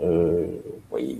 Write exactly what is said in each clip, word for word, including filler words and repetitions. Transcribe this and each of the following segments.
Euh, oui.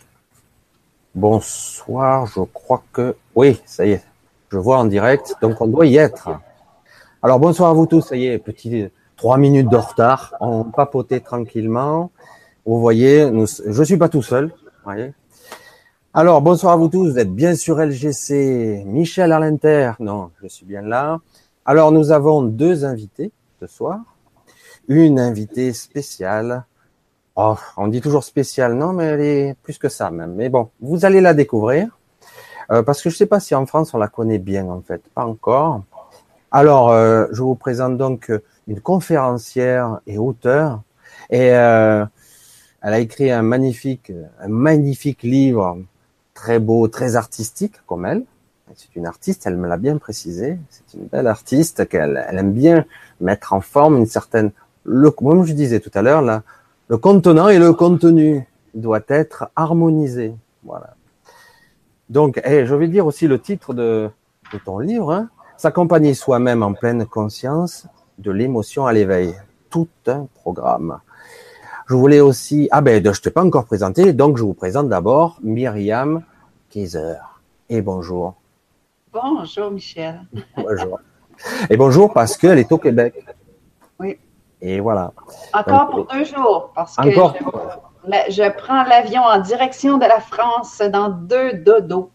Bonsoir, je crois que... Oui, ça y est, je vois en direct, donc on doit y être. Alors bonsoir à vous tous, ça y est, petit trois minutes de retard, on papotait tranquillement. Vous voyez, nous, je suis pas tout seul, vous voyez. Alors bonsoir à vous tous, vous êtes bien sur L G C, Michel Arlenter, non, je suis bien là. Alors nous avons deux invités ce soir, une invitée spéciale. Oh, on dit toujours spéciale, non, mais elle est plus que ça même. Mais bon, vous allez la découvrir, euh, parce que je sais pas si en France on la connaît bien en fait, pas encore. Alors, euh, je vous présente donc une conférencière et auteure, et euh, elle a écrit un magnifique, un magnifique livre, très beau, très artistique comme elle. C'est une artiste, elle me l'a bien précisé. C'est une belle artiste qu'elle elle aime bien mettre en forme une certaine, le, comme je disais tout à l'heure là. Le contenant et le contenu doit être harmonisé. Voilà. Donc, hey, je vais dire aussi le titre de, de ton livre, hein, S'accompagner soi-même en pleine conscience de l'émotion à l'éveil. Tout un programme. Je voulais aussi... Ah ben, je ne t'ai pas encore présenté, donc je vous présente d'abord Myriam Kaiser. Et bonjour. Bonjour Michel. Bonjour. Et bonjour parce qu'elle est au Québec. Oui. Et voilà. Encore donc, pour deux jours, parce encore... que je, je prends l'avion en direction de la France dans deux dodos.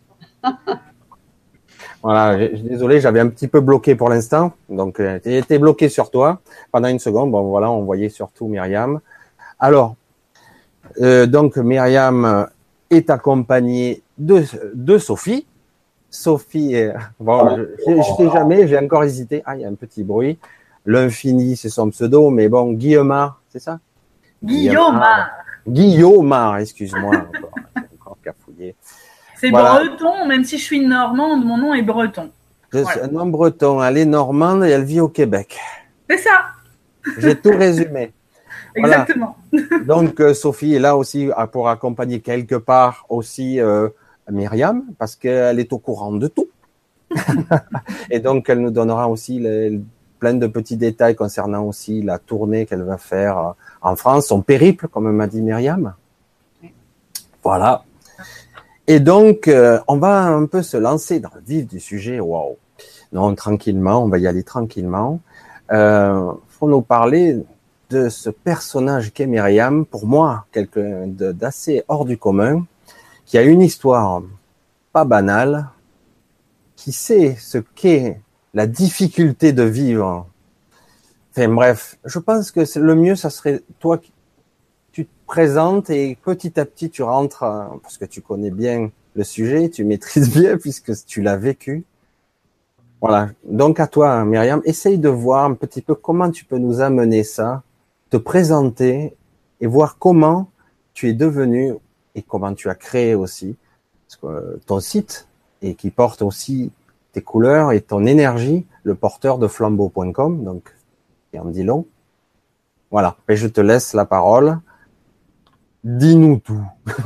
Voilà, je suis désolé, j'avais un petit peu bloqué pour l'instant, donc euh, j'ai été bloqué sur toi pendant une seconde. Bon, voilà, on voyait surtout Myriam. Alors, euh, donc Myriam est accompagnée de de Sophie. Sophie, est, bon, je, je, je sais jamais, j'ai encore hésité. Ah, il y a un petit bruit. L'infini, c'est son pseudo, mais bon, Guillemard, c'est ça? Guillaumard. Guillaumard, excuse-moi. Encore, encore cafouillé. C'est voilà. Breton, même si je suis normande, mon nom est breton. Je voilà. suis un nom breton, elle est normande et elle vit au Québec. C'est ça. J'ai tout résumé. Exactement. Voilà. Donc euh, Sophie est là aussi pour accompagner quelque part aussi euh, Myriam, parce qu'elle est au courant de tout. Et donc elle nous donnera aussi les, plein de petits détails concernant aussi la tournée qu'elle va faire en France, son périple, comme m'a dit Myriam. Voilà. Et donc, euh, on va un peu se lancer dans le vif du sujet. Waouh! Non, tranquillement, on va y aller tranquillement. Euh, faut nous parler de ce personnage qu'est Myriam. Pour moi, quelqu'un d'assez hors du commun, qui a une histoire pas banale, qui sait ce qu'est la difficulté de vivre. Enfin bref, je pense que c'est le mieux, ça serait toi qui tu te présentes et petit à petit tu rentres, parce que tu connais bien le sujet, tu maîtrises bien puisque tu l'as vécu. Voilà. Donc à toi, Myriam, essaye de voir un petit peu comment tu peux nous amener ça, te présenter et voir comment tu es devenu et comment tu as créé aussi parce que ton site et qui porte aussi tes couleurs et ton énergie, le porteur de flambeau point com, donc et en dit long. Voilà. Et je te laisse la parole. Dis-nous tout.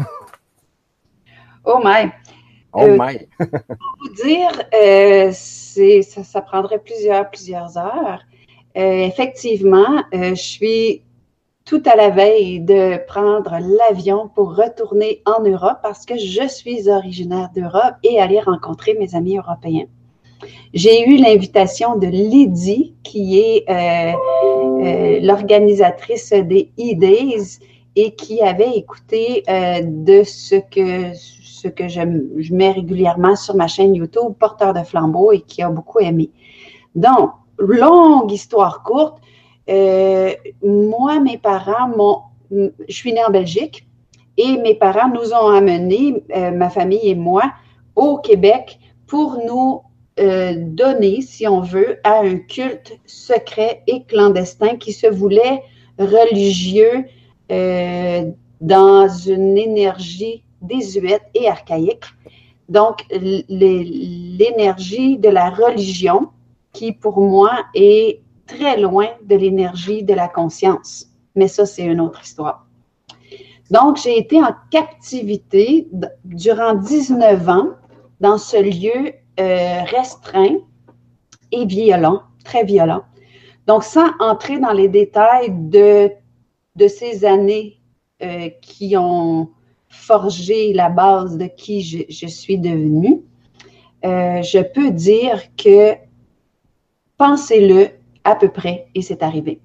Oh my. Oh euh, my. Pour vous dire, euh, c'est, ça, ça prendrait plusieurs, plusieurs heures. Euh, effectivement, euh, je suis tout à la veille de prendre l'avion pour retourner en Europe parce que je suis originaire d'Europe et aller rencontrer mes amis européens. J'ai eu l'invitation de Lydie, qui est euh, euh, l'organisatrice des E-Days et qui avait écouté euh, de ce que, ce que je, je mets régulièrement sur ma chaîne YouTube, Porteur de flambeau, et qui a beaucoup aimé. Donc, longue histoire courte, euh, moi, mes parents m'ont... Je suis née en Belgique et mes parents nous ont amenés, euh, ma famille et moi, au Québec pour nous euh, donner, si on veut, à un culte secret et clandestin qui se voulait religieux euh, dans une énergie désuète et archaïque. Donc, l'énergie de la religion qui, pour moi, est très loin de l'énergie de la conscience. Mais ça, c'est une autre histoire. Donc, j'ai été en captivité durant dix-neuf ans dans ce lieu euh, restreint et violent, très violent. Donc, sans entrer dans les détails de, de ces années euh, qui ont forgé la base de qui je, je suis devenue, euh, je peux dire que pensez-le à peu près et c'est arrivé.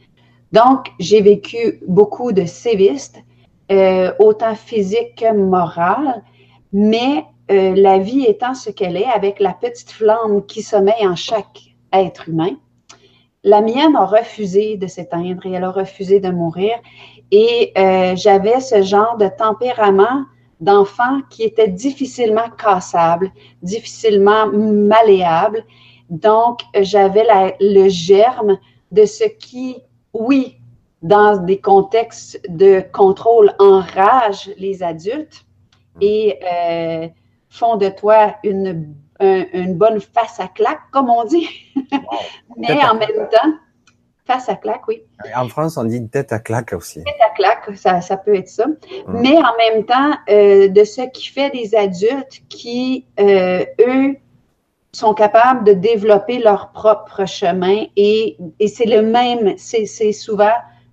Donc, j'ai vécu beaucoup de sévices, euh, autant physique que moral, mais euh, la vie étant ce qu'elle est, avec la petite flamme qui sommeille en chaque être humain, la mienne a refusé de s'éteindre et elle a refusé de mourir. Et euh, j'avais ce genre de tempérament d'enfant qui était difficilement cassable, difficilement malléable. Donc, j'avais la, le germe de ce qui, oui, dans des contextes de contrôle, enrage les adultes et euh, font de toi une, un, une bonne face à claque, comme on dit. Wow. Mais en même temps, face à claque, oui. En France, on dit tête à claque aussi. Tête à claque, ça, ça peut être ça. Mmh. Mais en même temps, euh, de ce qui fait des adultes qui, euh, eux, sont capables de développer leur propre chemin et, et c'est le même, c'est, c'est souvent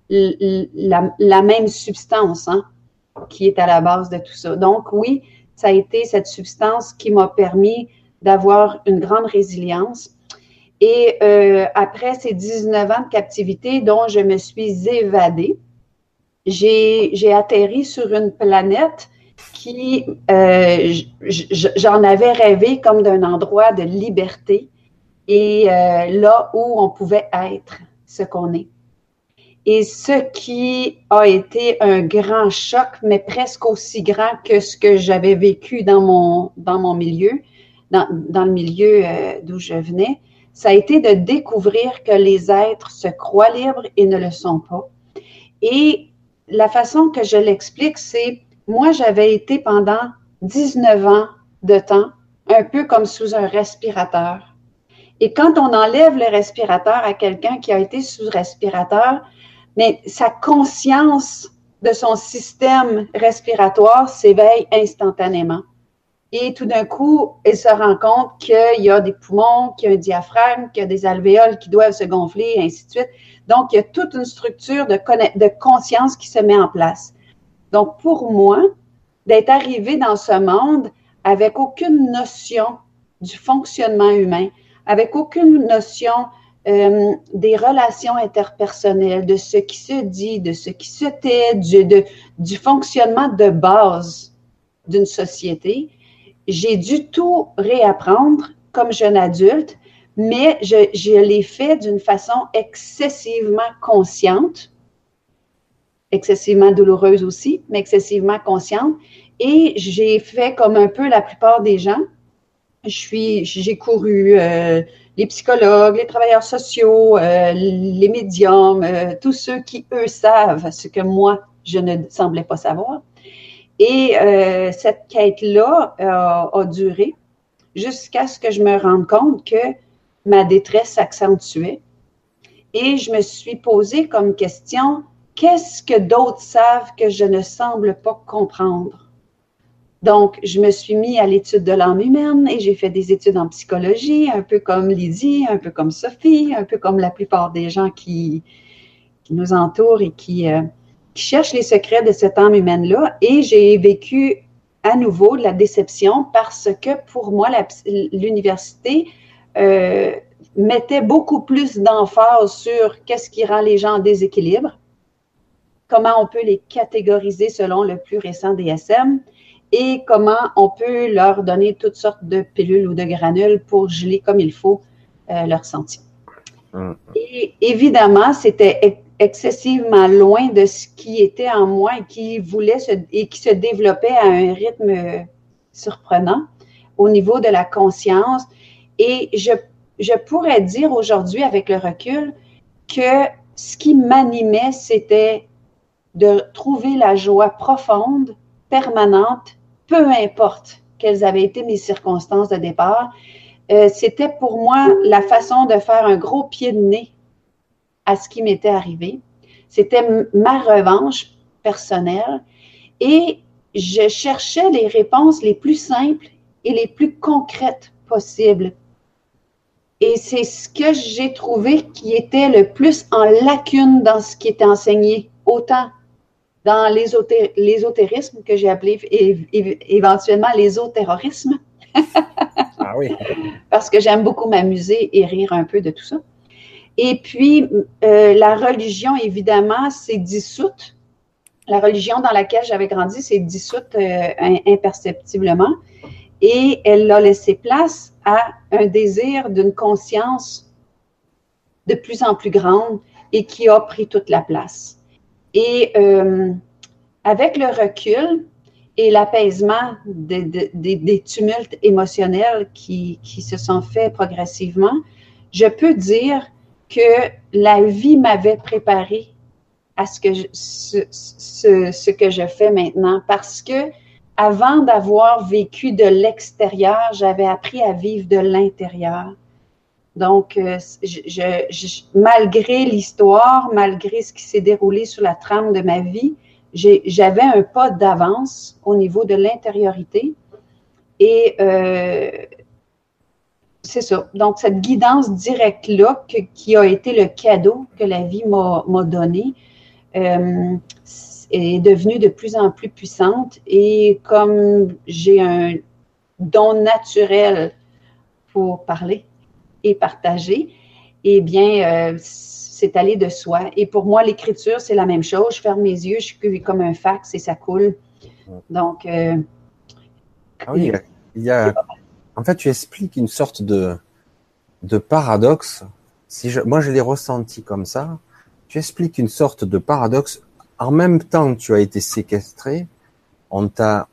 la, la même substance hein, qui est à la base de tout ça. Donc oui, ça a été cette substance qui m'a permis d'avoir une grande résilience. Et euh, après ces dix-neuf ans de captivité dont je me suis évadée, j'ai, j'ai atterri sur une planète qui, euh, j'en avais rêvé comme d'un endroit de liberté et euh, là où on pouvait être ce qu'on est. Et ce qui a été un grand choc, mais presque aussi grand que ce que j'avais vécu dans mon, dans mon milieu, dans, dans le milieu euh, d'où je venais, ça a été de découvrir que les êtres se croient libres et ne le sont pas. Et la façon que je l'explique, c'est moi, j'avais été pendant dix-neuf ans de temps, un peu comme sous un respirateur. Et quand on enlève le respirateur à quelqu'un qui a été sous respirateur, mais sa conscience de son système respiratoire s'éveille instantanément. Et tout d'un coup, elle se rend compte qu'il y a des poumons, qu'il y a un diaphragme, qu'il y a des alvéoles qui doivent se gonfler, et ainsi de suite. Donc, il y a toute une structure de, de conscience qui se met en place. Donc, pour moi, d'être arrivé dans ce monde avec aucune notion du fonctionnement humain, avec aucune notion euh, des relations interpersonnelles, de ce qui se dit, de ce qui se tait, du, de, du fonctionnement de base d'une société, j'ai dû tout réapprendre comme jeune adulte, mais je, je l'ai fait d'une façon excessivement consciente, excessivement douloureuse aussi, mais excessivement consciente. Et j'ai fait comme un peu la plupart des gens. Je suis, j'ai couru euh, les psychologues, les travailleurs sociaux, euh, les médiums, euh, tous ceux qui, eux, savent ce que moi, je ne semblais pas savoir. Et euh, cette quête-là euh, a duré jusqu'à ce que je me rende compte que ma détresse s'accentuait. Et je me suis posé comme question, qu'est-ce que d'autres savent que je ne semble pas comprendre? Donc, je me suis mis à l'étude de l'âme humaine et j'ai fait des études en psychologie, un peu comme Lydie, un peu comme Sophie, un peu comme la plupart des gens qui, qui nous entourent et qui, euh, qui cherchent les secrets de cette âme humaine-là. Et j'ai vécu à nouveau de la déception parce que pour moi, la, l'université euh, mettait beaucoup plus d'emphase sur qu'est-ce qui rend les gens en déséquilibre, comment on peut les catégoriser selon le plus récent D S M et comment on peut leur donner toutes sortes de pilules ou de granules pour geler comme il faut euh, leur senti. Mmh. Et évidemment, c'était ex- excessivement loin de ce qui était en moi et qui voulait se, et qui se développait à un rythme surprenant au niveau de la conscience. Et je, je pourrais dire aujourd'hui, avec le recul, que ce qui m'animait, c'était de trouver la joie profonde, permanente, peu importe quelles avaient été mes circonstances de départ. Euh, c'était pour moi la façon de faire un gros pied de nez à ce qui m'était arrivé. C'était m- ma revanche personnelle et je cherchais les réponses les plus simples et les plus concrètes possibles. Et c'est ce que j'ai trouvé qui était le plus en lacune dans ce qui était enseigné, autant dans l'ésoté- l'ésotérisme que j'ai appelé é- é- éventuellement l'ésoterrorisme. Ah oui. Parce que j'aime beaucoup m'amuser et rire un peu de tout ça. Et puis, euh, la religion, évidemment, s'est dissoute. La religion dans laquelle j'avais grandi s'est dissoute euh, imperceptiblement et elle a laissé place à un désir d'une conscience de plus en plus grande et qui a pris toute la place. Et euh, avec le recul et l'apaisement de, de, de, des tumultes émotionnels qui, qui se sont faits progressivement, je peux dire que la vie m'avait préparé à ce que je, ce, ce, ce que je fais maintenant, parce que avant d'avoir vécu de l'extérieur, j'avais appris à vivre de l'intérieur. Donc, euh, je, je, malgré l'histoire, malgré ce qui s'est déroulé sur la trame de ma vie, j'ai, j'avais un pas d'avance au niveau de l'intériorité. Et euh, c'est ça. Donc, cette guidance directe-là, que, qui a été le cadeau que la vie m'a, m'a donné, euh, est devenue de plus en plus puissante. Et comme j'ai un don naturel pour parler et partager, eh bien, euh, c'est allé de soi. Et pour moi, l'écriture, c'est la même chose. Je ferme mes yeux, je suis comme un fax et ça coule. Donc, euh, ah oui, il y a, en fait, tu expliques une sorte de, de paradoxe. Si je, moi, je l'ai ressenti comme ça. Tu expliques une sorte de paradoxe. En même temps que tu as été séquestré, on t'a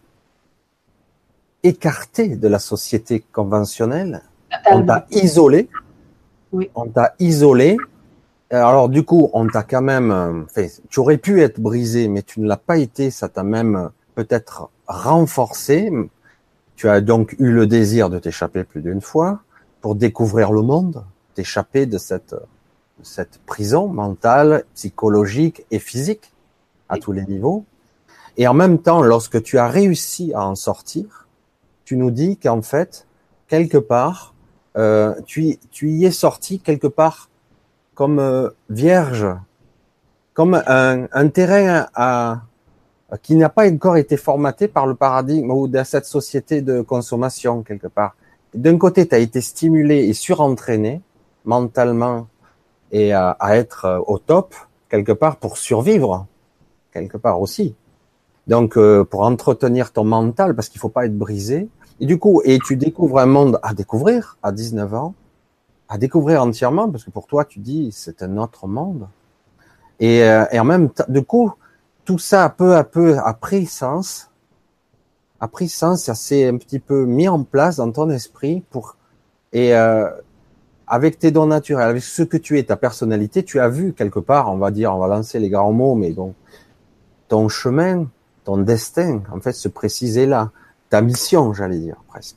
écarté de la société conventionnelle. On t'a isolé. Oui. On t'a isolé. Alors, du coup, on t'a quand même, enfin, tu aurais pu être brisé, mais tu ne l'as pas été. Ça t'a même peut-être renforcé. Tu as donc eu le désir de t'échapper plus d'une fois pour découvrir le monde, t'échapper de cette, de cette prison mentale, psychologique et physique à tous les niveaux. Et en même temps, lorsque tu as réussi à en sortir, tu nous dis qu'en fait, quelque part, euh, tu, tu y es sorti quelque part comme euh, vierge, comme un, un terrain à, à, qui n'a pas encore été formaté par le paradigme ou de cette société de consommation quelque part. D'un côté, tu as été stimulé et surentraîné mentalement et à, à être au top quelque part pour survivre quelque part aussi. Donc euh, pour entretenir ton mental parce qu'il faut pas être brisé. Et du coup, et tu découvres un monde à découvrir à dix-neuf ans, à découvrir entièrement parce que pour toi tu dis c'est un autre monde. Et, euh, et en même temps, du coup, tout ça peu à peu a pris sens, a pris sens, ça s'est un petit peu mis en place dans ton esprit pour et euh, avec tes dons naturels, avec ce que tu es, ta personnalité, tu as vu quelque part, on va dire, on va lancer les grands mots, mais donc ton chemin, ton destin, en fait, se précisait là, ta mission, j'allais dire presque.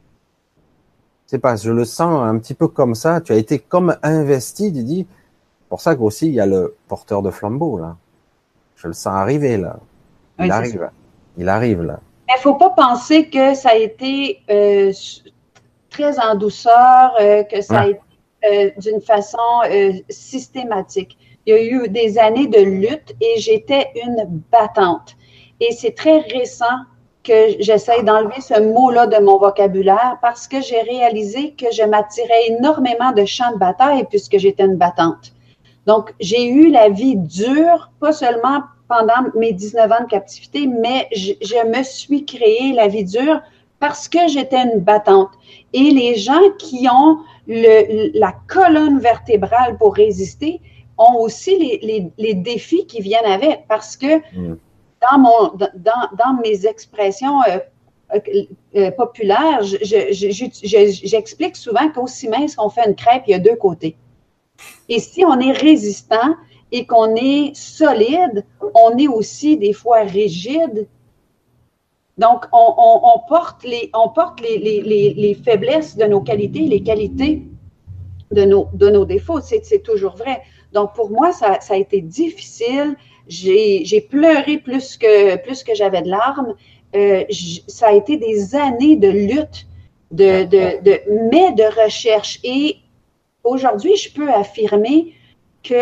C'est pas, je le sens un petit peu comme ça. Tu as été comme investi, tu dis. Pour ça qu'aussi il y a le porteur de flambeau là. Je le sens arriver là. Il oui, arrive. Ça. Il arrive là. Il faut pas penser que ça a été euh, très en douceur, euh, que ça ouais. a été euh, d'une façon euh, systématique. Il y a eu des années de lutte et j'étais une battante. Et c'est très récent que j'essaie d'enlever ce mot-là de mon vocabulaire parce que j'ai réalisé que je m'attirais énormément de champs de bataille puisque j'étais une battante. Donc, j'ai eu la vie dure, pas seulement pendant mes dix-neuf ans de captivité, mais je, je me suis créé la vie dure parce que j'étais une battante. Et les gens qui ont le, la colonne vertébrale pour résister ont aussi les, les, les défis qui viennent avec parce que mmh. Dans, mon, dans, dans mes expressions euh, euh, populaires, je, je, je, je, j'explique souvent qu'aussi mince qu'on fait une crêpe, il y a deux côtés. Et si on est résistant et qu'on est solide, on est aussi des fois rigide. Donc, on, on, on porte, les, on porte les, les, les, les faiblesses de nos qualités, les qualités de nos, de nos défauts. C'est, c'est toujours vrai. Donc, pour moi, ça, ça a été difficile. J'ai, j'ai pleuré plus que, plus que j'avais de larmes. Euh, j, ça a été des années de lutte, de, de, de, mais de recherche. Et aujourd'hui, je peux affirmer que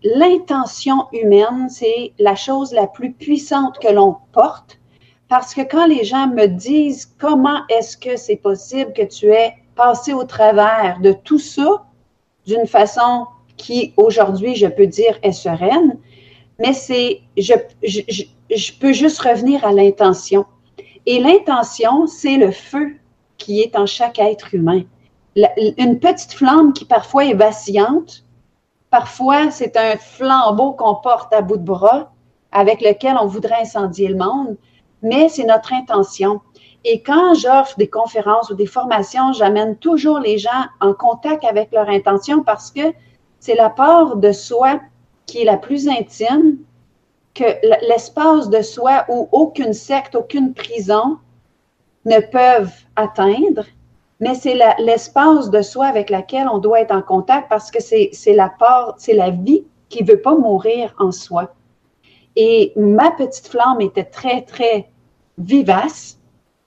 l'intention humaine, c'est la chose la plus puissante que l'on porte, parce que quand les gens me disent comment est-ce que c'est possible que tu aies passé au travers de tout ça d'une façon qui, aujourd'hui, je peux dire est sereine, mais c'est, je, je, je, je peux juste revenir à l'intention. Et l'intention, c'est le feu qui est en chaque être humain. La, une petite flamme qui parfois est vacillante, parfois c'est un flambeau qu'on porte à bout de bras avec lequel on voudrait incendier le monde, mais c'est notre intention. Et quand j'offre des conférences ou des formations, j'amène toujours les gens en contact avec leur intention parce que c'est la part de soi qui est la plus intime, que l'espace de soi où aucune secte, aucune prison ne peuvent atteindre, mais c'est la, l'espace de soi avec laquelle on doit être en contact parce que c'est, c'est la part, c'est la vie qui ne veut pas mourir en soi. Et ma petite flamme était très, très vivace.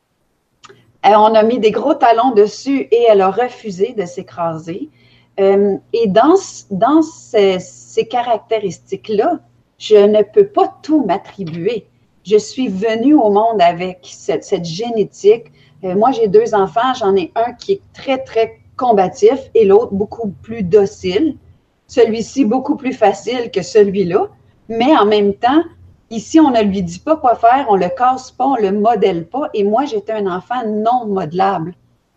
Et on a mis des gros talons dessus et elle a refusé de s'écraser. Euh, et dans, dans ces, ces caractéristiques-là, je ne peux pas tout m'attribuer. Je suis venue au monde avec cette, cette génétique. Euh, moi, j'ai deux enfants. J'en ai un qui est très, très combatif et l'autre beaucoup plus docile. Celui-ci beaucoup plus facile que celui-là. Mais en même temps, ici, on ne lui dit pas quoi faire, on le casse pas, on le modèle pas. Et moi, j'étais un enfant non modelable.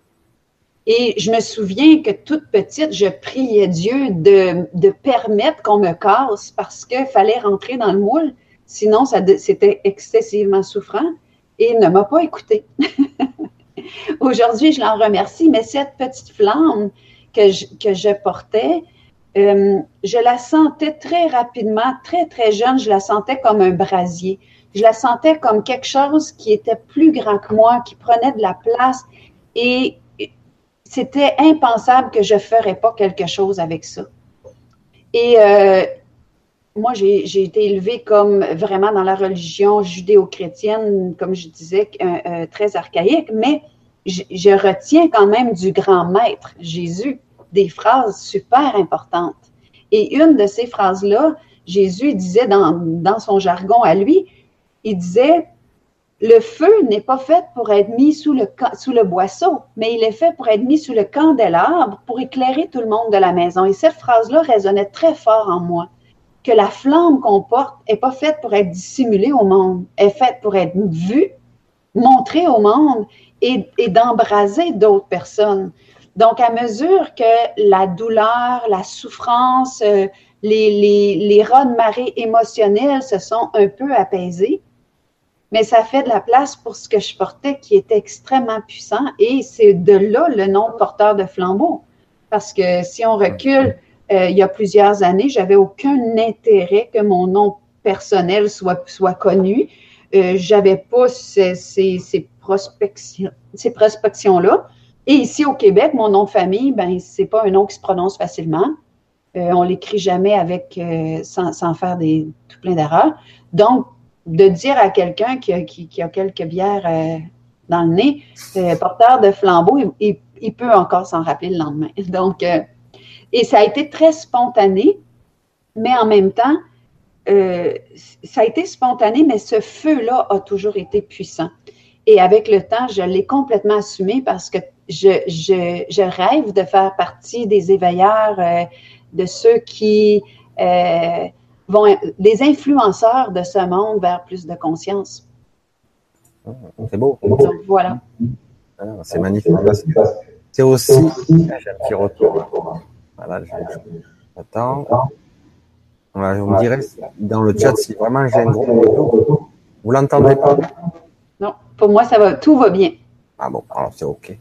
Et je me souviens que toute petite, je priais Dieu de, de permettre qu'on me casse parce qu'il fallait rentrer dans le moule. Sinon, ça, c'était excessivement souffrant et il ne m'a pas écoutée. Aujourd'hui, je l'en remercie, mais cette petite flamme que je, que je portais, euh, je la sentais très rapidement, très, très jeune, je la sentais comme un brasier. Je la sentais comme quelque chose qui était plus grand que moi, qui prenait de la place et c'était impensable que je ne ferais pas quelque chose avec ça. Et euh, moi, j'ai, j'ai été élevée comme vraiment dans la religion judéo-chrétienne, comme je disais, euh, euh, très archaïque, mais je, je retiens quand même du grand maître, Jésus, des phrases super importantes. Et une de ces phrases-là, Jésus disait dans, dans son jargon à lui, il disait « Le feu n'est pas fait pour être mis sous le, sous le boisseau, mais il est fait pour être mis sous le candélabre pour éclairer tout le monde de la maison. » Et cette phrase-là résonnait très fort en moi, que la flamme qu'on porte n'est pas faite pour être dissimulée au monde, elle est faite pour être vue, montrée au monde et, et d'embraser d'autres personnes. Donc, à mesure que la douleur, la souffrance, euh, les, les, les raz-de-marée émotionnels se sont un peu apaisés, mais ça fait de la place pour ce que je portais qui était extrêmement puissant et c'est de là le nom porteur de flambeau. Parce que si on recule, euh, il y a plusieurs années, j'avais aucun intérêt que mon nom personnel soit, soit connu. Euh, j'avais pas ces, ces, ces, prospections, ces prospections-là. Et ici au Québec, mon nom de famille, ben c'est pas un nom qui se prononce facilement. Euh, on l'écrit jamais avec euh, sans, sans faire des tout plein d'erreurs. Donc, de dire à quelqu'un qui a, qui, qui a quelques bières euh, dans le nez, euh, porteur de flambeau, il, il, il peut encore s'en rappeler le lendemain. Donc, euh, et ça a été très spontané, mais en même temps, euh, ça a été spontané, mais ce feu-là a toujours été puissant. Et avec le temps, je l'ai complètement assumé parce que je, je, je rêve de faire partie des éveilleurs, euh, de ceux qui... Euh, vont, des influenceurs de ce monde vers plus de conscience. C'est beau. Donc, voilà. C'est magnifique. C'est aussi... J'ai un petit retour. Voilà, je... Attends. Voilà, vous me direz dans le chat si vraiment j'ai un gros retour. Vous l'entendez pas? Non, pour moi, ça va, tout va bien. Ah bon, alors c'est OK.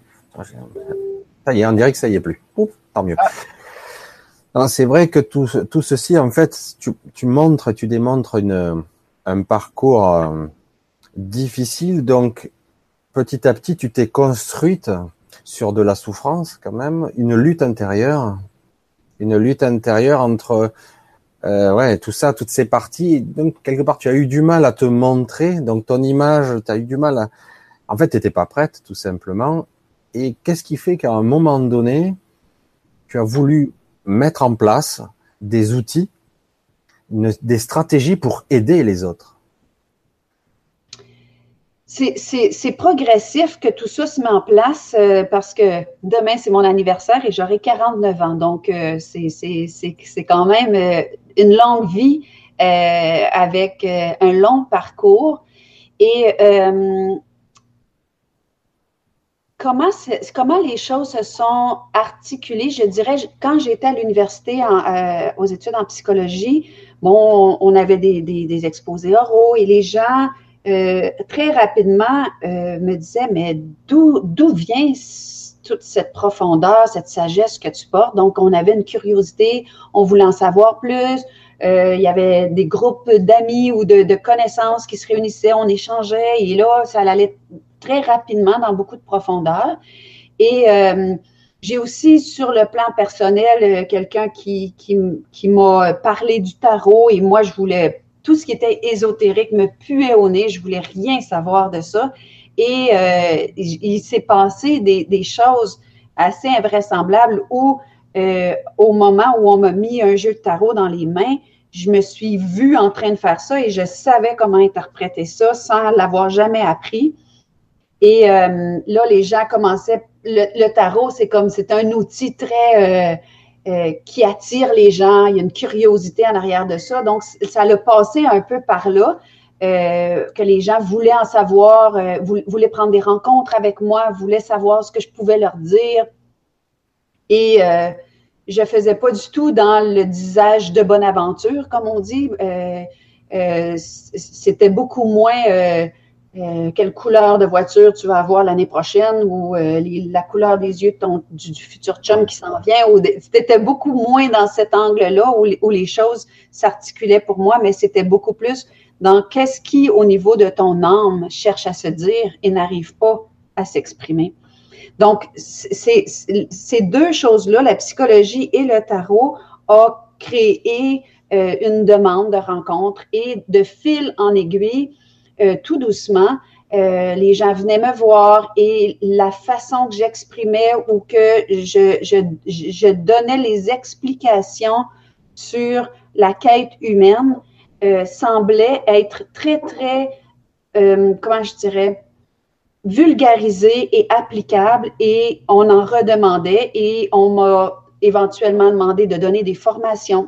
Ça y est, on dirait que ça y est plus. Ouf, tant mieux. Non, c'est vrai que tout, tout ceci, en fait, tu, tu montres, tu démontres une, un parcours euh, difficile. Donc, petit à petit, tu t'es construite sur de la souffrance, quand même, une lutte intérieure, une lutte intérieure entre, euh, ouais, tout ça, toutes ces parties. Donc, quelque part, tu as eu du mal à te montrer. Donc, ton image, tu as eu du mal à, en fait, tu n'étais pas prête, tout simplement. Et qu'est-ce qui fait qu'à un moment donné, tu as voulu mettre en place des outils une, des stratégies pour aider les autres? C'est, c'est, c'est progressif que tout ça se met en place euh, parce que demain, c'est mon anniversaire et j'aurai quarante-neuf ans. Donc, euh, c'est, c'est, c'est, c'est quand même euh, une longue vie euh, avec euh, un long parcours. Et euh, comment, c'est, comment les choses se sont articulées? Je dirais, quand j'étais à l'université en, euh, aux études en psychologie, bon, on avait des, des, des exposés oraux et les gens... Euh, très rapidement euh, me disait, mais d'où, d'où vient toute cette profondeur, cette sagesse que tu portes? Donc, on avait une curiosité, on voulait en savoir plus. Euh, il y avait des groupes d'amis ou de, de connaissances qui se réunissaient, on échangeait et là, ça allait très rapidement dans beaucoup de profondeur. Et euh, j'ai aussi, sur le plan personnel, quelqu'un qui, qui, qui m'a parlé du tarot et moi, je voulais... Tout ce qui était ésotérique me puait au nez. Je voulais rien savoir de ça. Et euh, il, il s'est passé des, des choses assez invraisemblables où, euh, au moment où on m'a mis un jeu de tarot dans les mains, je me suis vue en train de faire ça et je savais comment interpréter ça sans l'avoir jamais appris. Et euh, là, les gens commençaient... Le, le tarot, c'est comme... C'est un outil très... Euh, Euh, qui attire les gens, il y a une curiosité en arrière de ça. Donc, ça l'a passé un peu par là, euh, que les gens voulaient en savoir, euh, voulaient prendre des rencontres avec moi, voulaient savoir ce que je pouvais leur dire. Et euh, je faisais pas du tout dans le disage de bonne aventure, comme on dit. Euh, euh, c'était beaucoup moins... Euh, Euh, quelle couleur de voiture tu vas avoir l'année prochaine ou euh, les, la couleur des yeux de ton, du, du futur chum qui s'en vient. C'était beaucoup moins dans cet angle-là où, où les choses s'articulaient pour moi, mais c'était beaucoup plus dans qu'est-ce qui, au niveau de ton âme, cherche à se dire et n'arrive pas à s'exprimer. Donc, c'est, ces deux choses-là, la psychologie et le tarot, ont créé euh, une demande de rencontre et de fil en aiguille. Euh, tout doucement, euh, les gens venaient me voir et la façon que j'exprimais ou que je, je, je donnais les explications sur la quête humaine euh, semblait être très, très, euh, comment je dirais, vulgarisée et applicable et on en redemandait et on m'a éventuellement demandé de donner des formations.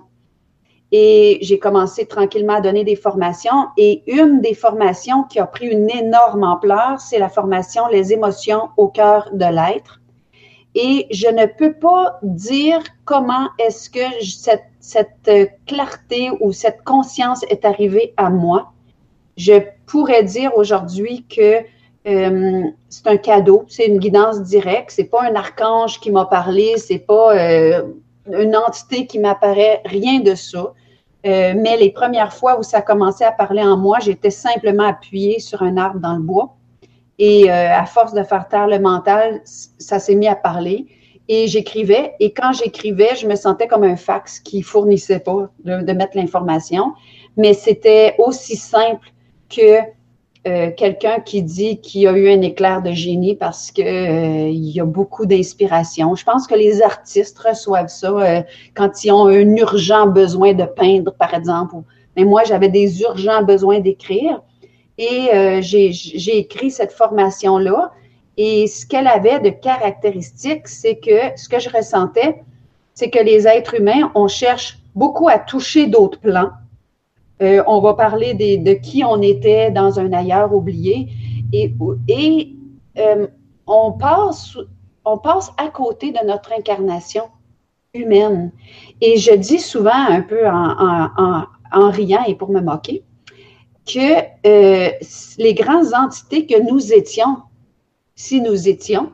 Et j'ai commencé tranquillement à donner des formations. Et une des formations qui a pris une énorme ampleur, c'est la formation « Les émotions au cœur de l'être ». Et je ne peux pas dire comment est-ce que cette, cette clarté ou cette conscience est arrivée à moi. Je pourrais dire aujourd'hui que euh, c'est un cadeau, c'est une guidance directe, c'est pas un archange qui m'a parlé, c'est pas euh, une entité qui m'apparaît, rien de ça. Euh, mais les premières fois où ça a commencé à parler en moi, j'étais simplement appuyée sur un arbre dans le bois. Et euh, à force de faire taire le mental, ça s'est mis à parler. Et j'écrivais. Et quand j'écrivais, je me sentais comme un fax qui fournissait pas de, de mettre l'information. Mais c'était aussi simple que euh, quelqu'un qui dit qu'il a eu un éclair de génie parce que euh, il y a beaucoup d'inspiration. Je pense que les artistes reçoivent ça euh, quand ils ont un urgent besoin de peindre, par exemple. Mais moi, j'avais des urgents besoins d'écrire et euh, j'ai, j'ai écrit cette formation-là. Et ce qu'elle avait de caractéristique, c'est que ce que je ressentais, c'est que les êtres humains, on cherche beaucoup à toucher d'autres plans. Euh, on va parler des, de qui on était dans un ailleurs oublié et, et euh, on, passe, on passe à côté de notre incarnation humaine. Et je dis souvent un peu en, en, en, en riant et pour me moquer que euh, les grandes entités que nous étions, si nous étions,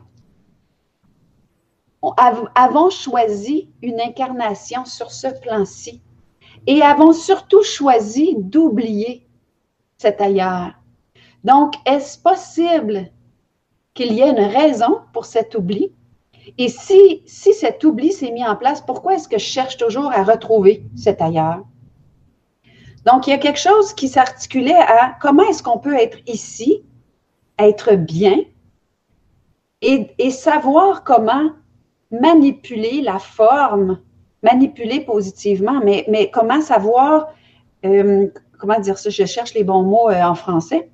avons choisi une incarnation sur ce plan-ci. Et avons surtout choisi d'oublier cet ailleurs. Donc, est-ce possible qu'il y ait une raison pour cet oubli? Et si, si cet oubli s'est mis en place, pourquoi est-ce que je cherche toujours à retrouver cet ailleurs? Donc, il y a quelque chose qui s'articulait à comment est-ce qu'on peut être ici, être bien et, et savoir comment manipuler la forme, manipuler positivement, mais, mais comment savoir euh, comment dire ça, je cherche les bons mots euh, en français,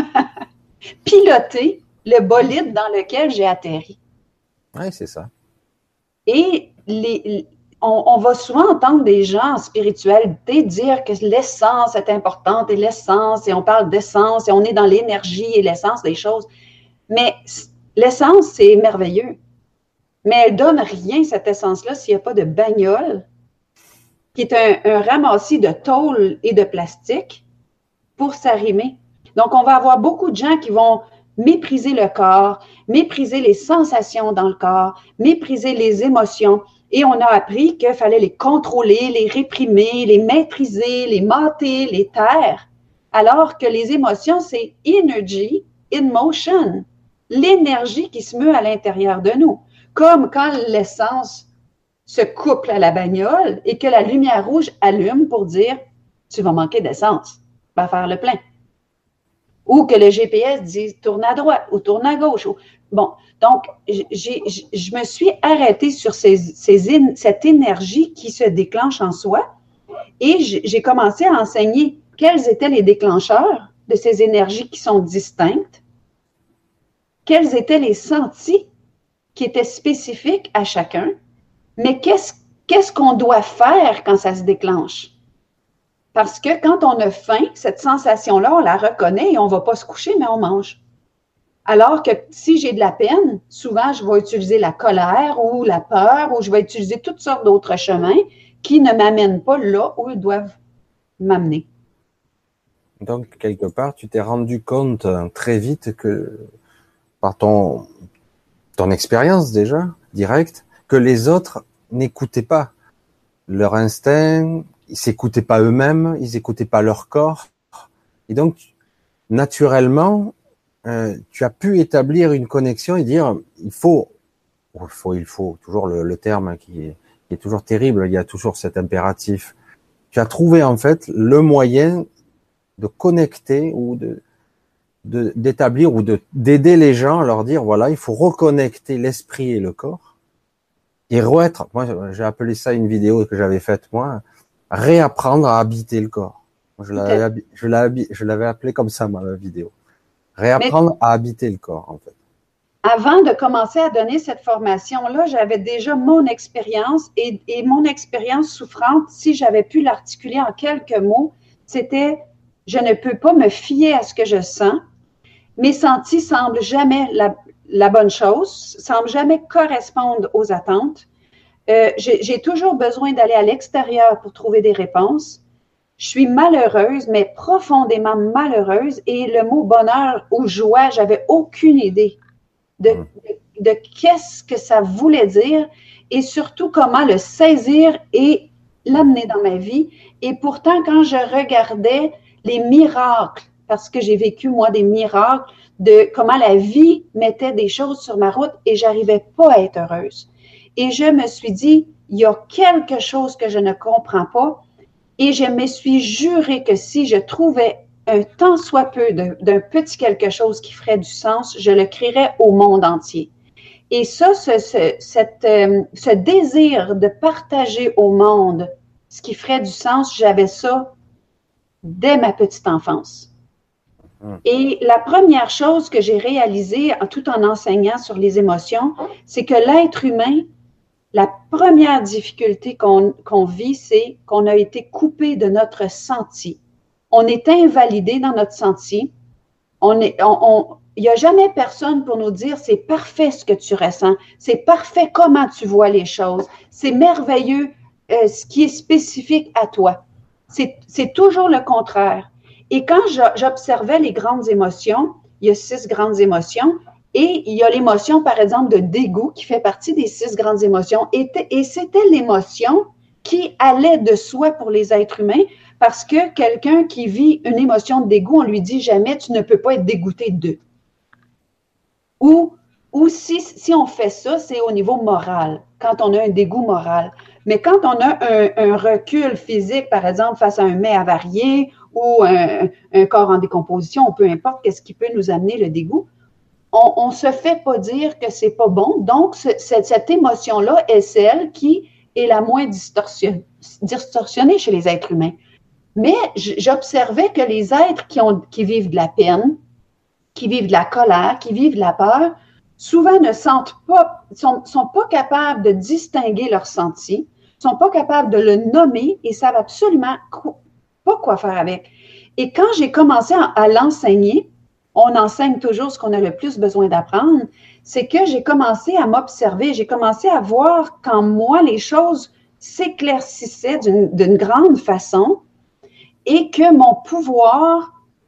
piloter le bolide dans lequel j'ai atterri. Oui, c'est ça. Et les, on, on va souvent entendre des gens en spiritualité dire que l'essence est importante et l'essence, et on parle d'essence, et on est dans l'énergie et l'essence des choses. Mais l'essence, c'est merveilleux. Mais elle donne rien, cette essence-là, s'il n'y a pas de bagnole, qui est un, un ramassis de tôle et de plastique pour s'arrimer. Donc, on va avoir beaucoup de gens qui vont mépriser le corps, mépriser les sensations dans le corps, mépriser les émotions. Et on a appris qu'il fallait les contrôler, les réprimer, les maîtriser, les mater, les taire. Alors que les émotions, c'est energy in motion, l'énergie qui se meut à l'intérieur de nous. Comme quand l'essence se couple à la bagnole et que la lumière rouge allume pour dire « tu vas manquer d'essence, va faire le plein ». Ou que le G P S dise « tourne à droite » ou « tourne à gauche ». Bon, donc, j'ai, je me suis arrêtée sur ces, ces, cette énergie qui se déclenche en soi et j'ai commencé à enseigner quels étaient les déclencheurs de ces énergies qui sont distinctes, quels étaient les sentis qui étaient spécifiques à chacun, mais qu'est-ce, qu'est-ce qu'on doit faire quand ça se déclenche? Parce que quand on a faim, cette sensation-là, on la reconnaît et on ne va pas se coucher, mais on mange. Alors que si j'ai de la peine, souvent, je vais utiliser la colère ou la peur ou je vais utiliser toutes sortes d'autres chemins qui ne m'amènent pas là où ils doivent m'amener. Donc, quelque part, tu t'es rendu compte très vite que, par ton, ton expérience déjà, directe, que les autres n'écoutaient pas leur instinct, ils s'écoutaient pas eux-mêmes, ils écoutaient pas leur corps. Et donc, naturellement, euh, tu as pu établir une connexion et dire, il faut, il faut, il faut, toujours le, le terme qui est, qui est toujours terrible, il y a toujours cet impératif. Tu as trouvé, en fait, le moyen de connecter ou de, de, d'établir ou de, d'aider les gens à leur dire, voilà, il faut reconnecter l'esprit et le corps et re-être, moi, j'ai appelé ça une vidéo que j'avais faite, moi, réapprendre à habiter le corps. Je l'avais, je l'avais, je l'avais appelé comme ça, ma vidéo. Réapprendre Mais, à habiter le corps, en fait. Avant de commencer à donner cette formation-là, j'avais déjà mon expérience et, et mon expérience souffrante, si j'avais pu l'articuler en quelques mots, c'était « je ne peux pas me fier à ce que je sens ». Mes sentis semblent jamais la, la bonne chose, semblent jamais correspondre aux attentes. Euh, j'ai, j'ai toujours besoin d'aller à l'extérieur pour trouver des réponses. Je suis malheureuse, mais profondément malheureuse. Et le mot bonheur ou joie, j'avais aucune idée de, de, de qu'est-ce que ça voulait dire et surtout comment le saisir et l'amener dans ma vie. Et pourtant, quand je regardais les miracles, parce que j'ai vécu, moi, des miracles de comment la vie mettait des choses sur ma route et j'arrivais pas à être heureuse. Et je me suis dit, il y a quelque chose que je ne comprends pas. Et je me suis juré que si je trouvais un tant soit peu de, d'un petit quelque chose qui ferait du sens, je le crierais au monde entier. Et ça, ce, ce, cette, euh, ce désir de partager au monde ce qui ferait du sens, j'avais ça dès ma petite enfance. Et la première chose que j'ai réalisée, tout en enseignant sur les émotions, c'est que l'être humain, la première difficulté qu'on, qu'on vit, c'est qu'on a été coupé de notre senti. On est invalidé dans notre senti. On est, on, on, il n'y a jamais personne pour nous dire c'est parfait ce que tu ressens, c'est parfait comment tu vois les choses, c'est merveilleux euh, ce qui est spécifique à toi. C'est, c'est toujours le contraire. Et quand j'observais les grandes émotions, il y a six grandes émotions, et il y a l'émotion, par exemple, de dégoût qui fait partie des six grandes émotions. Et, et c'était l'émotion qui allait de soi pour les êtres humains parce que quelqu'un qui vit une émotion de dégoût, on lui dit jamais tu ne peux pas être dégoûté d'eux. Ou, ou si, si on fait ça, c'est au niveau moral, quand on a un dégoût moral. Mais quand on a un, un recul physique, par exemple, face à un mets avarié ou un, un corps en décomposition, ou peu importe qu'est-ce qui peut nous amener le dégoût, on ne se fait pas dire que c'est pas bon. Donc, ce, cette, cette émotion-là est celle qui est la moins distorsion, distorsionnée chez les êtres humains. Mais j'observais que les êtres qui, ont, qui vivent de la peine, qui vivent de la colère, qui vivent de la peur, souvent ne sentent pas, sont, sont pas capables de distinguer leurs sentis, sont pas capables de le nommer et savent absolument quoi, pas quoi faire avec. Et quand j'ai commencé à, à l'enseigner, on enseigne toujours ce qu'on a le plus besoin d'apprendre, c'est que j'ai commencé à m'observer, j'ai commencé à voir qu'en moi, les choses s'éclaircissaient d'une, d'une grande façon et que mon pouvoir,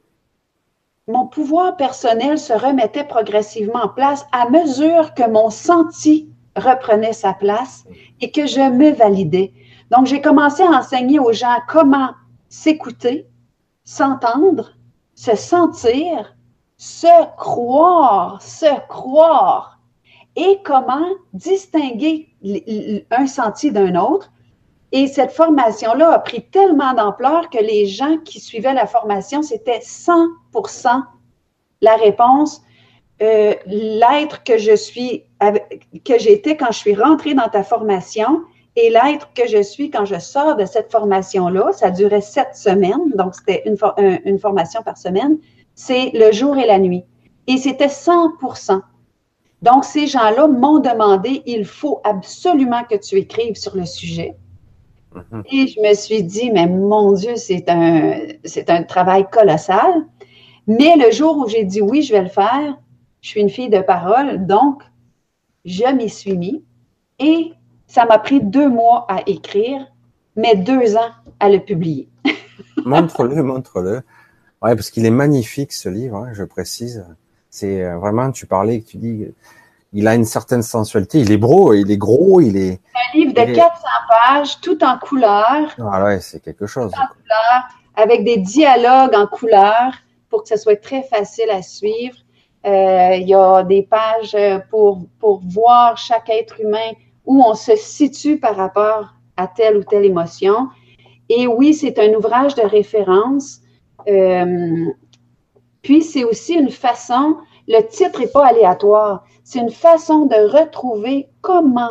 mon pouvoir personnel se remettait progressivement en place à mesure que mon senti reprenait sa place et que je me validais. Donc, j'ai commencé à enseigner aux gens comment s'écouter, s'entendre, se sentir, se croire, se croire et comment distinguer un senti d'un autre. Et cette formation-là a pris tellement d'ampleur que les gens qui suivaient la formation, c'était cent pour cent la réponse. Euh, l'être que je suis, que j'étais quand je suis rentrée dans ta formation et l'être que je suis quand je sors de cette formation-là, ça durait sept semaines, donc c'était une, for- une formation par semaine, c'est le jour et la nuit. Et c'était cent pour cent. Donc, ces gens-là m'ont demandé, il faut absolument que tu écrives sur le sujet. Mm-hmm. Et je me suis dit, mais mon Dieu, c'est un, c'est un travail colossal. Mais le jour où j'ai dit oui, je vais le faire, je suis une fille de parole, donc je m'y suis mis. Et ça m'a pris deux mois à écrire, mais deux ans à le publier. Montre-le, montre-le. Ouais, parce qu'il est magnifique ce livre, hein, je précise. C'est euh, vraiment, tu parlais, tu dis, il a une certaine sensualité. Il est beau, il est gros, il est. Un livre de quatre cents pages, tout en couleur. Ah ouais, c'est quelque chose. Tout en couleur, avec des dialogues en couleur pour que ce soit très facile à suivre. Euh, il y a des pages pour, pour voir chaque être humain où on se situe par rapport à telle ou telle émotion. Et oui, c'est un ouvrage de référence. Euh, puis, c'est aussi une façon, le titre n'est pas aléatoire, c'est une façon de retrouver comment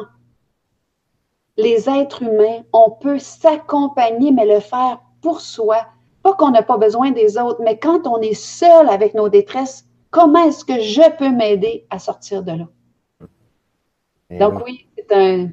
les êtres humains, on peut s'accompagner, mais le faire pour soi. Pas qu'on n'a pas besoin des autres, mais quand on est seul avec nos détresses, comment est-ce que je peux m'aider à sortir de là? Et donc oui, c'est un...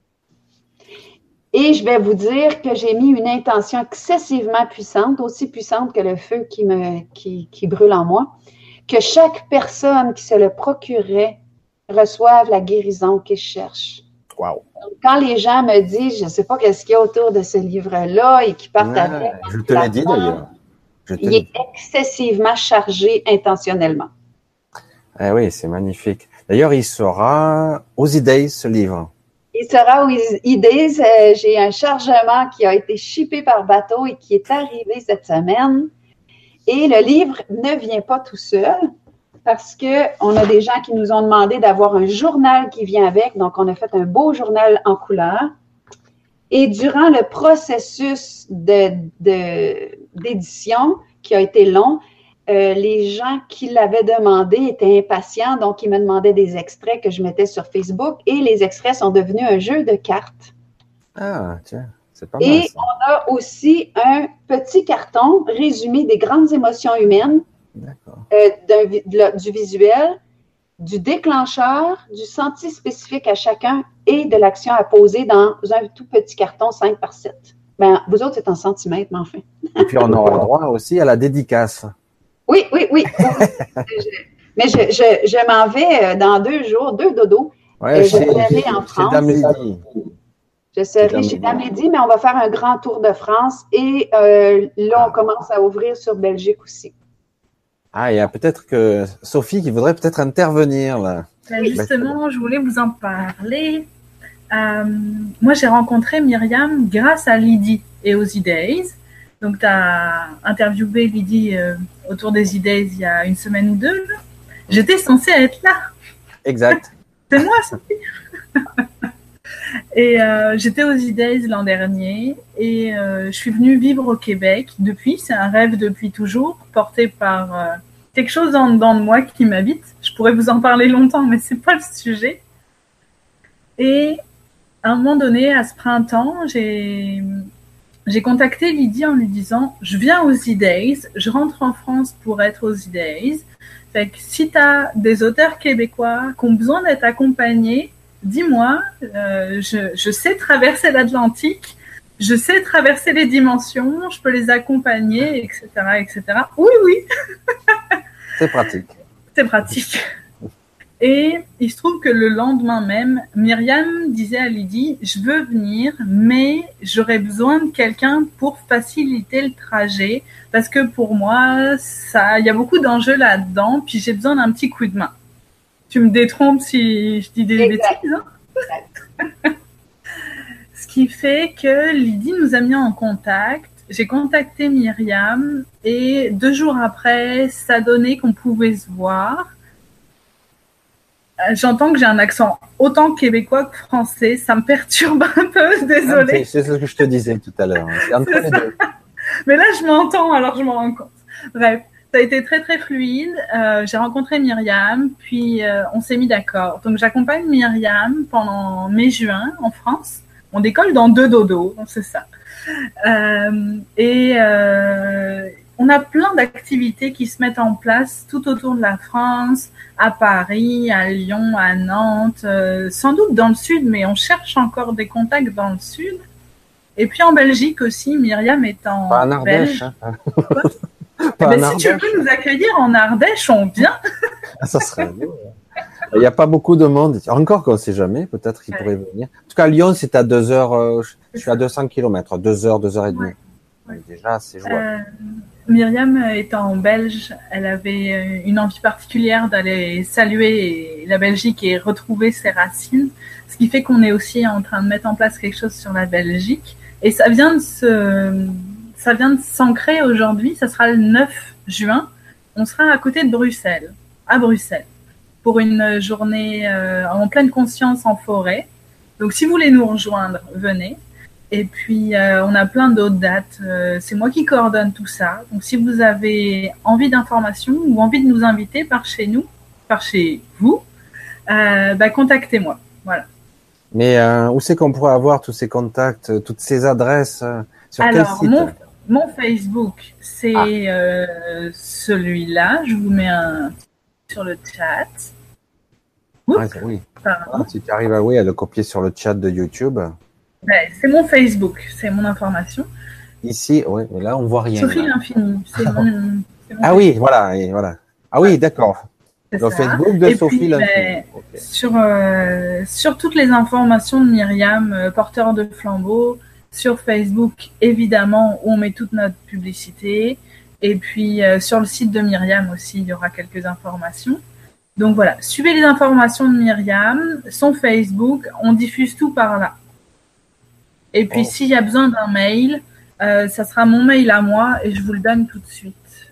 Et je vais vous dire que j'ai mis une intention excessivement puissante, aussi puissante que le feu qui, me, qui, qui brûle en moi, que chaque personne qui se le procurerait reçoive la guérison qu'il cherche. Wow. Donc, quand les gens me disent, je ne sais pas qu'est-ce qu'il y a autour de ce livre-là et qui partent ouais, avec... Je te l'ai dit d'ailleurs. Il est excessivement chargé intentionnellement. Eh oui, c'est magnifique. D'ailleurs, il sera aux E-Days, ce livre. Il sera aux E-Days. Euh, j'ai un chargement qui a été shippé par bateau et qui est arrivé cette semaine. Et le livre ne vient pas tout seul parce qu'on a des gens qui nous ont demandé d'avoir un journal qui vient avec. Donc, on a fait un beau journal en couleur. Et durant le processus de, de, d'édition, qui a été long, euh, les gens qui l'avaient demandé étaient impatients, donc ils me demandaient des extraits que je mettais sur Facebook et les extraits sont devenus un jeu de cartes. Ah, tiens, c'est pas mal. Et ça. on a aussi un petit carton résumé des grandes émotions humaines, euh, d'un, de, du visuel, du déclencheur, du senti spécifique à chacun et de l'action à poser dans un tout petit carton cinq par sept. Ben, vous autres, c'est en centimètres, mais enfin. Et puis, on aura droit aussi à la dédicace. Oui, oui, oui. Mais je, je, je m'en vais dans deux jours, deux dodos. Ouais, je chez, serai en France. Chez Dame Lady. Je serai chez Dame Lady, mais on va faire un grand tour de France. Et euh, là, on commence à ouvrir sur Belgique aussi. Ah, il y a peut-être que Sophie qui voudrait peut-être intervenir là. Ben justement, je voulais vous en parler. Euh, moi, j'ai rencontré Myriam grâce à Lydie et aux E-Days. Donc, tu as interviewé Lydie euh, autour des E-Days il y a une semaine ou deux. Là. J'étais censée être là. Exact. C'est moi, Sophie. Et euh, j'étais aux E-Days l'an dernier et euh, je suis venue vivre au Québec depuis. C'est un rêve depuis toujours, porté par euh, quelque chose en dedans de moi qui m'habite. Je pourrais vous en parler longtemps, mais c'est pas le sujet. Et à un moment donné, à ce printemps, j'ai, j'ai contacté Lydie en lui disant « Je viens aux E-Days, je rentre en France pour être aux E-Days. Fait que si tu as des auteurs québécois qui ont besoin d'être accompagnés, dis-moi, euh, je, je sais traverser l'Atlantique, je sais traverser les dimensions, je peux les accompagner, et cetera, et cetera. Oui, oui. C'est pratique. C'est pratique. Et il se trouve que le lendemain même, Myriam disait à Lydie, je veux venir, mais j'aurais besoin de quelqu'un pour faciliter le trajet, parce que pour moi, ça, il y a beaucoup d'enjeux là-dedans, puis j'ai besoin d'un petit coup de main. Tu me détrompes si je dis des Exact. bêtises, hein? Ce qui fait que Lydie nous a mis en contact. J'ai contacté Myriam et deux jours après, ça donnait qu'on pouvait se voir. J'entends que j'ai un accent autant québécois que français. Ça me perturbe un peu, désolée. C'est ce que je te disais tout à l'heure. C'est entre les deux. Mais là, je m'entends, alors je m'en rends compte. Bref, ça a été très, très fluide. Euh, j'ai rencontré Myriam, puis euh, on s'est mis d'accord. Donc, j'accompagne Myriam pendant mai-juin en France. On décolle dans deux dodos, donc c'est ça. Euh, et euh, on a plein d'activités qui se mettent en place tout autour de la France, à Paris, à Lyon, à Nantes, euh, sans doute dans le sud, mais on cherche encore des contacts dans le sud. Et puis en Belgique aussi, Myriam est en Pas en Ardèche. Belge. Hein. Pas eh ben, si tu veux nous accueillir en Ardèche, on vient. Ça serait bien. Il n'y a pas beaucoup de monde. Encore qu'on ne sait jamais, peut-être qu'ils ouais. pourraient venir. En tout cas, Lyon, c'est à deux heures, euh, je suis à deux cents kilomètres, deux heures, deux heures et demie. Ouais. Ouais. Déjà, c'est jouable. Euh, Myriam étant en Belge, elle avait une envie particulière d'aller saluer la Belgique et retrouver ses racines. Ce qui fait qu'on est aussi en train de mettre en place quelque chose sur la Belgique. Et ça vient de se, ça vient de s'ancrer aujourd'hui. Ça sera le neuf juin. On sera à côté de Bruxelles, à Bruxelles, pour une journée euh, en pleine conscience en forêt. Donc, si vous voulez nous rejoindre, venez. Et puis, euh, on a plein d'autres dates. Euh, c'est moi qui coordonne tout ça. Donc, si vous avez envie d'informations ou envie de nous inviter par chez nous, par chez vous, euh, bah, contactez-moi. Voilà. Mais euh, où c'est qu'on pourrait avoir tous ces contacts, toutes ces adresses euh, sur Alors, quel site? mon, mon Facebook, c'est ah. euh, celui-là. Je vous mets un sur le chat. Ah, oui. Ah, si tu arrives à, oui, à le copier sur le chat de YouTube. Ben, c'est mon Facebook, c'est mon information. Ici, oui, mais là, on voit rien. Sophie l'Infini, c'est mon, c'est mon Ah oui, voilà, et voilà. Ah oui, d'accord. Le ça. Facebook de et Sophie l'Infini. Ben, okay. Sur, euh, sur toutes les informations de Myriam, euh, porteur de flambeau, sur Facebook, évidemment, où on met toute notre publicité. Et puis, euh, sur le site de Myriam aussi, il y aura quelques informations. Donc voilà, suivez les informations de Myriam, son Facebook, on diffuse tout par là. Et puis, oh. s'il y a besoin d'un mail, euh, ça sera mon mail à moi et je vous le donne tout de suite.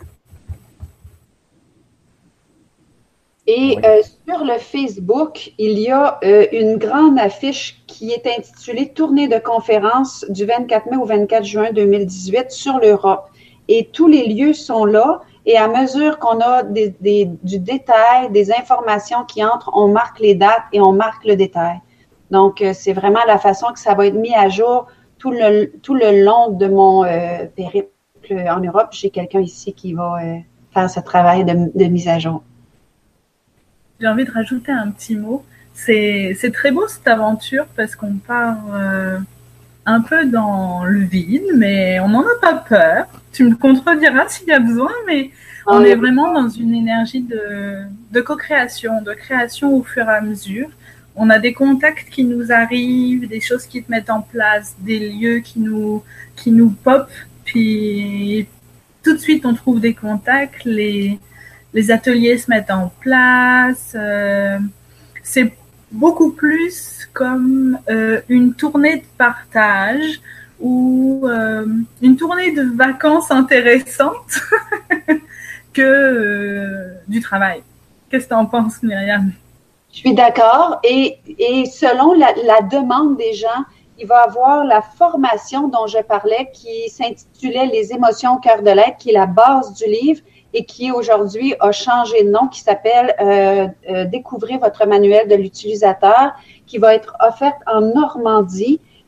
Et oui. euh, sur le Facebook, il y a euh, une grande affiche qui est intitulée « Tournée de conférence du vingt-quatre mai au vingt-quatre juin deux mille dix-huit sur l'Europe ». Et tous les lieux sont là. Et à mesure qu'on a des, des, du détail, des informations qui entrent, on marque les dates et on marque le détail. Donc, euh, c'est vraiment la façon que ça va être mis à jour tout le, tout le long de mon euh, périple en Europe. J'ai quelqu'un ici qui va euh, faire ce travail de, de mise à jour. J'ai envie de rajouter un petit mot. C'est, c'est très beau cette aventure parce qu'on part euh, un peu dans le vide, mais on n'en a pas peur. Tu me contrediras s'il y a besoin, mais on est vraiment dans une énergie de, de co-création, de création au fur et à mesure. On a des contacts qui nous arrivent, des choses qui se mettent en place, des lieux qui nous, qui nous pop, puis tout de suite on trouve des contacts, les, les ateliers se mettent en place. Euh, c'est beaucoup plus comme euh, une tournée de partage ou euh, une tournée de vacances intéressantes que euh, du travail. Qu'est-ce que tu en penses, Myriam? Je suis d'accord. Et, et selon la, la demande des gens, il va y avoir la formation dont je parlais qui s'intitulait « Les émotions au cœur de l'être », qui est la base du livre et qui aujourd'hui a changé de nom, qui s'appelle euh, euh, « Découvrez votre manuel de l'utilisateur », qui va être offerte en Normandie.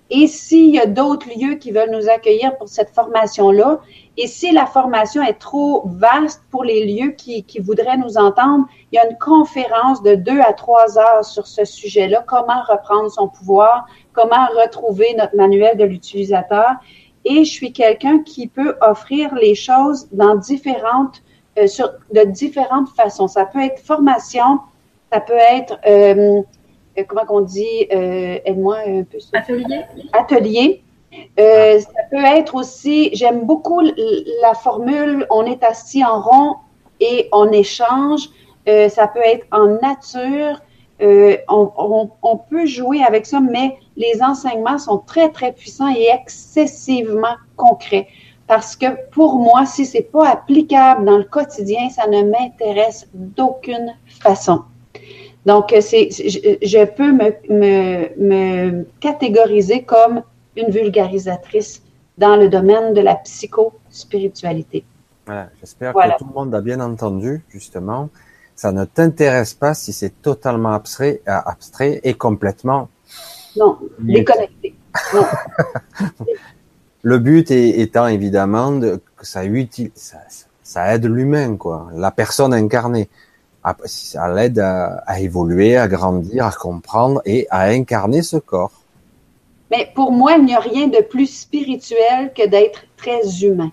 Et s'il y a d'autres lieux qui veulent nous accueillir pour cette formation-là, et si la formation est trop vaste pour les lieux qui, qui voudraient nous entendre, il y a une conférence de deux à trois heures sur ce sujet-là, comment reprendre son pouvoir, comment retrouver notre manuel de l'utilisateur. Et je suis quelqu'un qui peut offrir les choses dans différentes, euh, sur, de différentes façons. Ça peut être formation, ça peut être, euh, comment qu'on dit, euh, aide-moi un peu. Sur... Atelier. Atelier. Euh, ça peut être aussi, j'aime beaucoup la formule, on est assis en rond et on échange. Euh, ça peut être en nature. Euh, on, on, on peut jouer avec ça, mais les enseignements sont très, très puissants et excessivement concrets. Parce que pour moi, si c'est pas applicable dans le quotidien, ça ne m'intéresse d'aucune façon. Donc, c'est, je, je peux me, me, me catégoriser comme une vulgarisatrice dans le domaine de la psychospiritualité. Voilà, j'espère voilà. que tout le monde a bien entendu, justement. Ça ne t'intéresse pas si c'est totalement abstrait, abstrait et complètement... Non, déconnecté. Non. Le but est, étant évidemment de, que ça, utile, ça, ça aide l'humain, quoi, la personne incarnée. Ça l'aide à, à évoluer, à grandir, à comprendre et à incarner ce corps. Mais pour moi, il n'y a rien de plus spirituel que d'être très humain.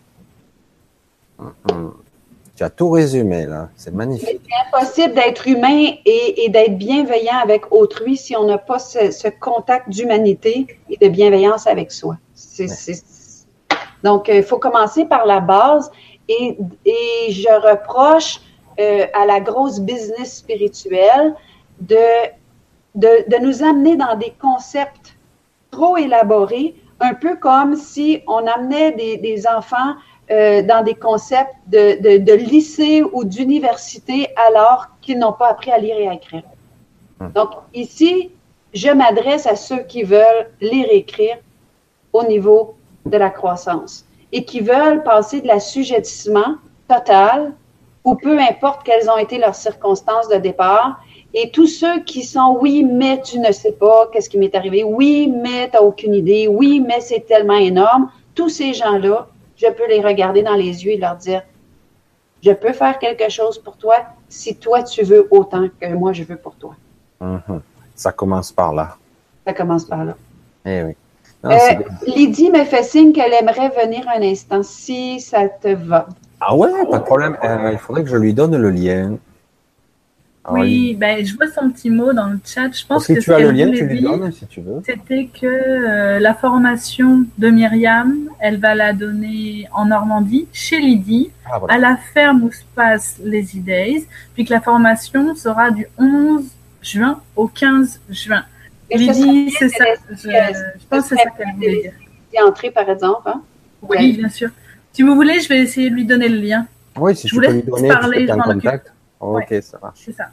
Mmh. Tu as tout résumé, là. C'est magnifique. Mais c'est impossible d'être humain et, et d'être bienveillant avec autrui si on n'a pas ce, ce contact d'humanité et de bienveillance avec soi. C'est, ouais. c'est... Donc, il euh, faut commencer par la base et, et je reproche euh, à la grosse business spirituelle de, de, de nous amener dans des concepts trop élaborés, un peu comme si on amenait des, des enfants euh, dans des concepts de, de, de lycée ou d'université alors qu'ils n'ont pas appris à lire et à écrire. Donc, ici, je m'adresse à ceux qui veulent lire et écrire au niveau de la croissance et qui veulent passer de l'assujettissement total ou peu importe quelles ont été leurs circonstances de départ. Et tous ceux qui sont, oui, mais tu ne sais pas qu'est-ce qui m'est arrivé, oui, mais tu n'as aucune idée, oui, mais c'est tellement énorme, tous ces gens-là, je peux les regarder dans les yeux et leur dire, je peux faire quelque chose pour toi si toi tu veux autant que moi je veux pour toi. Mmh. Ça commence par là. Ça commence par là. Eh oui. Non, euh, Lydie me fait signe qu'elle aimerait venir un instant, si ça te va. Ah ouais, pas de problème. Euh, il faudrait que je lui donne le lien. Alors, oui, il... ben, je vois son petit mot dans le chat. Je pense si que tu as le lien, tu lui donnes si tu veux. C'était que euh, la formation de Myriam, elle va la donner en Normandie, chez Lydie, ah, voilà. à la ferme où se passent les E-Days, puis que la formation sera du onze juin au quinze juin. Et Lydie, c'est ça. Je, je pense que c'est ça qu'elle voulait dire. Y entrer, par exemple. Hein? Oui, ouais. Bien sûr. Si vous voulez, je vais essayer de lui donner le lien. Oui, si je tu peux lui donner, parler, tu peux en contact. Ok, ouais, ça marche. C'est ça.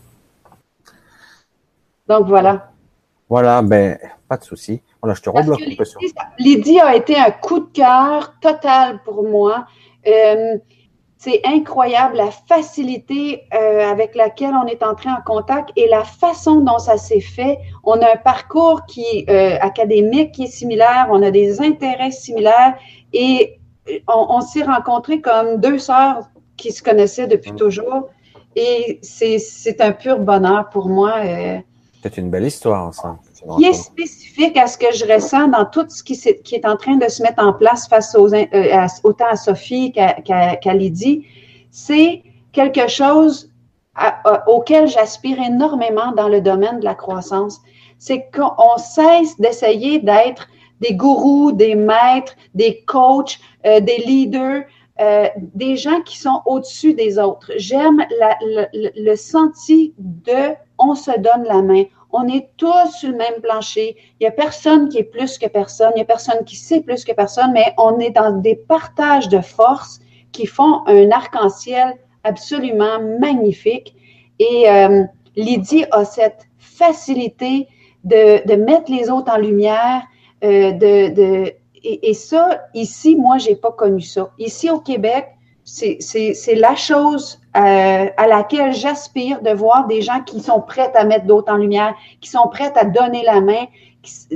Donc, voilà. Voilà, ben, pas de souci. Voilà, je te rebloque un peu sur. Lydie a été un coup de cœur total pour moi. Euh, c'est incroyable la facilité euh, avec laquelle on est entré en contact et la façon dont ça s'est fait. On a un parcours qui euh, académique qui est similaire, on a des intérêts similaires et on, on s'est rencontrés comme deux sœurs qui se connaissaient depuis mmh. toujours. Et c'est, c'est un pur bonheur pour moi. Euh, c'est une belle histoire, ça. Qui est spécifique à ce que je ressens dans tout ce qui, qui est en train de se mettre en place face aux, euh, à, autant à Sophie qu'à, qu'à, qu'à Lydie. C'est quelque chose à, à, auquel j'aspire énormément dans le domaine de la croissance. C'est qu'on cesse d'essayer d'être des gourous, des maîtres, des coachs, euh, des leaders, Euh, des gens qui sont au-dessus des autres. J'aime la, le, le senti de « on se donne la main ». On est tous sur le même plancher. Il n'y a personne qui est plus que personne. Il n'y a personne qui sait plus que personne, mais on est dans des partages de force qui font un arc-en-ciel absolument magnifique. Et euh, Lydie a cette facilité de, de mettre les autres en lumière, euh, de... de Et, et ça, ici, moi, j'ai pas connu ça. Ici, au Québec, c'est, c'est, c'est la chose euh, à laquelle j'aspire de voir des gens qui sont prêts à mettre d'autres en lumière, qui sont prêts à donner la main, qui,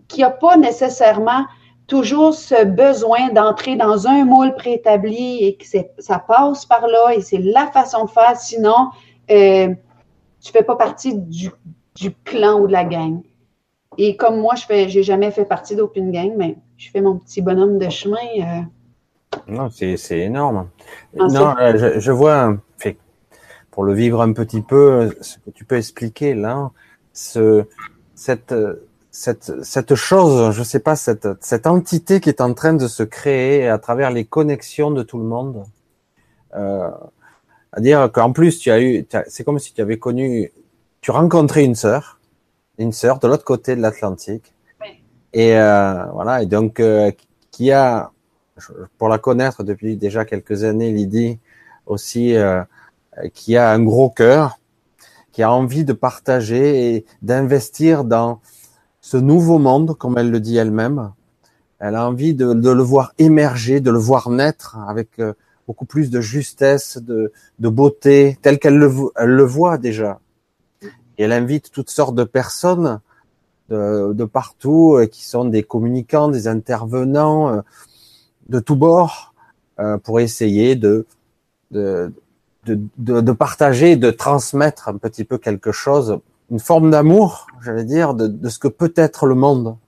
qu'il n'y a pas nécessairement toujours ce besoin d'entrer dans un moule préétabli et que c'est, ça passe par là et c'est la façon de faire. Sinon, euh, tu fais pas partie du, du clan ou de la gang. Et comme moi, je fais, j'ai jamais fait partie d'aucune gang, mais je fais mon petit bonhomme de chemin. Euh... Non, c'est, c'est énorme. En non, euh, je, je vois, fait, pour le vivre un petit peu, ce que tu peux expliquer là, ce, cette, cette, cette chose, je sais pas, cette, cette entité qui est en train de se créer à travers les connexions de tout le monde. Euh, à dire qu'en plus, tu as eu, c'est comme si tu avais connu, tu rencontrais une sœur, une sœur de l'autre côté de l'Atlantique. Oui. Et euh, voilà, et donc euh, qui a, pour la connaître depuis déjà quelques années, Lydie aussi, euh, qui a un gros cœur, qui a envie de partager et d'investir dans ce nouveau monde, comme elle le dit elle-même. Elle a envie de, de le voir émerger, de le voir naître avec euh, beaucoup plus de justesse, de, de beauté, tel qu'elle le, elle le voit déjà. Et elle invite toutes sortes de personnes de, de partout, euh, qui sont des communicants, des intervenants euh, de tous bords, euh, pour essayer de, de, de, de, de partager, de transmettre un petit peu quelque chose, une forme d'amour, j'allais dire, de, de ce que peut être le monde.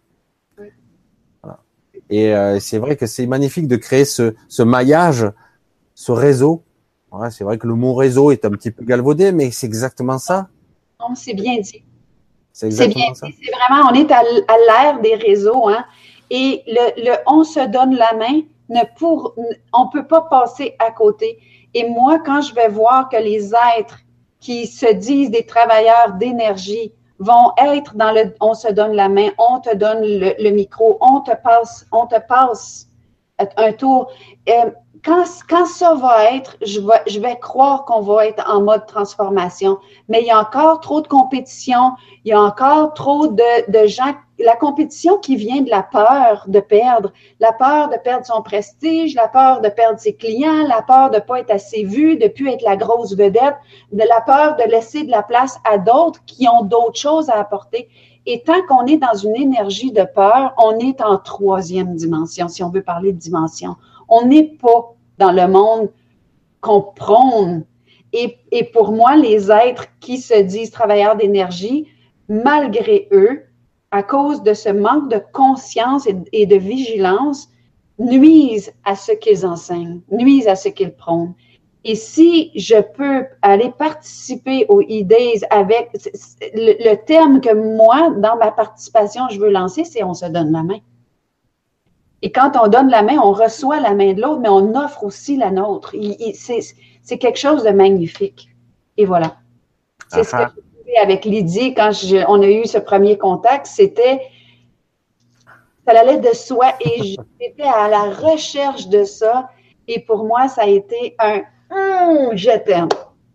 Voilà. Et euh, c'est vrai que c'est magnifique de créer ce, ce maillage, ce réseau. Voilà, c'est vrai que le mot réseau est un petit peu galvaudé, mais c'est exactement ça. Non, c'est bien dit. C'est exactement c'est bien ça. dit. C'est vraiment, on est à, à l'ère des réseaux, hein. Et le, le on se donne la main, ne pour, on peut pas passer à côté. Et moi, quand je vais voir que les êtres qui se disent des travailleurs d'énergie vont être dans le on se donne la main, on te donne le, le micro, on te passe, on te passe un tour. Euh, Quand, quand ça va être, je vais, je vais croire qu'on va être en mode transformation. Mais il y a encore trop de compétition, il y a encore trop de, de gens, la compétition qui vient de la peur de perdre, la peur de perdre son prestige, la peur de perdre ses clients, la peur de ne pas être assez vu, de ne plus être la grosse vedette, de la peur de laisser de la place à d'autres qui ont d'autres choses à apporter. Et tant qu'on est dans une énergie de peur, on est en troisième dimension, si on veut parler de dimension. On n'est pas dans le monde qu'on prône. Et, et pour moi, les êtres qui se disent travailleurs d'énergie, malgré eux, à cause de ce manque de conscience et, et de vigilance, nuisent à ce qu'ils enseignent, nuisent à ce qu'ils prônent. Et si je peux aller participer aux E-Days avec le, le terme que moi, dans ma participation, je veux lancer, c'est « on se donne la main ». Et quand on donne la main, on reçoit la main de l'autre, mais on offre aussi la nôtre. Il, il, c'est, c'est quelque chose de magnifique. Et voilà. C'est ce que j'ai fait avec Lydie quand je, on a eu ce premier contact. C'était, ça allait de soi et j'étais à la recherche de ça. Et pour moi, ça a été un hum, je t'aime.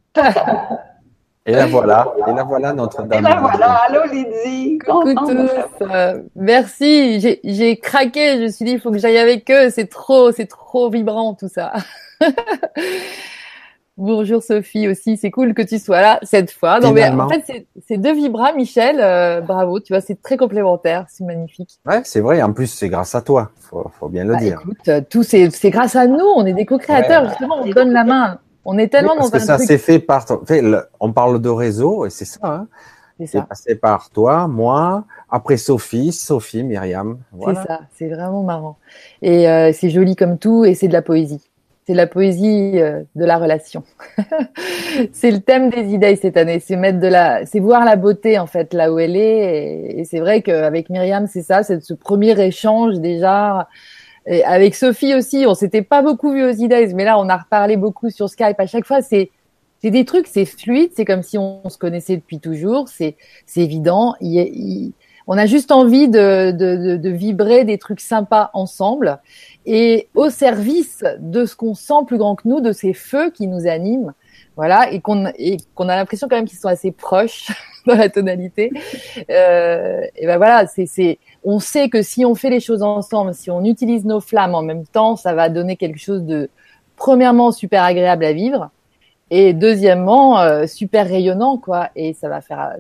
Et la voilà, et la voilà notre dame. Et la voilà, allô Lydie. Coucou tous, euh, merci, j'ai, j'ai craqué, je me suis dit il faut que j'aille avec eux, c'est trop, c'est trop vibrant tout ça. Bonjour Sophie aussi, c'est cool que tu sois là cette fois. Non mais en fait c'est, c'est deux vibras, Michel, euh, bravo, tu vois c'est très complémentaire, c'est magnifique. Ouais c'est vrai, en plus c'est grâce à toi, faut, faut bien le bah, dire. Écoute, tout c'est, c'est grâce à nous, on est des co-créateurs ouais, justement, on donne la main. On est tellement oui, parce dans que un ça truc... s'est fait par ton... fait, le... on parle de réseau et c'est ça. Hein. C'est, c'est ça. passé par toi, moi, après Sophie, Sophie, Myriam. Voilà. C'est ça. C'est vraiment marrant. Et euh, c'est joli comme tout et c'est de la poésie. C'est de la poésie euh, de la relation. C'est le thème des idées cette année. C'est mettre de la, c'est voir la beauté en fait là où elle est. Et, et c'est vrai qu'avec Myriam, c'est ça, c'est ce premier échange déjà. Et avec Sophie aussi, on s'était pas beaucoup vu aux E-Days, mais là, on a reparlé beaucoup sur Skype. À chaque fois, c'est, c'est des trucs, c'est fluide, c'est comme si on, on se connaissait depuis toujours, c'est, c'est évident. Il, il, on a juste envie de, de, de, de vibrer des trucs sympas ensemble et au service de ce qu'on sent plus grand que nous, de ces feux qui nous animent. Voilà, et qu'on, et qu'on a l'impression quand même qu'ils sont assez proches dans la tonalité. Euh, et ben voilà, c'est, c'est, on sait que si on fait les choses ensemble, si on utilise nos flammes en même temps, ça va donner quelque chose de, premièrement, super agréable à vivre, et deuxièmement, euh, super rayonnant, quoi. Et ça va faire que,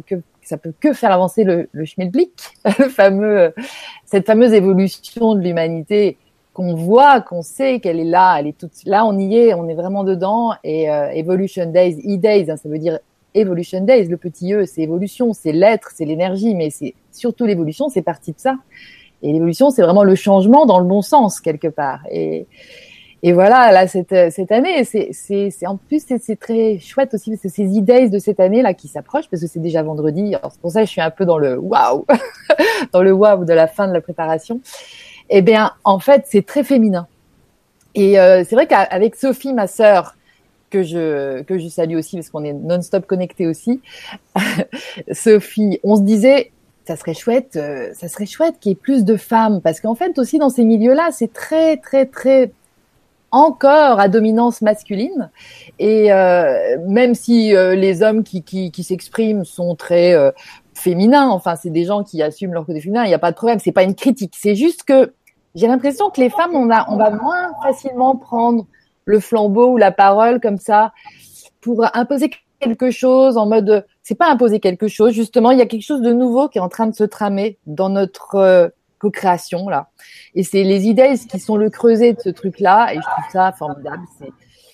ça peut que faire avancer le, le schmilblick, le fameux, cette fameuse évolution de l'humanité qu'on voit, qu'on sait qu'elle est là, elle est toute là, on y est, on est vraiment dedans. Et euh, Evolution Days, E-Days, hein, ça veut dire Evolution Days, le petit E, c'est évolution, c'est l'être, c'est l'énergie, mais c'est surtout l'évolution, c'est partie de ça. Et l'évolution, c'est vraiment le changement dans le bon sens quelque part. Et et voilà, là cette cette année, c'est c'est c'est en plus c'est, c'est très chouette aussi, c'est ces E-Days de cette année là qui s'approchent parce que c'est déjà vendredi. Alors c'est pour ça que je suis un peu dans le waouh, dans le waouh de la fin de la préparation. Eh bien, en fait, c'est très féminin. Et euh, c'est vrai qu'avec Sophie, ma sœur, que je que je salue aussi parce qu'on est non-stop connectés aussi, Sophie, on se disait, ça serait chouette, euh, ça serait chouette qu'il y ait plus de femmes parce qu'en fait aussi dans ces milieux-là, c'est très très très encore à dominance masculine et euh, même si euh, les hommes qui qui qui s'expriment sont très euh, féminins, enfin c'est des gens qui assument leur côté féminin, il n'y a pas de problème, c'est pas une critique, c'est juste que j'ai l'impression que les femmes on a on va moins facilement prendre le flambeau ou la parole comme ça pour imposer quelque chose en mode c'est pas imposer quelque chose, justement il y a quelque chose de nouveau qui est en train de se tramer dans notre euh, co-création là. Et c'est les idées qui sont le creuset de ce truc-là et je trouve ça formidable. C'est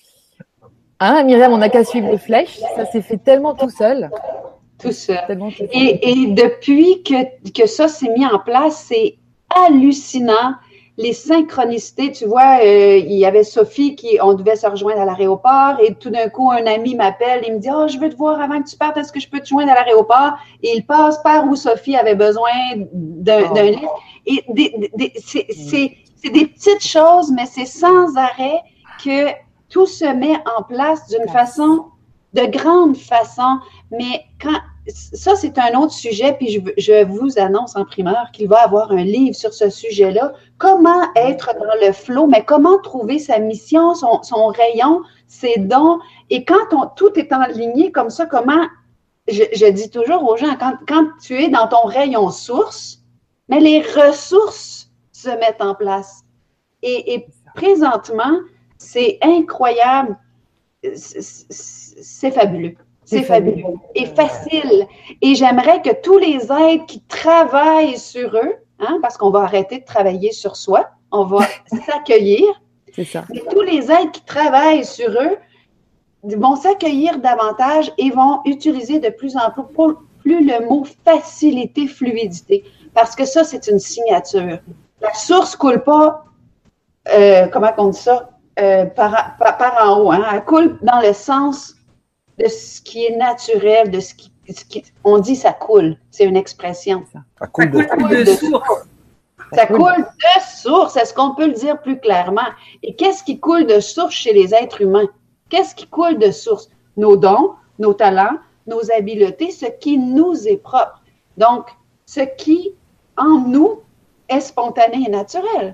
hein, Myriam, on n'a qu'à suivre les flèches, ça s'est fait tellement tout seul. Tout seul. Tellement tout seul. Et, et depuis que, que ça s'est mis en place, c'est hallucinant. Les synchronicités, tu vois, euh, il y avait Sophie qui, on devait se rejoindre à l'aéroport et tout d'un coup, un ami m'appelle, il me dit « Oh, je veux te voir avant que tu partes, est-ce que je peux te joindre à l'aéroport? » Et il passe par où Sophie avait besoin d'un, oh. d'un livre. Et des, des, c'est, c'est, c'est des petites choses, mais c'est sans arrêt que tout se met en place d'une façon, de grande façon. Mais quand ça, c'est un autre sujet, puis je, je vous annonce en primeur qu'il va y avoir un livre sur ce sujet-là. Comment être dans le flow, mais comment trouver sa mission, son, son rayon, ses dons. Et quand on, tout est enligné comme ça, comment, je, je dis toujours aux gens, quand, quand tu es dans ton rayon source, mais les ressources se mettent en place. Et, et présentement, c'est incroyable. C'est, c'est fabuleux. C'est fabuleux et facile. Et j'aimerais que tous les êtres qui travaillent sur eux, hein, parce qu'on va arrêter de travailler sur soi, on va s'accueillir. C'est ça. Mais tous les êtres qui travaillent sur eux vont s'accueillir davantage et vont utiliser de plus en plus, plus le mot facilité, fluidité. Parce que ça, c'est une signature. La source ne coule pas, euh, comment on dit ça, euh, par, par, par en haut. Hein? Elle coule dans le sens de ce qui est naturel, de ce qui, ce qui on dit ça coule, c'est une expression. Ça, ça coule, ça de, coule de, de source. source. Ça coule de source, est-ce qu'on peut le dire plus clairement? Et qu'est-ce qui coule de source chez les êtres humains? Qu'est-ce qui coule de source? Nos dons, nos talents, nos habiletés, ce qui nous est propre. Donc, ce qui, en nous, est spontané et naturel.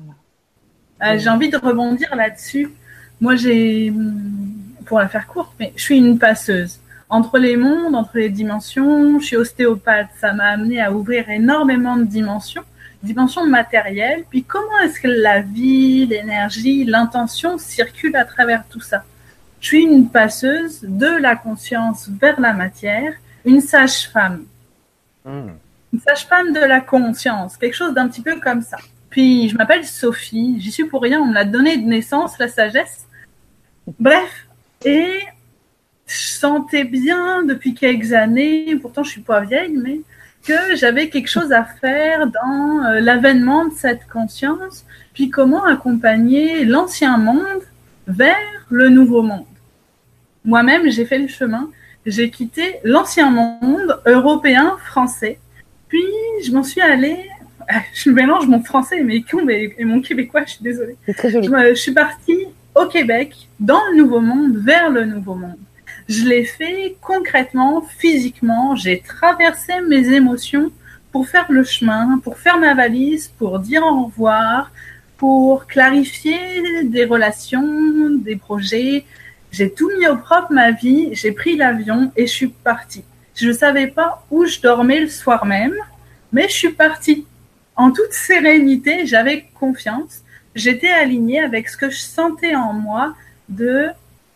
Euh, j'ai envie de rebondir là-dessus. Moi, j'ai... pour la faire courte, mais je suis une passeuse. Entre les mondes, entre les dimensions, je suis ostéopathe. Ça m'a amené à ouvrir énormément de dimensions, dimensions matérielles. Puis comment est-ce que la vie, l'énergie, l'intention circulent à travers tout ça? Je suis une passeuse de la conscience vers la matière, une sage-femme. Mmh. Une sage-femme de la conscience, quelque chose d'un petit peu comme ça. Puis je m'appelle Sophie, j'y suis pour rien, on me l'a donné de naissance, la sagesse. Bref. Et je sentais bien depuis quelques années, pourtant je suis pas vieille, mais que j'avais quelque chose à faire dans euh, l'avènement de cette conscience, puis comment accompagner l'ancien monde vers le nouveau monde. Moi-même, j'ai fait le chemin, j'ai quitté l'ancien monde européen, français, puis je m'en suis allée, je mélange mon français et, mes, et mon québécois, je suis désolée. C'est très joli. Je, je suis partie au Québec, dans le nouveau monde, vers le nouveau monde. Je l'ai fait concrètement, physiquement. J'ai traversé mes émotions pour faire le chemin, pour faire ma valise, pour dire au revoir, pour clarifier des relations, des projets. J'ai tout mis au propre ma vie. J'ai pris l'avion et je suis partie. Je ne savais pas où je dormais le soir même, mais je suis partie. En toute sérénité, j'avais confiance. J'étais alignée avec ce que je sentais en moi de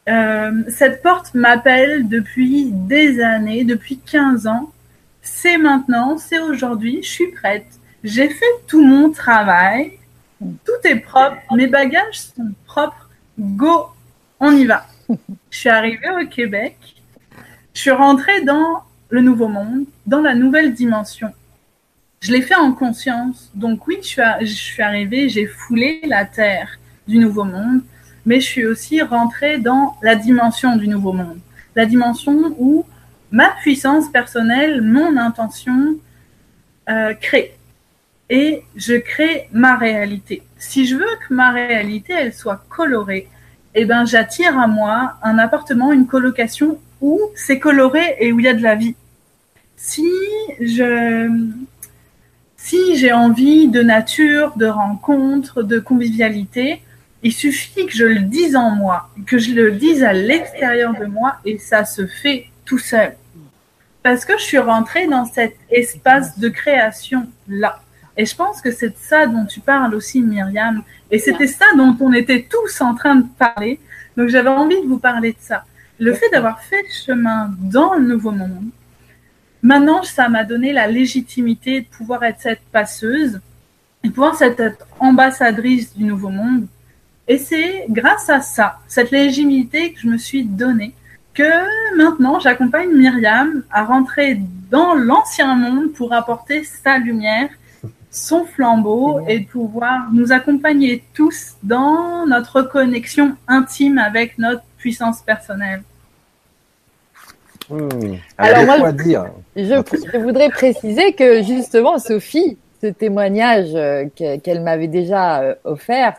Euh, cette porte m'appelle depuis des années, depuis quinze ans. C'est maintenant, c'est aujourd'hui, je suis prête. J'ai fait tout mon travail, tout est propre, mes bagages sont propres, go, on y va. Je suis arrivée au Québec, je suis rentrée dans le nouveau monde, dans la nouvelle dimension. Je l'ai fait en conscience, donc oui, je suis, à, je suis arrivée, j'ai foulé la terre du nouveau monde, mais je suis aussi rentrée dans la dimension du nouveau monde, la dimension où ma puissance personnelle, mon intention euh, crée. Et je crée ma réalité. Si je veux que ma réalité, elle soit colorée, eh ben, j'attire à moi un appartement, une colocation où c'est coloré et où il y a de la vie. Si je, si j'ai envie de nature, de rencontres, de convivialité, il suffit que je le dise en moi, que je le dise à l'extérieur de moi et ça se fait tout seul. Parce que je suis rentrée dans cet espace de création-là. Et je pense que c'est de ça dont tu parles aussi, Myriam. Et c'était ça dont on était tous en train de parler. Donc, j'avais envie de vous parler de ça. Le fait d'avoir fait chemin dans le nouveau monde, maintenant, ça m'a donné la légitimité de pouvoir être cette passeuse et de pouvoir être cette ambassadrice du nouveau monde. Et c'est grâce à ça, cette légitimité que je me suis donnée, que maintenant, j'accompagne Myriam à rentrer dans l'ancien monde pour apporter sa lumière, son flambeau et de pouvoir nous accompagner tous dans notre connexion intime avec notre puissance personnelle. Mmh. Alors moi, quoi dire. Je, je voudrais préciser que justement, Sophie, ce témoignage qu'elle m'avait déjà offert,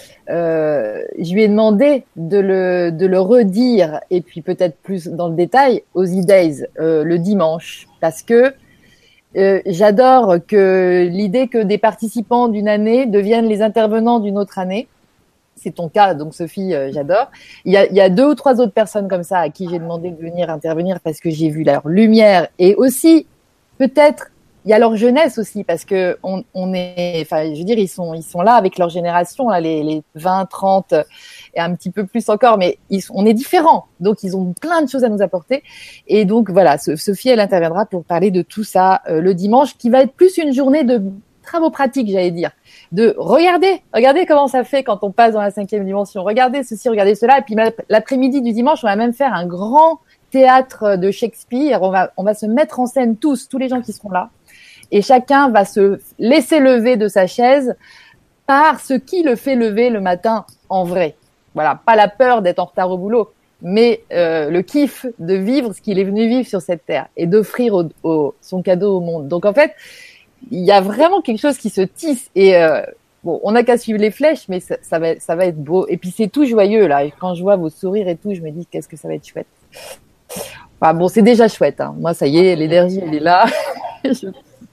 Euh, je lui ai demandé de le, de le redire et puis peut-être plus dans le détail aux E-Days euh, le dimanche parce que euh, j'adore que l'idée que des participants d'une année deviennent les intervenants d'une autre année. C'est ton cas, donc Sophie, euh, j'adore. Il y a, il y a deux ou trois autres personnes comme ça à qui j'ai demandé de venir intervenir parce que j'ai vu leur lumière et aussi peut-être il y a leur jeunesse aussi parce que on, on est, enfin, je veux dire, ils sont, ils sont là avec leur génération, là, les, les vingt, trente et un petit peu plus encore, mais ils sont, on est différents. Donc, ils ont plein de choses à nous apporter. Et donc, voilà, Sophie, elle interviendra pour parler de tout ça euh, le dimanche, qui va être plus une journée de travaux pratiques, j'allais dire. De regarder, regardez comment ça fait quand on passe dans la cinquième dimension. Regardez ceci, regardez cela. Et puis, l'après-midi du dimanche, on va même faire un grand théâtre de Shakespeare. On va, on va se mettre en scène tous, tous les gens qui seront là. Et chacun va se laisser lever de sa chaise par ce qui le fait lever le matin en vrai. Voilà, pas la peur d'être en retard au boulot, mais euh, le kiff de vivre ce qu'il est venu vivre sur cette terre et d'offrir au, au, son cadeau au monde. Donc en fait, il y a vraiment quelque chose qui se tisse et euh, bon, on n'a qu'à suivre les flèches, mais ça, ça va, ça va être beau. Et puis c'est tout joyeux là. Et quand je vois vos sourires et tout, je me dis qu'est-ce que ça va être chouette. Enfin bon, c'est déjà chouette. Hein. Moi, ça y est, l'énergie elle est là. je...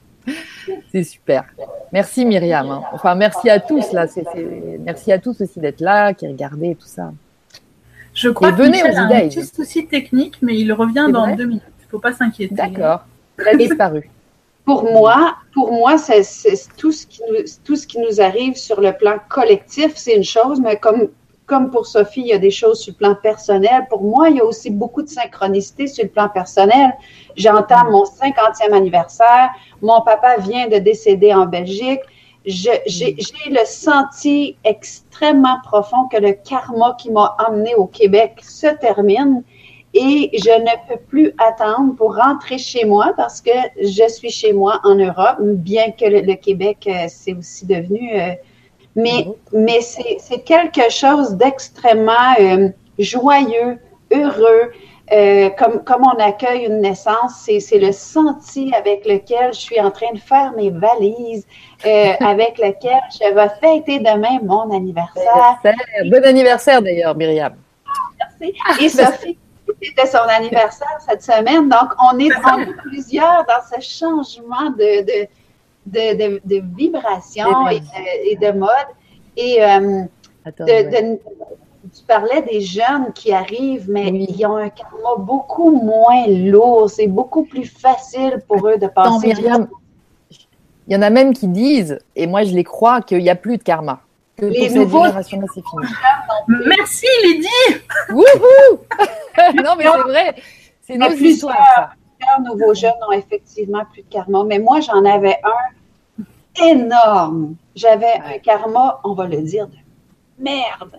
C'est super. Merci Myriam. Hein. Enfin, merci à tous là. C'est, c'est... Merci à tous aussi d'être là, qui regardaient tout ça. Je crois et que Michel a un petit souci technique, mais il revient c'est dans vrai deux minutes. Il ne faut pas s'inquiéter. D'accord. Il a disparu. Pour moi, pour moi, c'est, c'est tout ce qui nous, tout ce qui nous arrive sur le plan collectif, c'est une chose, mais comme Comme pour Sophie, il y a des choses sur le plan personnel. Pour moi, il y a aussi beaucoup de synchronicité sur le plan personnel. J'entends mon cinquantième anniversaire. Mon papa vient de décéder en Belgique. Je, j'ai, j'ai le senti extrêmement profond que le karma qui m'a emmené au Québec se termine et je ne peux plus attendre pour rentrer chez moi parce que je suis chez moi en Europe, bien que le, le Québec, euh, c'est aussi devenu... Euh, Mais, mais c'est, c'est quelque chose d'extrêmement euh, joyeux, heureux, euh, comme, comme on accueille une naissance. C'est, c'est le senti avec lequel je suis en train de faire mes valises, euh, avec lequel je vais fêter demain mon anniversaire. Bon anniversaire d'ailleurs, Myriam. Merci. Et Sophie, c'était son anniversaire cette semaine. Donc, on est, on est plusieurs dans ce changement de... de De, de, de vibration et de, et de mode. Et euh, Attends, de, ouais. de, tu parlais des jeunes qui arrivent, mais oui. Ils ont un karma beaucoup moins lourd. C'est beaucoup plus facile pour eux de passer. Non, Myriam, il y en a même qui disent, et moi je les crois, qu'il n'y a plus de karma. que Les pour nouveaux- cette génération-là, c'est fini. Merci Lydie. Wouhou Non, mais c'est vrai. C'est Mais nos plusieurs- histoires, ça. Plusieurs nouveaux jeunes ont effectivement plus de karma, mais moi, j'en avais un énorme. J'avais Ouais. un karma, on va le dire, de merde.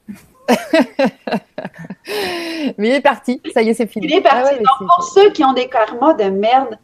Mais il est parti. Ça y est, c'est fini. Il est parti. Ah ouais, mais Donc, c'est- pour ceux qui ont des karmas de merde,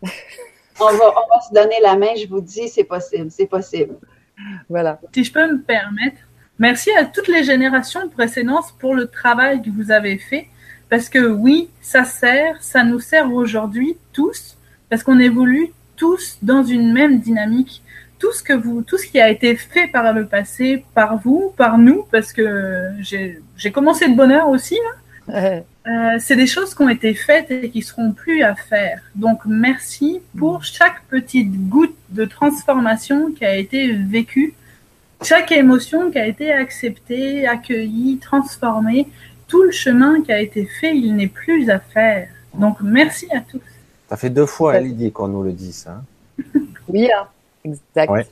on va, on va se donner la main, je vous dis, c'est possible, c'est possible. Voilà. Si je peux me permettre, merci à toutes les générations précédentes pour le travail que vous avez fait. Parce que oui, ça sert, ça nous sert aujourd'hui tous, parce qu'on évolue tous dans une même dynamique. Tout ce que vous, tout ce qui a été fait par le passé, par vous, par nous, parce que j'ai, j'ai commencé de bonne heure aussi, là. Euh, Euh, c'est des choses qui ont été faites et qui seront plus à faire. Donc, merci pour chaque petite goutte de transformation qui a été vécue, chaque émotion qui a été acceptée, accueillie, transformée, tout le chemin qui a été fait, il n'est plus à faire. Donc, merci à tous. Ça fait deux fois, Ouais. Lydie, qu'on nous le dit, ça. oui, hein. Exact. Ouais.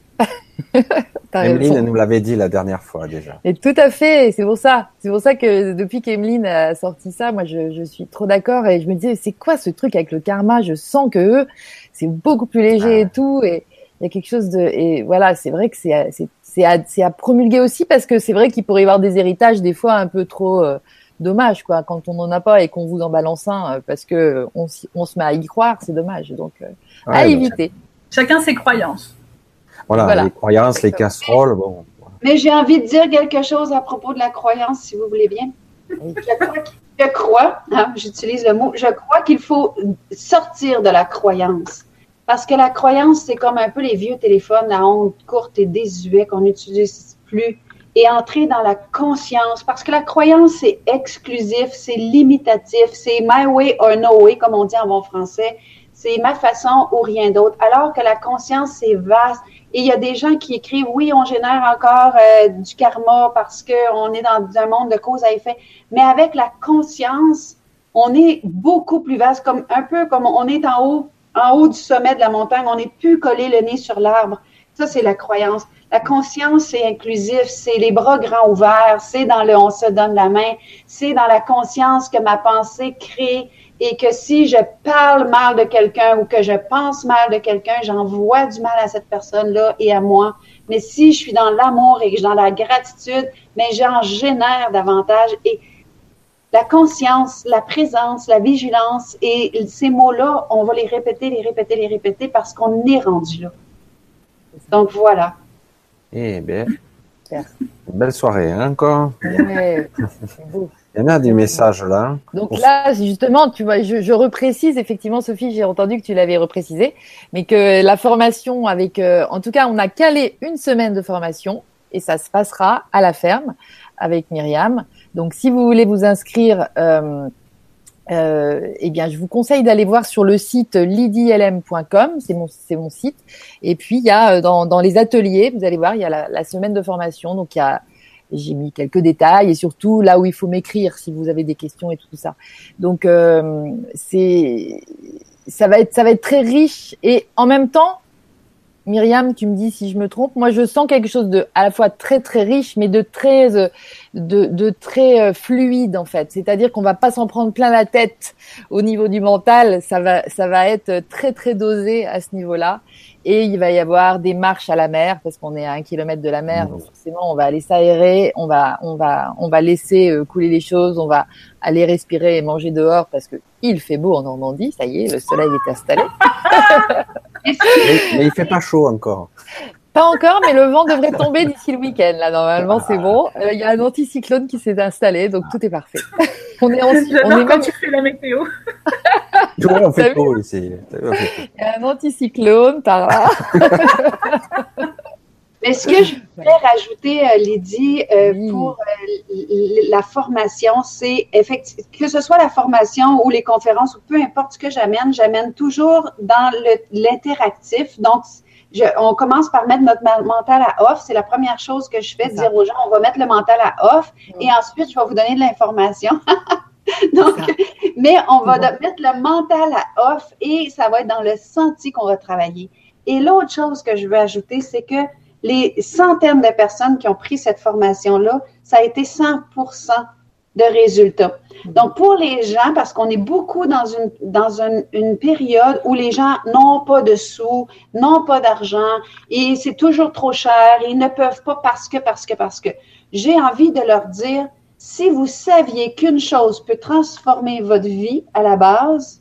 T'as Emeline raison. nous l'avait dit la dernière fois, déjà. Et tout à fait, c'est pour ça. C'est pour ça que depuis qu'Emeline a sorti ça, moi je, je suis trop d'accord et je me disais c'est quoi ce truc avec le karma? Je sens que eux, c'est beaucoup plus léger Ah. et tout et il y a quelque chose de et voilà, c'est vrai que c'est à- c'est c'est à, c'est à promulguer aussi parce que c'est vrai qu'il pourrait y avoir des héritages des fois un peu trop euh, dommage quoi quand on n'en a pas et qu'on vous en balance un euh, parce que on, s'y- on se met à y croire, c'est dommage. Donc euh, à Ouais, donc, éviter. Chacun ses croyances. voilà, Voilà. les croyances, les casseroles, bon. Mais j'ai envie de dire quelque chose à propos de la croyance, si vous voulez bien. Oui. Je crois, qu'il- je crois hein, j'utilise le mot, je crois qu'il faut sortir de la croyance. Parce que la croyance, c'est comme un peu les vieux téléphones à ondes courtes et désuets qu'on n'utilise plus. Et entrer dans la conscience. Parce que la croyance, c'est exclusif, c'est limitatif, c'est my way or no way, comme on dit en bon français. C'est ma façon ou rien d'autre. Alors que la conscience, c'est vaste. Et il y a des gens qui écrivent, oui, on génère encore euh, du karma parce qu'on est dans un monde de cause à effet. Mais avec la conscience, on est beaucoup plus vaste, comme un peu comme on est en haut, en haut du sommet de la montagne. On n'est plus collé le nez sur l'arbre. Ça, c'est la croyance. La conscience, c'est inclusif, c'est les bras grands ouverts, c'est dans le on se donne la main, c'est dans la conscience que ma pensée crée et que si je parle mal de quelqu'un ou que je pense mal de quelqu'un, j'envoie du mal à cette personne-là et à moi. Mais si je suis dans l'amour et que je suis dans la gratitude, mais j'en génère davantage. Et la conscience, la présence, la vigilance et ces mots-là, on va les répéter, les répéter, les répéter parce qu'on est rendu là. Donc voilà. Eh bien, Super. une belle soirée, hein, encore. Ouais, c'est beau. Il y en a des messages là. Donc là, c'est justement, tu vois, je, je reprécise effectivement, Sophie, j'ai entendu que tu l'avais reprécisé, mais que la formation avec, euh, en tout cas, on a calé une semaine de formation et ça se passera à la ferme avec Myriam. Donc, si vous voulez vous inscrire, euh, euh, eh bien, je vous conseille d'aller voir sur le site lydie l m point com, c'est mon, c'est mon site. Et puis, il y a dans, dans les ateliers, vous allez voir, il y a la, la semaine de formation. Donc, il y a, j'ai mis quelques détails et surtout là où il faut m'écrire si vous avez des questions et tout ça. Donc, euh, c'est, ça va être, ça va être très riche et en même temps, Myriam, tu me dis si je me trompe. Moi, je sens quelque chose de à la fois très très riche, mais de très euh, de, de très euh, fluide en fait. C'est-à-dire qu'on va pas s'en prendre plein la tête au niveau du mental. Ça va ça va être très très dosé à ce niveau-là. Et il va y avoir des marches à la mer parce qu'on est à un kilomètre de la mer. Donc forcément, on va aller s'aérer, on va on va on va laisser euh, couler les choses, on va aller respirer et manger dehors parce que il fait beau en Normandie. Ça y est, le soleil est installé. Mais, mais il fait pas chaud encore. Pas encore, mais le vent devrait tomber d'ici le week-end. Là, normalement, c'est bon. Il euh, y a un anticyclone qui s'est installé, donc tout est parfait. On est en, J'adore on est quand même... tu fais la météo. Tu vois, on T'as fait vu chaud ici. On fait chaud. Il y a un anticyclone par là. Mais ce que je voulais rajouter, euh, Lydie, euh, Oui. pour euh, l- l- la formation, c'est effectivement que ce soit la formation ou les conférences ou peu importe ce que j'amène, j'amène toujours dans le- l'interactif. Donc, je, on commence par mettre notre ma- mental à off. C'est la première chose que je fais, C'est ça. dire aux gens, on va mettre le mental à off Mm. et ensuite, je vais vous donner de l'information. Donc, mais on va C'est de- mettre le mental à off et ça va être dans le senti qu'on va travailler. Et l'autre chose que je veux ajouter, c'est que les centaines de personnes qui ont pris cette formation-là, ça a été cent pour cent de résultats. Donc, pour les gens, parce qu'on est beaucoup dans une dans une, une période où les gens n'ont pas de sous, n'ont pas d'argent, et c'est toujours trop cher, et ils ne peuvent pas parce que, parce que, parce que. J'ai envie de leur dire, si vous saviez qu'une chose peut transformer votre vie à la base,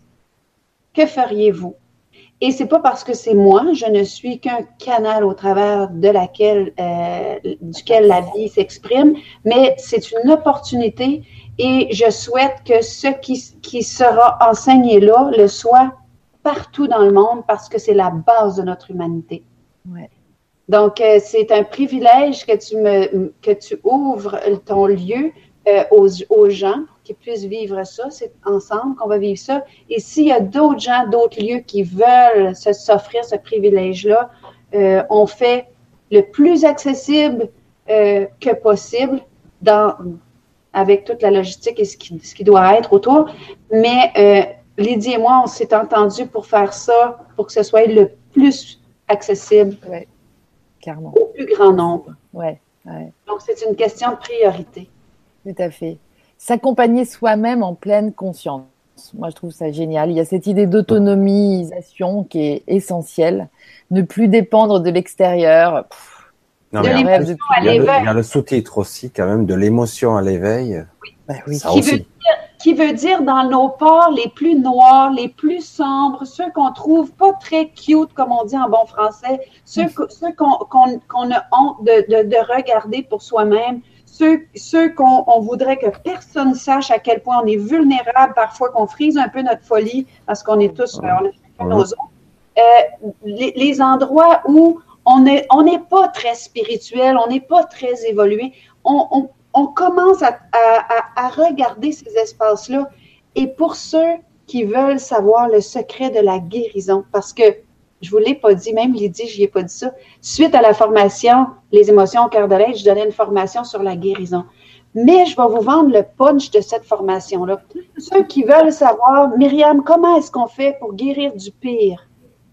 que feriez-vous? Et c'est pas parce que c'est moi, je ne suis qu'un canal au travers de laquelle, euh, duquel la vie s'exprime, mais c'est une opportunité et je souhaite que ce qui, qui sera enseigné là le soit partout dans le monde parce que c'est la base de notre humanité. Ouais. Donc, euh, c'est un privilège que tu me, que tu ouvres ton lieu euh, aux, aux gens qui puissent vivre ça. C'est ensemble qu'on va vivre ça. Et s'il y a d'autres gens, d'autres lieux qui veulent se, s'offrir ce privilège-là, euh, on fait le plus accessible euh, que possible dans, avec toute la logistique et ce qui, ce qui doit être autour. Mais euh, Lydie et moi, on s'est entendus pour faire ça, pour que ce soit le plus accessible ouais, clairement. Au plus grand nombre. Ouais, ouais. Donc, c'est une question de priorité. Tout à fait. S'accompagner soi-même en pleine conscience. Moi, je trouve ça génial. Il y a cette idée d'autonomisation qui est essentielle. Ne plus dépendre de l'extérieur. Pff, non, de mais l'émotion après, à il y a le- l'éveil. il y a le sous-titre aussi, quand même, de l'émotion à l'éveil. Oui. Ben oui. Ça Qui aussi. veut, dire, qui veut dire dans nos parts les plus noirs, les plus sombres, ceux qu'on trouve pas très cute, comme on dit en bon français, ceux, que- ceux qu'on qu'on, qu'on a honte de, de, de regarder pour soi-même, ceux, ceux qu'on on voudrait que personne sache à quel point on est vulnérable, parfois qu'on frise un peu notre folie, parce qu'on est tous, euh, on a chacun nos autres. Euh, les, les endroits où on n'est on n'est pas très spirituel, on n'est pas très évolué, on, on, on commence à, à, à regarder ces espaces-là. Et pour ceux qui veulent savoir le secret de la guérison, parce que je vous l'ai pas dit, même Lydie, je n'y ai pas dit ça, suite à la formation Les émotions au cœur de l'être, je donnais une formation sur la guérison. Mais je vais vous vendre le punch de cette formation-là. Ceux qui veulent savoir, Myriam, comment est-ce qu'on fait pour guérir du pire?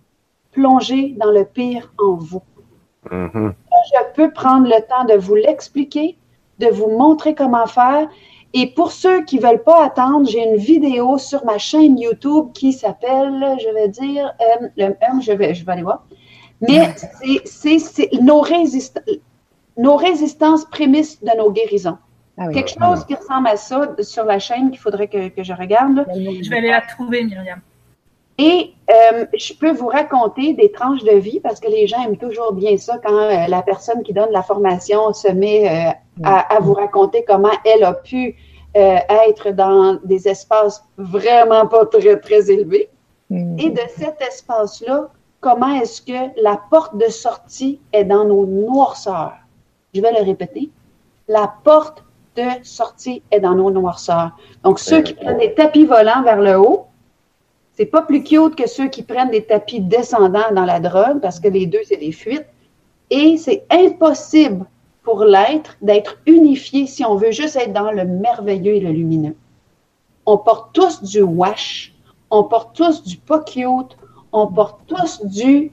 Plongez dans le pire en vous. Mhm. Je peux prendre le temps de vous l'expliquer, de vous montrer comment faire. Et pour ceux qui ne veulent pas attendre, j'ai une vidéo sur ma chaîne YouTube qui s'appelle, je vais dire, euh, le, euh, je, vais, je vais aller voir. Mais c'est, c'est, c'est nos, résist- nos résistances prémices de nos guérisons. Ah oui. Quelque chose qui ressemble à ça sur la chaîne qu'il faudrait que, que je regarde. Là. Je vais aller la trouver, Myriam. Et euh, je peux vous raconter des tranches de vie parce que les gens aiment toujours bien ça quand euh, la personne qui donne la formation se met euh, à, à vous raconter comment elle a pu euh, être dans des espaces vraiment pas très, très élevés. Mmh. Et de cet espace-là, comment est-ce que la porte de sortie est dans nos noirceurs? Je vais le répéter. La porte de sortie est dans nos noirceurs. Donc, ceux qui prennent des tapis volants vers le haut, c'est pas plus cute que ceux qui prennent des tapis descendants dans la drogue, parce que les deux, c'est des fuites. Et c'est impossible pour l'être d'être unifié si on veut juste être dans le merveilleux et le lumineux. On porte tous du wash, on porte tous du pas cute, on porte tous du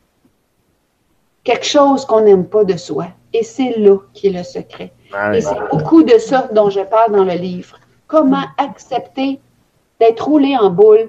quelque chose qu'on n'aime pas de soi. Et c'est là qui est le secret. Ah, et c'est beaucoup de ça dont je parle dans le livre. Comment accepter d'être roulé en boule.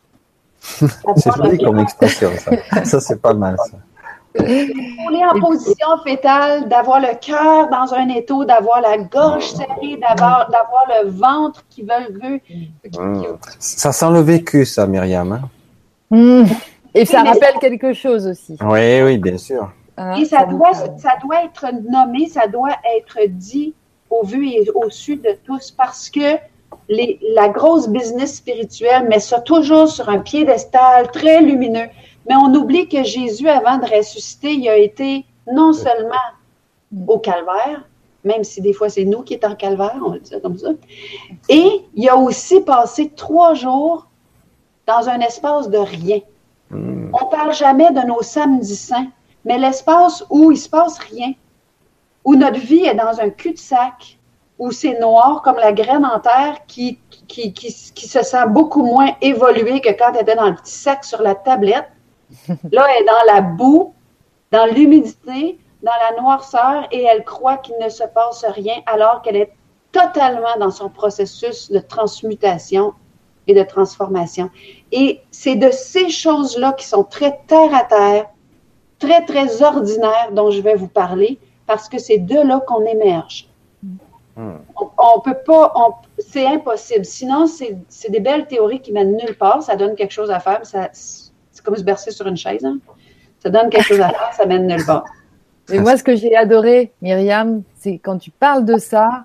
c'est joli comme expression, ça. Ça, c'est pas mal, ça. Rouler en position fétale, d'avoir le cœur dans un étau, d'avoir la gorge serrée, d'avoir, d'avoir le ventre qui veut, veut qui- Mmh. qui- Ça sent le vécu, ça, Myriam. Hein? Mmh. Et ça mais rappelle quelque chose aussi. Oui, oui, bien sûr. Hein, Et ça nous doit, parle. ça doit être nommé, ça doit être dit au vu et au su de tous parce que les, la grosse business spirituelle met ça toujours sur un piédestal très lumineux. Mais on oublie que Jésus, avant de ressusciter, il a été non seulement au calvaire, même si des fois c'est nous qui sommes en calvaire, on va dire ça comme ça, et il a aussi passé trois jours dans un espace de rien. Mmh. On ne parle jamais de nos samedis saints, mais l'espace où il ne se passe rien, où notre vie est dans un cul-de-sac, où c'est noir comme la graine en terre qui, qui, qui, qui se sent beaucoup moins évoluée que quand elle était dans le petit sac sur la tablette. Là, elle est dans la boue, dans l'humidité, dans la noirceur et elle croit qu'il ne se passe rien alors qu'elle est totalement dans son processus de transmutation et de transformation. Et c'est de ces choses-là qui sont très terre à terre, très, très ordinaires dont je vais vous parler parce que c'est de là qu'on émerge. Hmm. On, on peut pas, on, c'est impossible. Sinon, c'est, c'est des belles théories qui mènent nulle part. Ça donne quelque chose à faire. Ça, c'est comme se bercer sur une chaise. Hein? Ça donne quelque chose à faire, ça mène nulle part. Et moi, ce que j'ai adoré, Myriam, c'est quand tu parles de ça,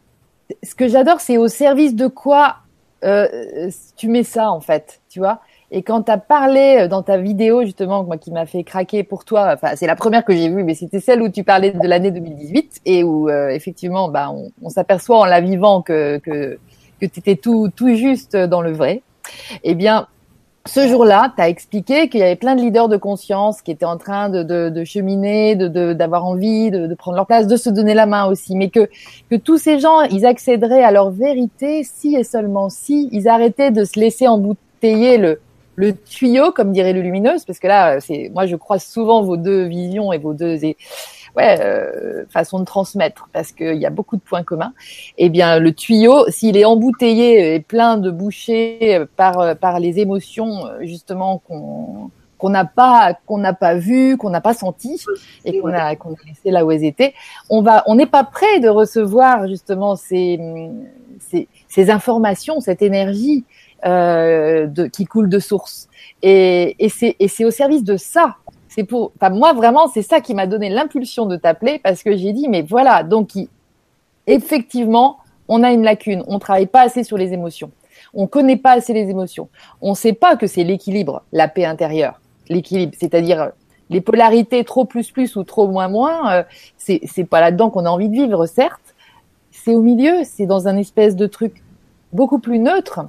ce que j'adore, c'est au service de quoi euh, tu mets ça, en fait, tu vois. Et quand tu as parlé dans ta vidéo, justement, moi, qui m'a fait craquer pour toi, enfin, c'est la première que j'ai vue, mais c'était celle où tu parlais de l'année deux mille dix-huit et où, euh, effectivement, bah, on, on s'aperçoit en la vivant que, que, que tu étais tout, tout juste dans le vrai. Eh bien, ce jour-là, tu as expliqué qu'il y avait plein de leaders de conscience qui étaient en train de, de, de cheminer, de, de, d'avoir envie, de, de prendre leur place, de se donner la main aussi, mais que, que tous ces gens, ils accéderaient à leur vérité si et seulement si ils arrêtaient de se laisser embouteiller le, le tuyau, comme dirait le Lumineuse, parce que là, c'est, moi, je croise souvent vos deux visions et vos deux, et, ouais, euh, façons de transmettre, parce qu'il y a beaucoup de points communs. Eh bien, le tuyau, s'il est embouteillé et plein de bouchées par par les émotions, justement qu'on qu'on n'a pas qu'on n'a pas vu, qu'on n'a pas senti et qu'on a qu'on a laissé là où elles étaient, on va, on n'est pas prêt de recevoir justement ces ces ces informations, cette énergie euh, de qui coule de source. Et et c'est et c'est au service de ça. C'est pour, enfin, moi, vraiment, c'est ça qui m'a donné l'impulsion de t'appeler parce que j'ai dit, mais voilà, donc, il, effectivement, on a une lacune. On travaille pas assez sur les émotions. On connaît pas assez les émotions. On sait pas que c'est l'équilibre, la paix intérieure. L'équilibre, c'est-à-dire les polarités trop plus plus ou trop moins moins, euh, c'est, c'est pas là-dedans qu'on a envie de vivre, certes. C'est au milieu, c'est dans un espèce de truc beaucoup plus neutre.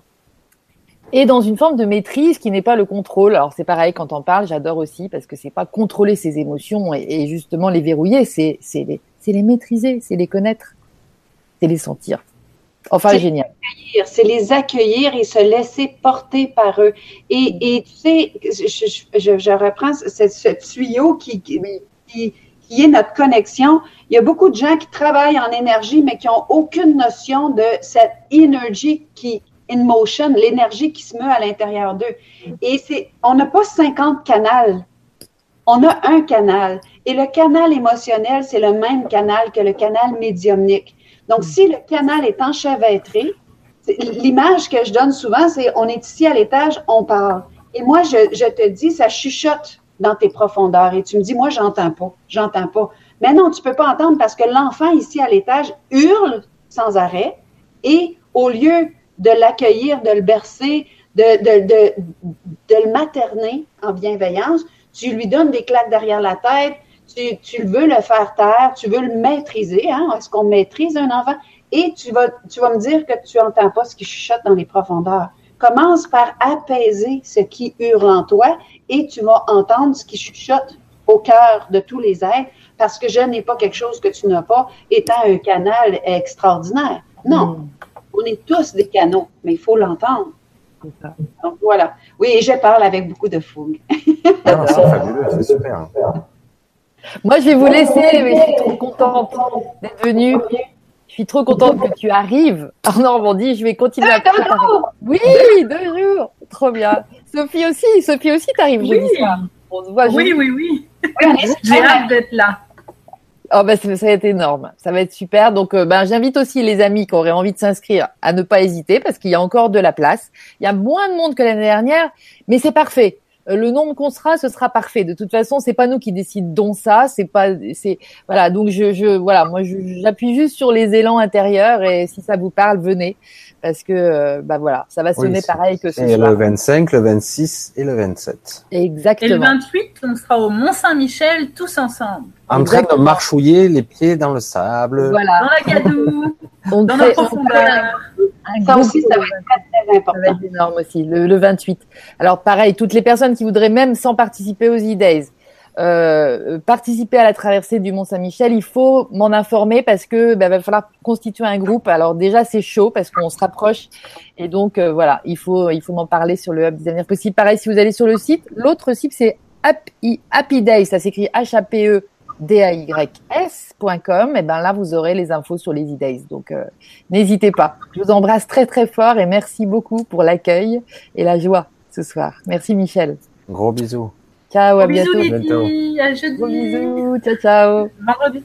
Et dans une forme de maîtrise qui n'est pas le contrôle. Alors c'est pareil, quand on parle, j'adore aussi parce que c'est pas contrôler ses émotions et, et justement les verrouiller, c'est c'est les c'est les maîtriser, c'est les connaître, c'est les sentir. Enfin, c'est génial. Les c'est les accueillir et se laisser porter par eux. Et et tu sais, je je, je reprends ce, ce tuyau qui qui, qui qui est notre connexion. Il y a beaucoup de gens qui travaillent en énergie mais qui ont aucune notion de cette énergie qui in motion, l'énergie qui se meut à l'intérieur d'eux. Et c'est, on n'a pas cinquante canaux. On a un canal. Et le canal émotionnel, c'est le même canal que le canal médiumnique. Donc, si le canal est enchevêtré, l'image que je donne souvent, c'est on est ici à l'étage, on parle. Et moi, je, je te dis, ça chuchote dans tes profondeurs. Et tu me dis, moi, j'entends pas, j'entends pas. Mais non, tu peux pas entendre parce que l'enfant ici à l'étage hurle sans arrêt. Et au lieu de l'accueillir, de le bercer, de, de, de, de le materner en bienveillance, tu lui donnes des claques derrière la tête, tu, tu veux le faire taire, tu veux le maîtriser, hein? Est-ce qu'on maîtrise un enfant? Et tu vas, tu vas me dire que tu n'entends pas ce qui chuchote dans les profondeurs. Commence par apaiser ce qui hurle en toi et tu vas entendre ce qui chuchote au cœur de tous les êtres parce que je n'ai pas quelque chose que tu n'as pas étant un canal extraordinaire. Non. Mm. On est tous des canaux, mais il faut l'entendre. C'est ça. Donc, voilà. Oui, et je parle avec beaucoup de fougue. Ah, c'est fabuleux, c'est super. Moi, je vais vous laisser, mais je suis trop contente d'être venue. Je suis trop contente que tu arrives en Normandie. Je vais continuer à parler. Oui, deux jours. Trop bien. Sophie aussi, Sophie aussi, t'arrives oui. jeudi soir. On se voit oui, oui, oui, oui. J'ai hâte d'être là. Oh ben ça, ça va être énorme, ça va être super. Donc euh, ben j'invite aussi les amis qui auraient envie de s'inscrire à ne pas hésiter parce qu'il y a encore de la place. Il y a moins de monde que l'année dernière, mais c'est parfait. Euh, le nombre qu'on sera, ce sera parfait. De toute façon, c'est pas nous qui décidons ça, c'est pas, c'est voilà. Donc je, je voilà, moi je, j'appuie juste sur les élans intérieurs et si ça vous parle, venez parce que euh, ben voilà, ça va sonner oui, pareil que ce soir. Et le vingt-cinq, le vingt-six et le vingt-sept. Exactement. Et le vingt-huit, on sera au Mont-Saint-Michel tous ensemble. En train de marchouiller les pieds dans le sable. Voilà. Dans la gadoue, dans la profondeur. Ça aussi, ça va être très, très important. Ça va être énorme aussi, le, le vingt-huit. Alors pareil, toutes les personnes qui voudraient même sans participer aux E-Days, euh, participer à la traversée du Mont-Saint-Michel, il faut m'en informer parce que bah, va falloir constituer un groupe. Alors déjà, c'est chaud parce qu'on se rapproche et donc euh, voilà, il faut il faut m'en parler sur le Hub des Avenirs Possibles. Pareil, si vous allez sur le site, l'autre site c'est Happy, Happy Day, ça s'écrit H A P E D A Y S point com. Et ben là, vous aurez les infos sur les E-Days. Donc, euh, n'hésitez pas. Je vous embrasse très, très fort et merci beaucoup pour l'accueil et la joie ce soir. Merci, Michel. Gros bisous. Ciao, à Gros bisous, bientôt. Lydie. À jeudi. Gros bisous. Ciao, ciao. Vendredi.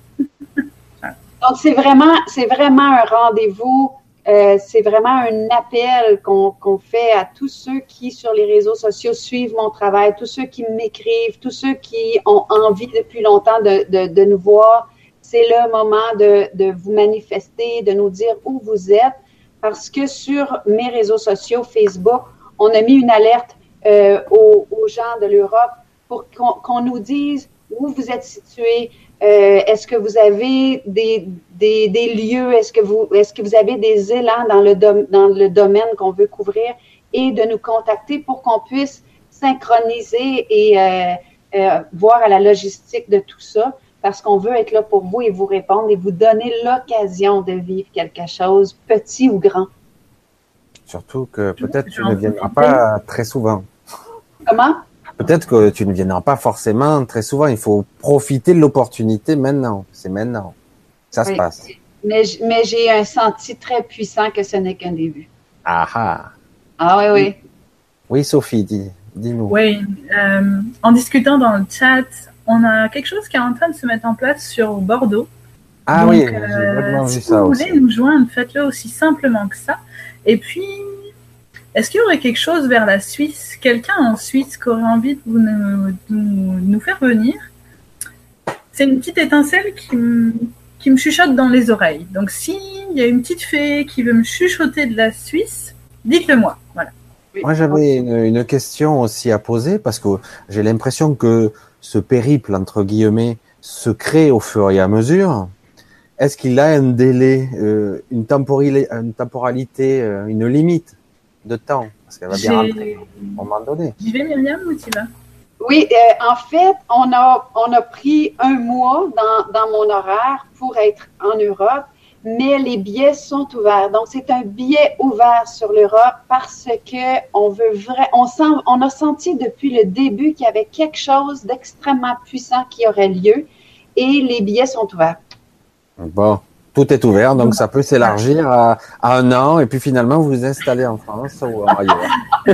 Donc, c'est vraiment, c'est vraiment un rendez-vous. Euh, c'est vraiment un appel qu'on qu'on fait à tous ceux qui, sur les réseaux sociaux, suivent mon travail, tous ceux qui m'écrivent, tous ceux qui ont envie depuis longtemps de, de, de nous voir. C'est le moment de, de vous manifester, de nous dire où vous êtes, parce que sur mes réseaux sociaux, Facebook, on a mis une alerte euh, aux, aux gens de l'Europe pour qu'on qu'on nous dise où vous êtes situés. Euh, est-ce que vous avez des, des, des lieux, est-ce que vous est-ce que vous avez des élans dans le dom- dans le domaine qu'on veut couvrir et de nous contacter pour qu'on puisse synchroniser et euh, euh, voir à la logistique de tout ça, parce qu'on veut être là pour vous et vous répondre et vous donner l'occasion de vivre quelque chose, petit ou grand. Surtout que peut-être tu ne viendras pas très souvent. Comment? Peut-être que tu ne viendras pas forcément très souvent. Il faut profiter de l'opportunité maintenant. C'est maintenant. Ça Oui. se passe. Mais, mais j'ai un senti très puissant que ce n'est qu'un début. Ah ah. Ah oui, oui. Oui, Sophie, dis, dis-nous. Oui, euh, en discutant dans le chat, on a quelque chose qui est en train de se mettre en place sur Bordeaux. Ah Donc, oui, euh, j'ai vaguement vu si ça vous aussi. voulez nous joindre, faites-le aussi simplement que ça. Et puis, est-ce qu'il y aurait quelque chose vers la Suisse, quelqu'un en Suisse qui aurait envie de, vous, de, de nous faire venir? C'est une petite étincelle qui me, qui me chuchote dans les oreilles. Donc, s'il y a une petite fée qui veut me chuchoter de la Suisse, dites-le moi. Voilà. Moi, j'avais une, une question aussi à poser parce que j'ai l'impression que ce périple, entre guillemets, se crée au fur et à mesure. Est-ce qu'il a un délai, euh, une, temporalité, une temporalité, euh, une limite de temps? Parce qu'elle va bien J'ai- rentrer à un moment donné. J'y vais, Myriam, ou tu vas? Oui, euh, en fait, on a, on a pris un mois dans, dans mon horaire pour être en Europe, mais les billets sont ouverts. Donc, c'est un billet ouvert sur l'Europe parce que on veut vrai, on sent, on a senti depuis le début qu'il y avait quelque chose d'extrêmement puissant qui aurait lieu et les billets sont ouverts. Bon, tout est ouvert, donc ça peut s'élargir à, à un an et puis finalement vous vous installez en France ou ailleurs.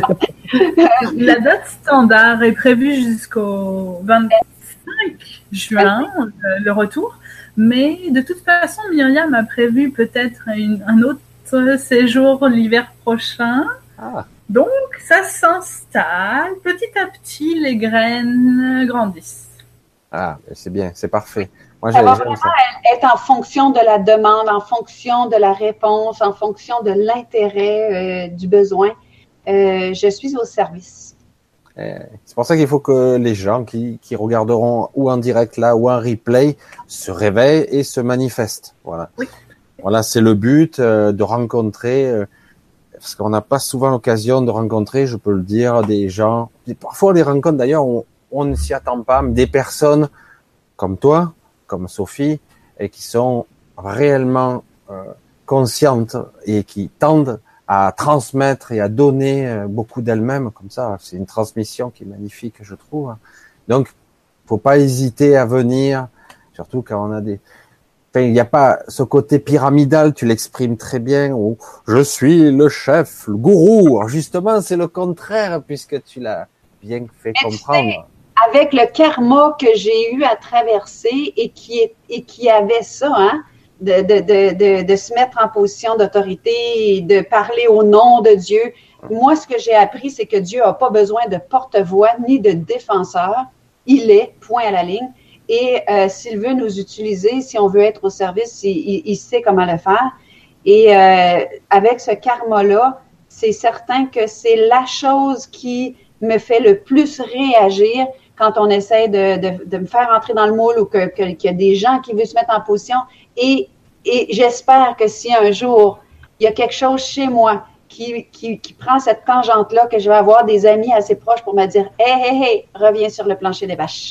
La date standard est prévue jusqu'au vingt-cinq juin, le, le retour. Mais de toute façon, Myriam a prévu peut-être une- un autre séjour l'hiver prochain. Ah, Donc, ça s'installe. Petit à petit, les graines grandissent. ah c'est bien, c'est parfait. Moi, Ça j'ai- va j'aime vraiment ça. être en fonction de la demande, en fonction de la réponse, en fonction de l'intérêt, euh, du besoin. Euh, je suis au service. C'est pour ça qu'il faut que les gens qui, qui regarderont ou en direct là ou en replay se réveillent et se manifestent. Voilà. Oui. Voilà, c'est le but euh, de rencontrer, euh, parce qu'on n'a pas souvent l'occasion de rencontrer, je peux le dire, des gens. Et parfois, on les rencontre d'ailleurs, on, on ne s'y attend pas, mais des personnes comme toi, comme Sophie, et qui sont réellement euh, conscientes et qui tendent à transmettre et à donner euh, beaucoup d'elles-mêmes, comme ça. C'est une transmission qui est magnifique, je trouve. Donc, faut pas hésiter à venir, surtout quand on a des... Enfin, il n'y a pas ce côté pyramidal, tu l'exprimes très bien, où je suis le chef, le gourou. Alors justement, c'est le contraire, puisque tu l'as bien fait Mais tu comprendre. Avec le karma que j'ai eu à traverser et qui, est, et qui avait ça, hein, de, de, de, de, de se mettre en position d'autorité et de parler au nom de Dieu. Moi, ce que j'ai appris, c'est que Dieu n'a pas besoin de porte-voix ni de défenseur. Il est, point à la ligne. Et euh, s'il veut nous utiliser, si on veut être au service, il, il, il sait comment le faire. Et euh, avec ce karma-là, c'est certain que c'est la chose qui me fait le plus réagir quand on essaie de, de, de me faire entrer dans le moule ou que, que, qu'il y a des gens qui veulent se mettre en position. Et, et j'espère que si un jour, il y a quelque chose chez moi qui, qui, qui prend cette tangente-là, que je vais avoir des amis assez proches pour me dire « Hey, hey, hey, reviens sur le plancher des vaches. »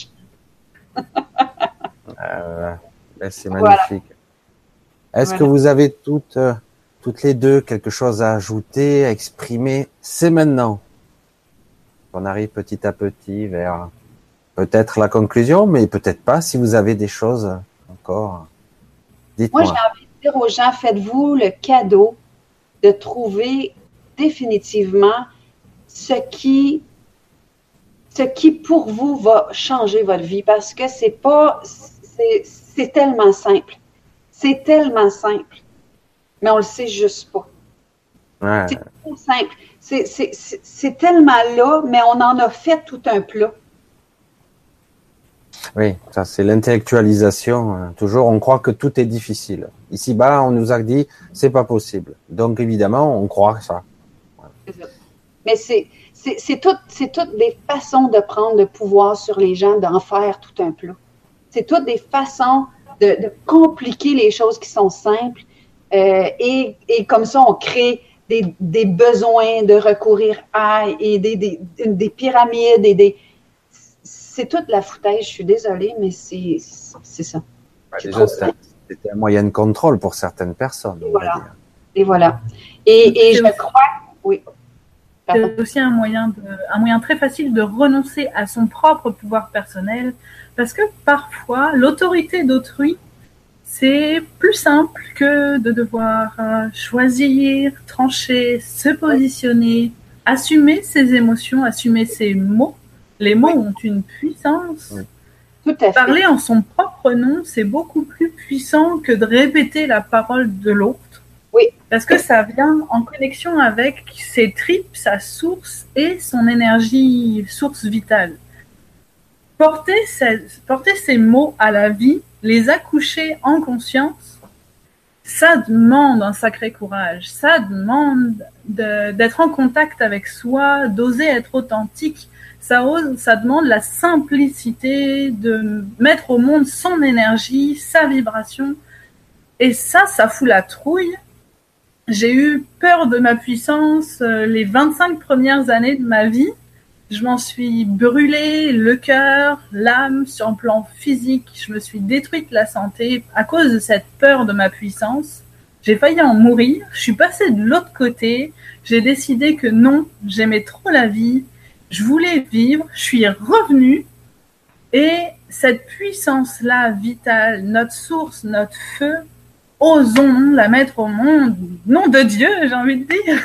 Euh, ben, c'est magnifique. Voilà. Est-ce voilà. que vous avez toutes, euh, toutes les deux quelque chose à ajouter, à exprimer? C'est maintenant. On arrive petit à petit vers peut-être la conclusion, mais peut-être pas. Si vous avez des choses encore, dites-moi. Moi, j'ai envie de dire aux gens, faites-vous le cadeau de trouver définitivement ce qui, ce qui pour vous va changer votre vie, parce que c'est pas, c'est, c'est tellement simple. C'est tellement simple, mais on le sait juste pas. Ouais. C'est trop simple. C'est, c'est, c'est, c'est tellement là, mais on en a fait tout un plat. Oui, ça c'est l'intellectualisation. Toujours, on croit que tout est difficile. Ici-bas, on nous a dit, c'est pas possible. Donc évidemment, on croit ça. C'est ça. Mais c'est, c'est, c'est, tout, c'est toutes des façons de prendre le pouvoir sur les gens, d'en faire tout un plat. C'est toutes des façons de, de compliquer les choses qui sont simples. Euh, et, et comme ça, on crée des, des besoins de recourir à et des, des, des pyramides et des... C'est toute la foutaise, je suis désolée, mais c'est, c'est ça. Bah, déjà, c'était, c'était un moyen de contrôle pour certaines personnes. Et voilà. Et voilà. Et, et je crois... Oui. Pardon. C'est aussi un moyen, de, un moyen très facile de renoncer à son propre pouvoir personnel, parce que parfois, l'autorité d'autrui, c'est plus simple que de devoir euh, choisir, trancher, se positionner, assumer ses émotions, assumer ses mots. Les mots oui. ont une puissance. Oui. Tout à fait. Parler en son propre nom, c'est beaucoup plus puissant que de répéter la parole de l'autre. Oui. Parce que ça vient en connexion avec ses tripes, sa source et son énergie, source vitale. Porter ces, porter ces mots à la vie, les accoucher en conscience, ça demande un sacré courage. Ça demande de, d'être en contact avec soi, d'oser être authentique. Ça, ose, ça demande la simplicité de mettre au monde son énergie, sa vibration. Et ça, ça fout la trouille. J'ai eu peur de ma puissance euh, les vingt-cinq premières années de ma vie. Je m'en suis brûlé le cœur, l'âme, sur le plan physique. Je me suis détruite la santé à cause de cette peur de ma puissance. J'ai failli en mourir. Je suis passée de l'autre côté. J'ai décidé que non, j'aimais trop la vie. Je voulais vivre. Je suis revenue. Et cette puissance-là, vitale, notre source, notre feu, osons la mettre au monde. Nom de Dieu, j'ai envie de dire.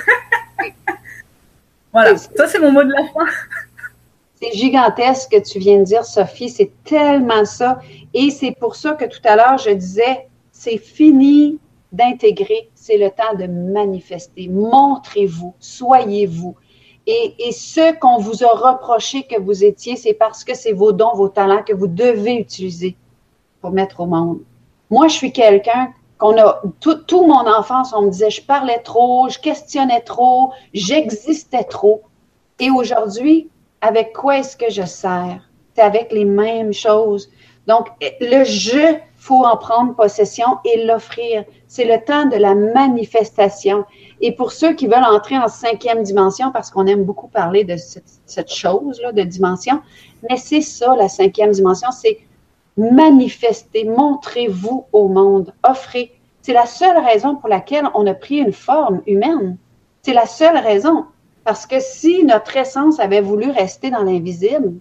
Voilà, ça c'est mon mot de la fin. C'est gigantesque ce que tu viens de dire, Sophie. C'est tellement ça. Et c'est pour ça que tout à l'heure, je disais, c'est fini d'intégrer. C'est le temps de manifester. Montrez-vous, soyez-vous. Et, et ce qu'on vous a reproché que vous étiez, c'est parce que c'est vos dons, vos talents que vous devez utiliser pour mettre au monde. Moi, je suis quelqu'un qu'on a, tout, tout mon enfance, on me disait, je parlais trop, je questionnais trop, j'existais trop. Et aujourd'hui, avec quoi est-ce que je sers? C'est avec les mêmes choses. Donc, le je, faut en prendre possession et l'offrir. C'est le temps de la manifestation. Et pour ceux qui veulent entrer en cinquième dimension, parce qu'on aime beaucoup parler de cette, cette chose-là, de dimension, mais c'est ça, la cinquième dimension, c'est manifester, montrez-vous au monde, offrez. C'est la seule raison pour laquelle on a pris une forme humaine. C'est la seule raison. Parce que si notre essence avait voulu rester dans l'invisible,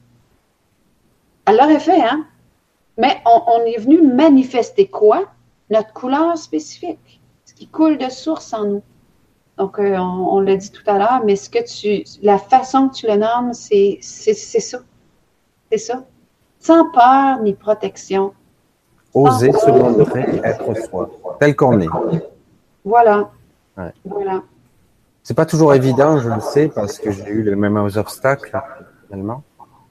elle l'aurait fait, hein? Mais on, on est venu manifester quoi? Notre couleur spécifique, ce qui coule de source en nous. Donc, euh, on, on l'a dit tout à l'heure, mais ce que tu, la façon que tu le nommes, c'est, c'est, c'est ça. C'est ça. Sans peur ni protection. Oser se montrer, être soi, tel qu'on est. Voilà. Ouais. Voilà. C'est pas toujours évident, je le sais, parce que j'ai eu les mêmes obstacles, finalement.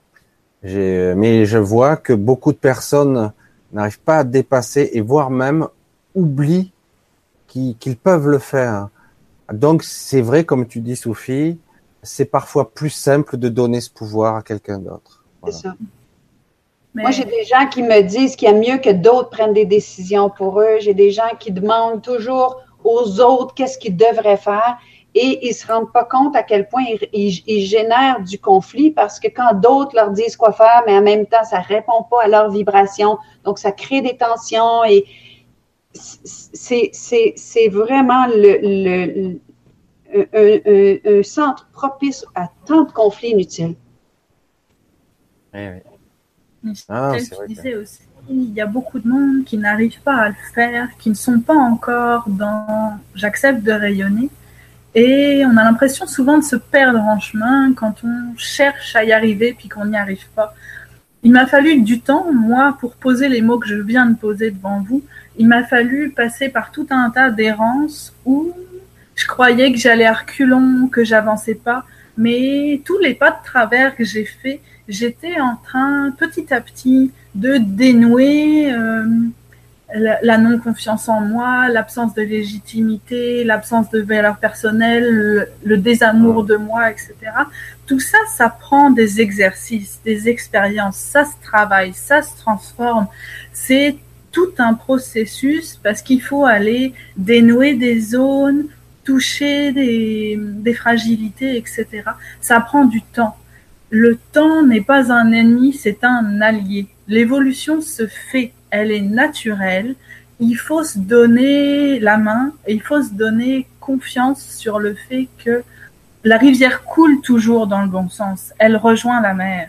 J'ai, mais je vois que beaucoup de personnes n'arrivent pas à dépasser et voire même oublient qu'ils, qu'ils peuvent le faire. Donc, c'est vrai, comme tu dis, Sophie, c'est parfois plus simple de donner ce pouvoir à quelqu'un d'autre. Voilà. C'est ça. Mais... Moi, j'ai des gens qui me disent qu'il y a mieux que d'autres prennent des décisions pour eux. J'ai des gens qui demandent toujours aux autres qu'est-ce qu'ils devraient faire et ils ne se rendent pas compte à quel point ils, ils, ils génèrent du conflit parce que quand d'autres leur disent quoi faire, mais en même temps, ça ne répond pas à leur vibration. Donc, ça crée des tensions et c'est, c'est, c'est vraiment le, le, le, un, un, un centre propice à tant de conflits inutiles. Oui, oui. Michel Ah, qui c'est vrai que- disait aussi, il y a beaucoup de monde qui n'arrive pas à le faire, qui ne sont pas encore dans « j'accepte de rayonner ». Et on a l'impression souvent de se perdre en chemin quand on cherche à y arriver puis qu'on n'y arrive pas. Il m'a fallu du temps, moi, pour poser les mots que je viens de poser devant vous. Il m'a fallu passer par tout un tas d'errances où je croyais que j'allais à reculons, que j'avançais pas. Mais tous les pas de travers que j'ai faits, j'étais en train, petit à petit, de dénouer euh, la, la non-confiance en moi, l'absence de légitimité, l'absence de valeur personnelle, le, le désamour de moi, et cetera. Tout ça, ça prend des exercices, des expériences, ça se travaille, ça se transforme. C'est tout un processus parce qu'il faut aller dénouer des zones, toucher des, des fragilités, et cetera. Ça prend du temps. Le temps n'est pas un ennemi, c'est un allié. L'évolution se fait, elle est naturelle. Il faut se donner la main et il faut se donner confiance sur le fait que la rivière coule toujours dans le bon sens. Elle rejoint la mer.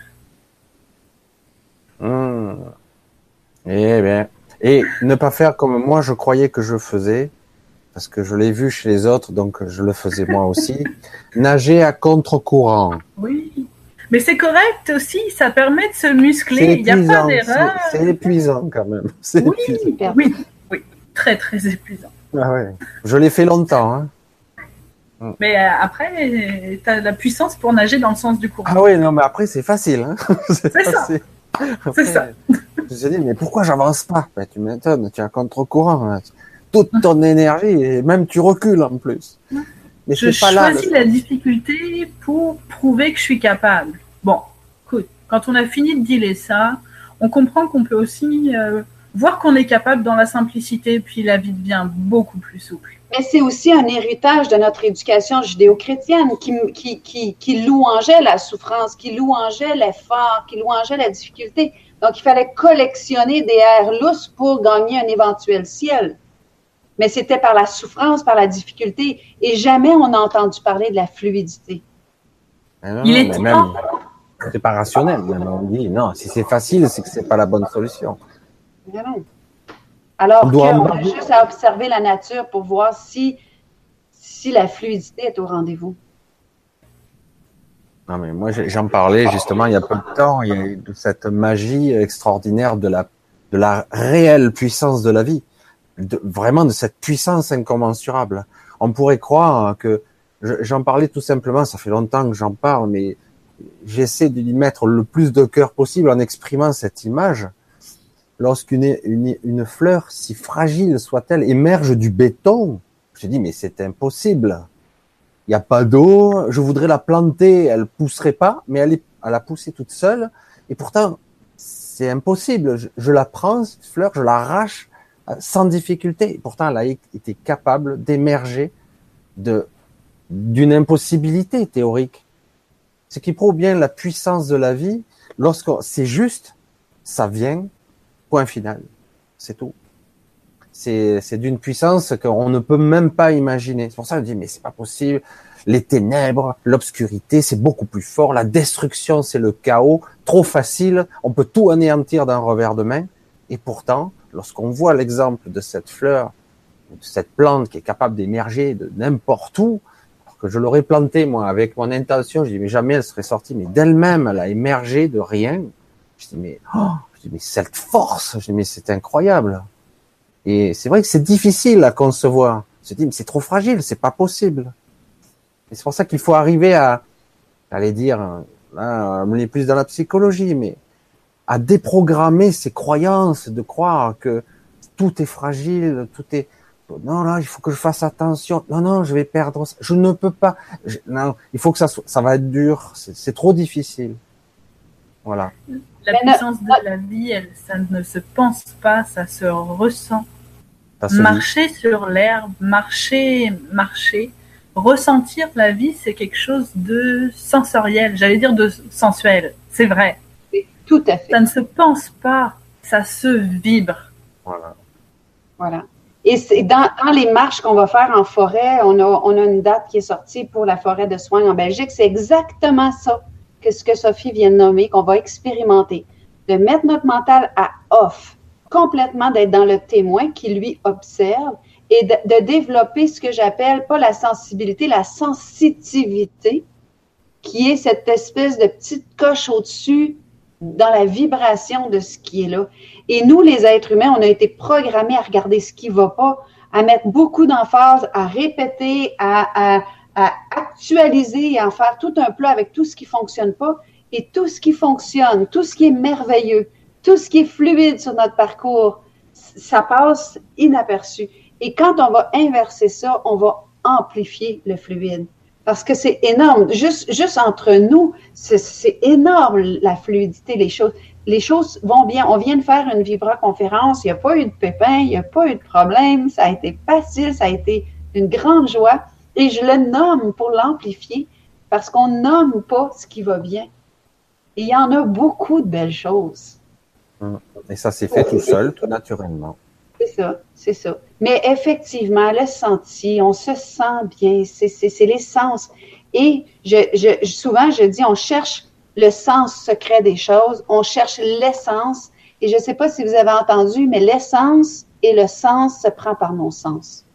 Mmh. Eh bien, et ne pas faire comme moi je croyais que je faisais, parce que je l'ai vu chez les autres, donc je le faisais moi aussi. Nager à contre-courant. Oui, mais c'est correct aussi, ça permet de se C'est muscler. Il n'y a pas épuisant, d'erreur. c'est c'est épuisant quand même. C'est Oui, épuisant. oui, oui, très très épuisant. Ah ouais. Je l'ai fait longtemps. Hein. Mais euh, après, tu as la puissance pour nager dans le sens du courant. Ah oui, non, mais après c'est facile. Hein. C'est ça. facile. Après, C'est ça. Je me suis dit, mais pourquoi j'avance pas? Ben, tu m'étonnes, tu es à contre-courant. Hein. Toute ton énergie, et même tu recules en plus. Mais Je c'est pas là. choisis le- la difficulté pour prouver que je suis capable. Bon, écoute, quand on a fini de dealer ça, on comprend qu'on peut aussi euh, voir qu'on est capable dans la simplicité, puis la vie devient beaucoup plus souple. Mais c'est aussi un héritage de notre éducation judéo-chrétienne qui, qui, qui, qui louangeait la souffrance, qui louangeait l'effort, qui louangeait la difficulté. Donc, il fallait collectionner des airs lousses pour gagner un éventuel ciel. Mais c'était par la souffrance, par la difficulté, et jamais on n'a entendu parler de la fluidité. Mais non, Il non, est mais temps. même, c'est pas rationnel. Même on dit, non, si c'est facile, c'est que c'est pas la bonne solution. Vraiment. Alors On doit qu'on a embarquer. juste à observer la nature pour voir si, si la fluidité est au rendez-vous. Non, mais moi, j'ai- j'en parlais justement il y a peu de temps. Il y a eu de cette magie extraordinaire de la, de la réelle puissance de la vie. De, vraiment de cette puissance incommensurable. On pourrait croire que, je- j'en parlais tout simplement, ça fait longtemps que j'en parle, mais j'essaie de y mettre le plus de cœur possible en exprimant cette image. Lorsqu'une une, une fleur, si fragile soit-elle, émerge du béton, je dis, mais c'est impossible. Il n'y a pas d'eau, je voudrais la planter, elle pousserait pas, mais elle, est, elle a poussé toute seule, et pourtant, c'est impossible. Je, je la prends, cette fleur, je l'arrache euh, sans difficulté. Et pourtant, elle a été capable d'émerger de, d'une impossibilité théorique. Ce qui prouve bien la puissance de la vie. Lorsque c'est juste, ça vient, point final. C'est tout. C'est, c'est d'une puissance qu'on ne peut même pas imaginer. C'est pour ça que je dis, mais c'est pas possible. Les ténèbres, l'obscurité, c'est beaucoup plus fort. La destruction, c'est le chaos. Trop facile. On peut tout anéantir d'un revers de main. Et pourtant, lorsqu'on voit l'exemple de cette fleur, de cette plante qui est capable d'émerger de n'importe où, alors que je l'aurais plantée, moi, avec mon intention, je dis, mais jamais elle serait sortie. Mais d'elle-même, elle a émergé de rien. Je dis, mais, oh, je dis, mais cette force, je dis, mais c'est incroyable. Et c'est vrai que c'est difficile à concevoir. Je me dis, mais c'est trop fragile, c'est pas possible. Et c'est pour ça qu'il faut arriver à, j'allais dire, là, on est plus dans la psychologie, mais à déprogrammer ses croyances, de croire que tout est fragile, tout est, non, là, il faut que je fasse attention. Non, non, je vais perdre ça. Je ne peux pas. Je... Non, il faut que ça soit, ça va être dur. C'est, c'est trop difficile. Voilà. La Mais puissance ne- de la vie, elle, ça ne se pense pas, ça se ressent. Ça se dit. Marcher sur l'herbe, marcher, marcher, ressentir la vie, c'est quelque chose de sensoriel, j'allais dire de sensuel, c'est vrai. C'est tout à fait. Ça ne se pense pas, ça se vibre. Voilà. Voilà. Et c'est dans, dans les marches qu'on va faire en forêt, on a, on a une date qui est sortie pour la forêt de Soignes en Belgique. C'est exactement ça que ce que Sophie vient de nommer, qu'on va expérimenter. de mettre notre mental à off, complètement d'être dans le témoin qui lui observe et de, de développer ce que j'appelle, pas la sensibilité, la sensitivité, qui est cette espèce de petite coche au-dessus dans la vibration de ce qui est là. Et nous, les êtres humains, on a été programmés à regarder ce qui ne va pas, à mettre beaucoup d'emphase, à répéter, à, à, à actualiser et à en faire tout un plat avec tout ce qui ne fonctionne pas. Et tout ce qui fonctionne, tout ce qui est merveilleux, tout ce qui est fluide sur notre parcours, ça passe inaperçu. Et quand on va inverser ça, on va amplifier le fluide. Parce que c'est énorme. Juste, juste entre nous, c'est, c'est énorme la fluidité, les choses. Les choses vont bien. On vient de faire une vibra-conférence, il n'y a pas eu de pépin, il n'y a pas eu de problème, ça a été facile, ça a été une grande joie. Et je le nomme pour l'amplifier parce qu'on nomme pas ce qui va bien. Et il y en a beaucoup de belles choses. Et ça s'est fait tout seul, tout naturellement. C'est ça, c'est ça. Mais effectivement, le senti, on se sent bien, c'est, c'est, c'est l'essence. Et je, je, souvent, je dis, on cherche le sens secret des choses, on cherche l'essence. Et je ne sais pas si vous avez entendu, mais l'essence et le sens se prend par nos sens.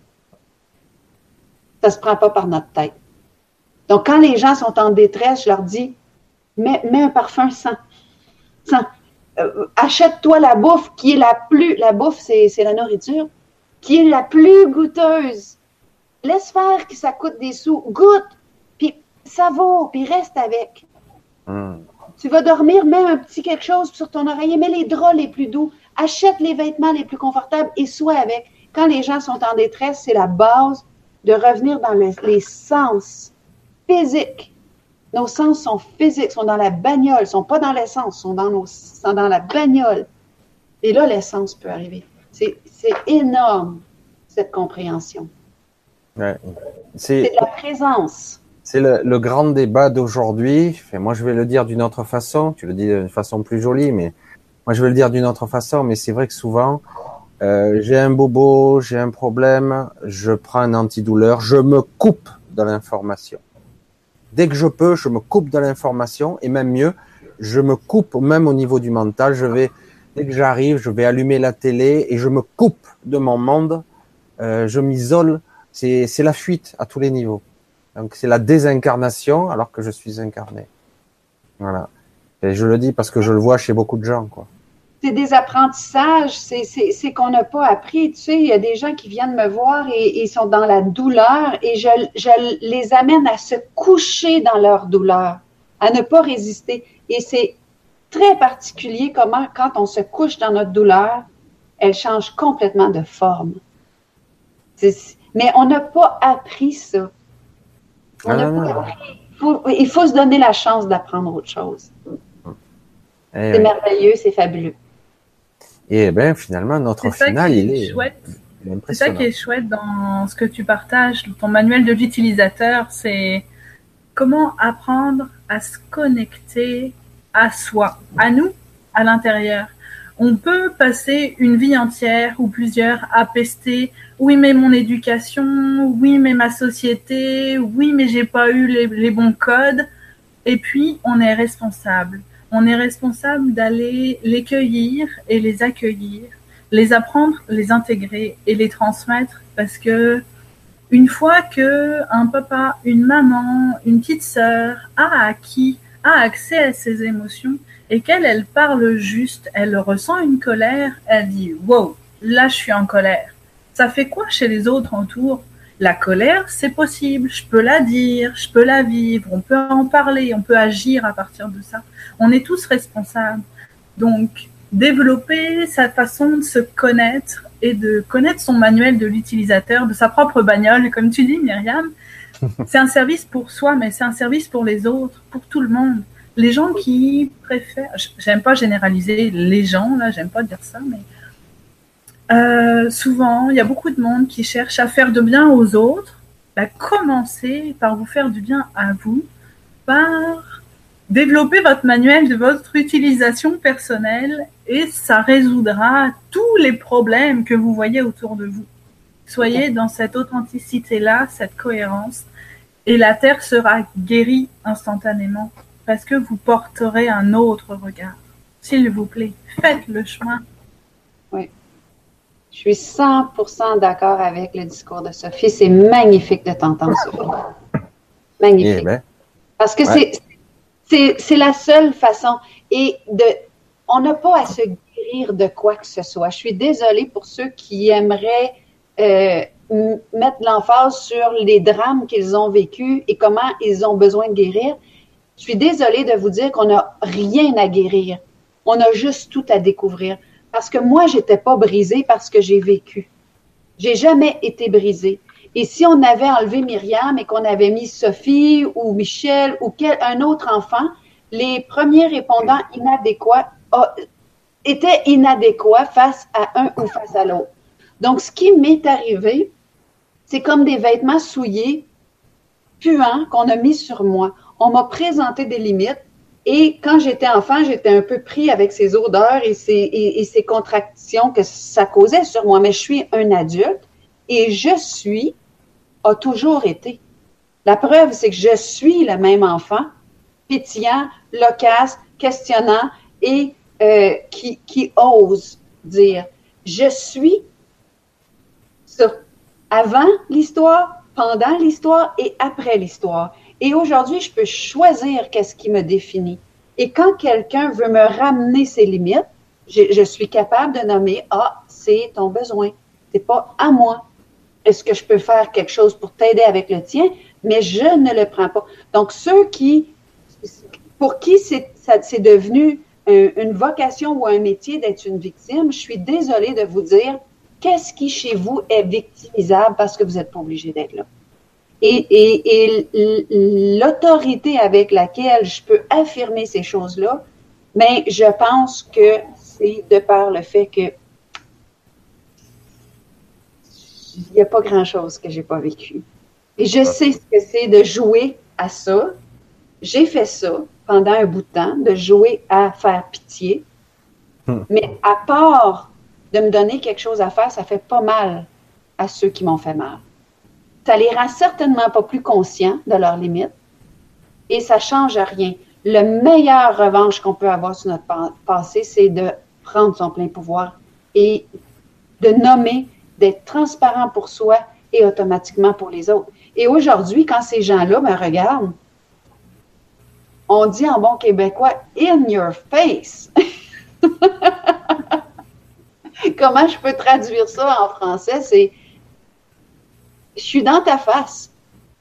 Ça ne se prend pas par notre tête. Donc, quand les gens sont en détresse, je leur dis, mets, mets un parfum sans. sans. Euh, achète-toi la bouffe qui est la plus, la bouffe c'est, c'est la nourriture, qui est la plus goûteuse. Laisse faire que ça coûte des sous. Goûte, puis savoure, puis reste avec. Mm. Tu vas dormir, mets un petit quelque chose sur ton oreiller, mets les draps les plus doux, achète les vêtements les plus confortables et sois avec. Quand les gens sont en détresse, c'est la base de revenir dans les, les sens physiques. Nos sens sont physiques, sont dans la bagnole, sont pas dans l'essence, sont dans nos, sont dans la bagnole. Et là, l'essence peut arriver. C'est, c'est énorme, cette compréhension. Ouais. C'est, c'est de la présence. C'est le, le grand débat d'aujourd'hui. Enfin, moi, je vais le dire d'une autre façon. Tu le dis d'une façon plus jolie, mais moi, je vais le dire d'une autre façon. Mais c'est vrai que souvent, euh, j'ai un bobo, j'ai un problème, je prends un antidouleur, je me coupe de l'information. Dès que je peux, je me coupe de l'information et même mieux, je me coupe même au niveau du mental. Je vais, dès que j'arrive, je vais allumer la télé et je me coupe de mon monde. Euh, je m'isole. C'est, c'est la fuite à tous les niveaux. Donc c'est la désincarnation alors que je suis incarné. Voilà. Et je le dis parce que je le vois chez beaucoup de gens, quoi. C'est des apprentissages, c'est, c'est, c'est qu'on n'a pas appris. Tu sais, il y a des gens qui viennent me voir et ils sont dans la douleur et je, je les amène à se coucher dans leur douleur, à ne pas résister. Et c'est très particulier comment, quand on se couche dans notre douleur, elle change complètement de forme. C'est, mais on n'a pas appris ça. On n'a pas appris. Il faut, il faut se donner la chance d'apprendre autre chose. Et c'est oui. merveilleux, c'est fabuleux. Et bien, finalement, notre c'est final, il est, chouette. il est impressionnant. C'est ça qui est chouette dans ce que tu partages, ton manuel de l'utilisateur, c'est comment apprendre à se connecter à soi, à nous, à l'intérieur. On peut passer une vie entière ou plusieurs à pester « oui, mais mon éducation, oui, mais ma société, oui, mais j'ai pas eu les, les bons codes ». Et puis, on est responsable. On est responsable d'aller les cueillir et les accueillir, les apprendre, les intégrer et les transmettre parce que une fois que un papa, une maman, une petite sœur a acquis, a accès à ses émotions et qu'elle, elle parle juste, elle ressent une colère, elle dit « wow, là je suis en colère ». Ça fait quoi chez les autres autour ? La colère, c'est possible, je peux la dire, je peux la vivre, on peut en parler, on peut agir à partir de ça. On est tous responsables. Donc, développer sa façon de se connaître et de connaître son manuel de l'utilisateur, de sa propre bagnole, comme tu dis, Myriam, c'est un service pour soi, mais c'est un service pour les autres, pour tout le monde. Les gens qui préfèrent, j'aime pas généraliser les gens, là, j'aime pas dire ça, mais Euh, souvent, il y a beaucoup de monde qui cherche à faire de bien aux autres. Bah, commencez par vous faire du bien à vous, par développer votre manuel de votre utilisation personnelle et ça résoudra tous les problèmes que vous voyez autour de vous. Soyez dans cette authenticité-là, cette cohérence et la Terre sera guérie instantanément parce que vous porterez un autre regard. S'il vous plaît, faites le chemin. Oui. Je suis cent pour cent d'accord avec le discours de Sophie. C'est magnifique de t'entendre, Sophie. Magnifique. Eh ben, Parce que ouais. c'est, c'est, c'est la seule façon. Et de, on n'a pas à se guérir de quoi que ce soit. Je suis désolée pour ceux qui aimeraient euh, m- mettre l'emphase sur les drames qu'ils ont vécus et comment ils ont besoin de guérir. Je suis désolée de vous dire qu'on n'a rien à guérir. On a juste tout à découvrir. Parce que moi, j'étais pas brisée parce que j'ai vécu. J'ai jamais été brisée. Et si on avait enlevé Myriam et qu'on avait mis Sophie ou Michel ou quel, un autre enfant, les premiers répondants inadéquats a, étaient inadéquats face à un ou face à l'autre. Donc, ce qui m'est arrivé, c'est comme des vêtements souillés, puants, qu'on a mis sur moi. On m'a présenté des limites. Et quand j'étais enfant, j'étais un peu pris avec ces odeurs et ces, et, et ces contractions que ça causait sur moi. Mais je suis un adulte et je suis, a toujours été. La preuve, c'est que je suis le même enfant, pétillant, loquace, questionnant et euh, qui, qui ose dire « je suis ça » avant l'histoire, pendant l'histoire et après l'histoire. Et aujourd'hui, je peux choisir qu'est-ce qui me définit. Et quand quelqu'un veut me ramener ses limites, je, je suis capable de nommer « Ah, c'est ton besoin. C'est pas à moi. Est-ce que je peux faire quelque chose pour t'aider avec le tien? » Mais je ne le prends pas. Donc, ceux qui, pour qui c'est, ça, c'est devenu un, une vocation ou un métier d'être une victime, je suis désolée de vous dire qu'est-ce qui chez vous est victimisable parce que vous n'êtes pas obligé d'être là. Et, et, et l'autorité avec laquelle je peux affirmer ces choses-là, mais je pense que c'est de par le fait que il n'y a pas grand-chose que j'ai pas vécu. Et je sais ce que c'est de jouer à ça. J'ai fait ça pendant un bout de temps, de jouer à faire pitié. Hmm. Mais à part de me donner quelque chose à faire, ça fait pas mal à ceux qui m'ont fait mal. Ça les rend certainement pas plus conscients de leurs limites et ça change rien. Le meilleur revanche qu'on peut avoir sur notre passé, c'est de prendre son plein pouvoir et de nommer, d'être transparent pour soi et automatiquement pour les autres. Et aujourd'hui, quand ces gens-là me regardent, on dit en bon québécois « in your face ». Comment je peux traduire ça en français? C'est « je suis dans ta face ».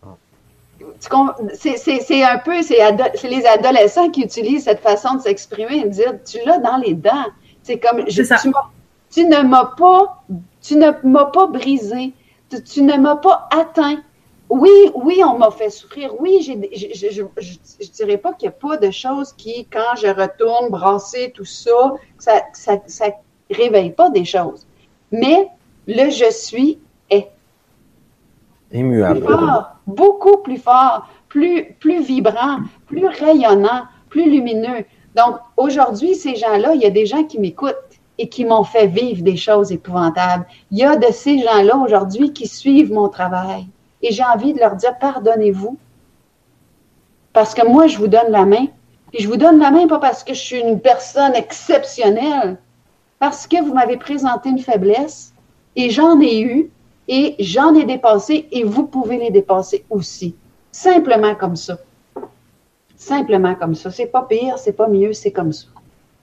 C'est, c'est, c'est un peu, c'est, ado- c'est les adolescents qui utilisent cette façon de s'exprimer et de dire « tu l'as dans les dents ». C'est comme je, c'est tu, tu ne m'as pas, tu ne m'as pas brisé, tu, tu ne m'as pas atteint. Oui, oui, on m'a fait souffrir. Oui, j'ai, je, je, je, je dirais pas qu'il n'y a pas de choses qui, quand je retourne brasser tout ça, ça, ça, ça réveille pas des choses. Mais le je suis est immuable. Plus fort, beaucoup plus fort, plus, plus vibrant, plus rayonnant, plus lumineux. Donc, aujourd'hui, ces gens-là, il y a des gens qui m'écoutent et qui m'ont fait vivre des choses épouvantables. Il y a de ces gens-là aujourd'hui qui suivent mon travail. Et j'ai envie de leur dire, pardonnez-vous. Parce que moi, je vous donne la main. Et je vous donne la main pas parce que je suis une personne exceptionnelle, parce que vous m'avez présenté une faiblesse et j'en ai eu et j'en ai dépassé et vous pouvez les dépasser aussi. Simplement comme ça. Simplement comme ça. C'est pas pire, c'est pas mieux, c'est comme ça.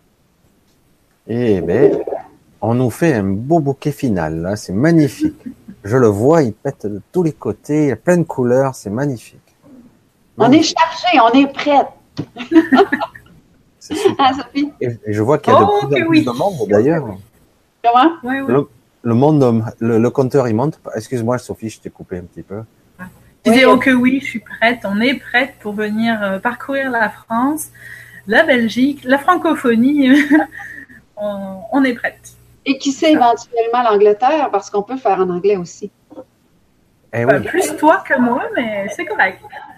Eh bien, on nous fait un beau bouquet final, là. C'est magnifique. Je le vois, il pète de tous les côtés, il y a plein de couleurs, c'est magnifique. magnifique. On est chargé, on est prête. C'est super. Ah, Sophie? Et, et je vois qu'il y a oh, de plus en plus oui. de monde, d'ailleurs. Comment? Oui, oui. Le, le monde, le, le compteur, il monte. Excuse-moi, Sophie, je t'ai coupé un petit peu. Je disais, oh que oui, je suis prête, on est prête pour venir euh, parcourir la France, la Belgique, la francophonie. on, on est prête. Et qui sait éventuellement l'Angleterre, parce qu'on peut faire en anglais aussi. Eh Enfin, oui. plus toi que moi, mais c'est correct.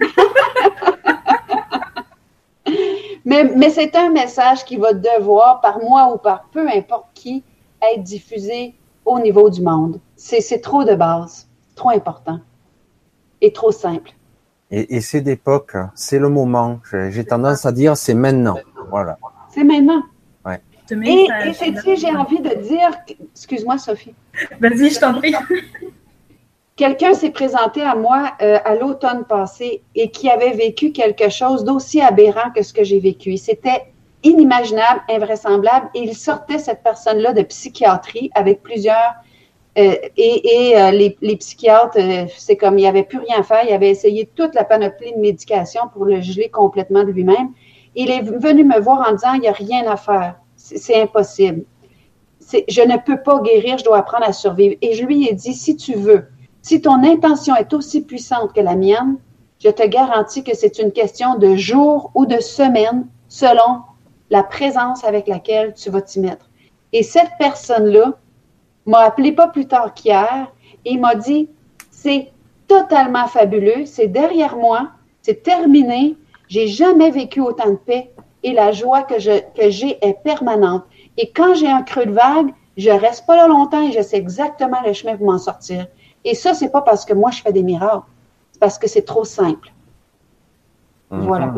mais, mais c'est un message qui va devoir, par moi ou par peu importe qui, être diffusé au niveau du monde. C'est, c'est trop de base, trop important et trop simple. Et, et c'est d'époque, c'est le moment. J'ai, j'ai tendance à dire c'est maintenant. Voilà. C'est maintenant. Ouais. ce Et, message. et sais-tu, j'ai envie de dire, excuse-moi Sophie. Vas-y, je t'en prie. Quelqu'un s'est présenté à moi euh, à l'automne passé et qui avait vécu quelque chose d'aussi aberrant que ce que j'ai vécu. C'était inimaginable, invraisemblable. Et il sortait, cette personne-là, de psychiatrie avec plusieurs... Euh, et et euh, les, les psychiatres, euh, c'est comme il n'y avait plus rien à faire. Il avait essayé toute la panoplie de médication pour le geler complètement de lui-même. Il est venu me voir en disant, il n'y a rien à faire. C'est, c'est impossible. C'est, je ne peux pas guérir, je dois apprendre à survivre. Et je lui ai dit, si tu veux, si ton intention est aussi puissante que la mienne, je te garantis que c'est une question de jours ou de semaines selon la présence avec laquelle tu vas t'y mettre. Et cette personne-là m'a appelé pas plus tard qu'hier et il m'a dit, c'est totalement fabuleux, c'est derrière moi, c'est terminé, j'ai jamais vécu autant de paix et la joie que, je, que j'ai est permanente. Et quand j'ai un creux de vague, je reste pas là longtemps et je sais exactement le chemin pour m'en sortir. Et ça, c'est pas parce que moi, je fais des miracles. C'est parce que c'est trop simple. Mm-hmm. Voilà.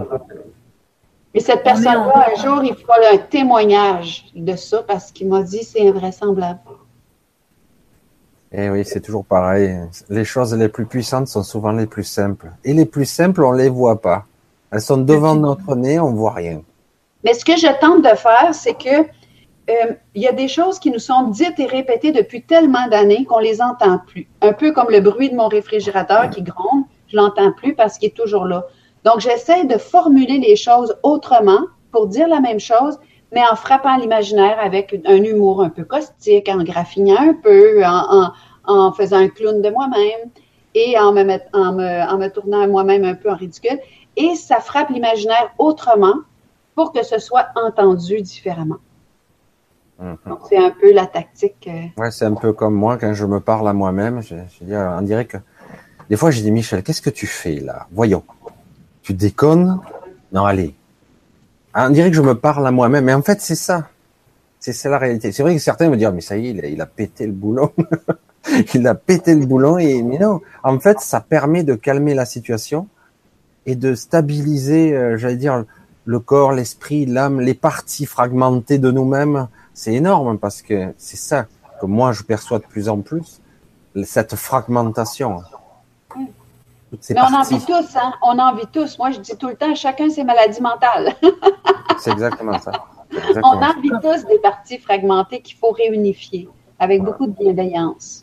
Et cette personne-là, un jour, il fera un témoignage de ça parce qu'il m'a dit c'est invraisemblable. Eh oui, c'est toujours pareil. Les choses les plus puissantes sont souvent les plus simples. Et les plus simples, on les voit pas. Elles sont devant notre nez, on voit rien. Mais ce que je tente de faire, c'est que Euh, il y a des choses qui nous sont dites et répétées depuis tellement d'années qu'on les entend plus. Un peu comme le bruit de mon réfrigérateur qui gronde, je l'entends plus parce qu'il est toujours là. Donc, j'essaie de formuler les choses autrement pour dire la même chose, mais en frappant l'imaginaire avec un humour un peu caustique, en graffinant un peu, en, en, en faisant un clown de moi-même et en me, met, en, me, en me tournant à moi-même un peu en ridicule. Et ça frappe l'imaginaire autrement pour que ce soit entendu différemment. Mm-hmm. Donc, c'est un peu la tactique. Euh... Ouais, c'est un peu comme moi quand je me parle à moi-même. Je, je dis, on dirait que des fois, je dis, Michel, qu'est-ce que tu fais là? Voyons, tu déconnes? Non, allez. On dirait que je me parle à moi-même, mais en fait, c'est ça. C'est ça la réalité. C'est vrai que certains me disent, oh, mais ça y est, il a, il a pété le boulon. il a pété le boulon. Et mais non, en fait, ça permet de calmer la situation et de stabiliser, euh, j'allais dire, le corps, l'esprit, l'âme, les parties fragmentées de nous-mêmes. C'est énorme parce que c'est ça que moi je perçois de plus en plus, cette fragmentation. Ces Mais on en vit tous, hein? On en vit tous. Moi, je dis tout le temps, chacun ses maladies mentales. c'est exactement ça. C'est exactement on en vit tous des parties fragmentées qu'il faut réunifier avec beaucoup de bienveillance.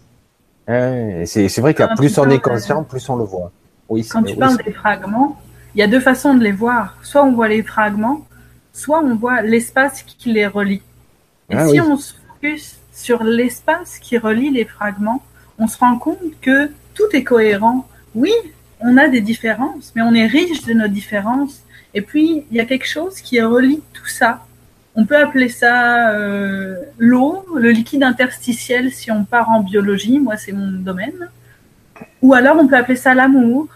Et c'est, c'est vrai que plus on est conscient, plus on le voit. Oui, Quand tu oui, parles c'est... des fragments, il y a deux façons de les voir. Soit on voit les fragments, soit on voit l'espace qui les relie. Et ah, si oui. on se focus sur l'espace qui relie les fragments, on se rend compte que tout est cohérent. Oui, on a des différences, mais on est riche de nos différences. Et puis, il y a quelque chose qui relie tout ça. On peut appeler ça euh, l'eau, le liquide interstitiel si on part en biologie. Moi, c'est mon domaine. Ou alors, on peut appeler ça l'amour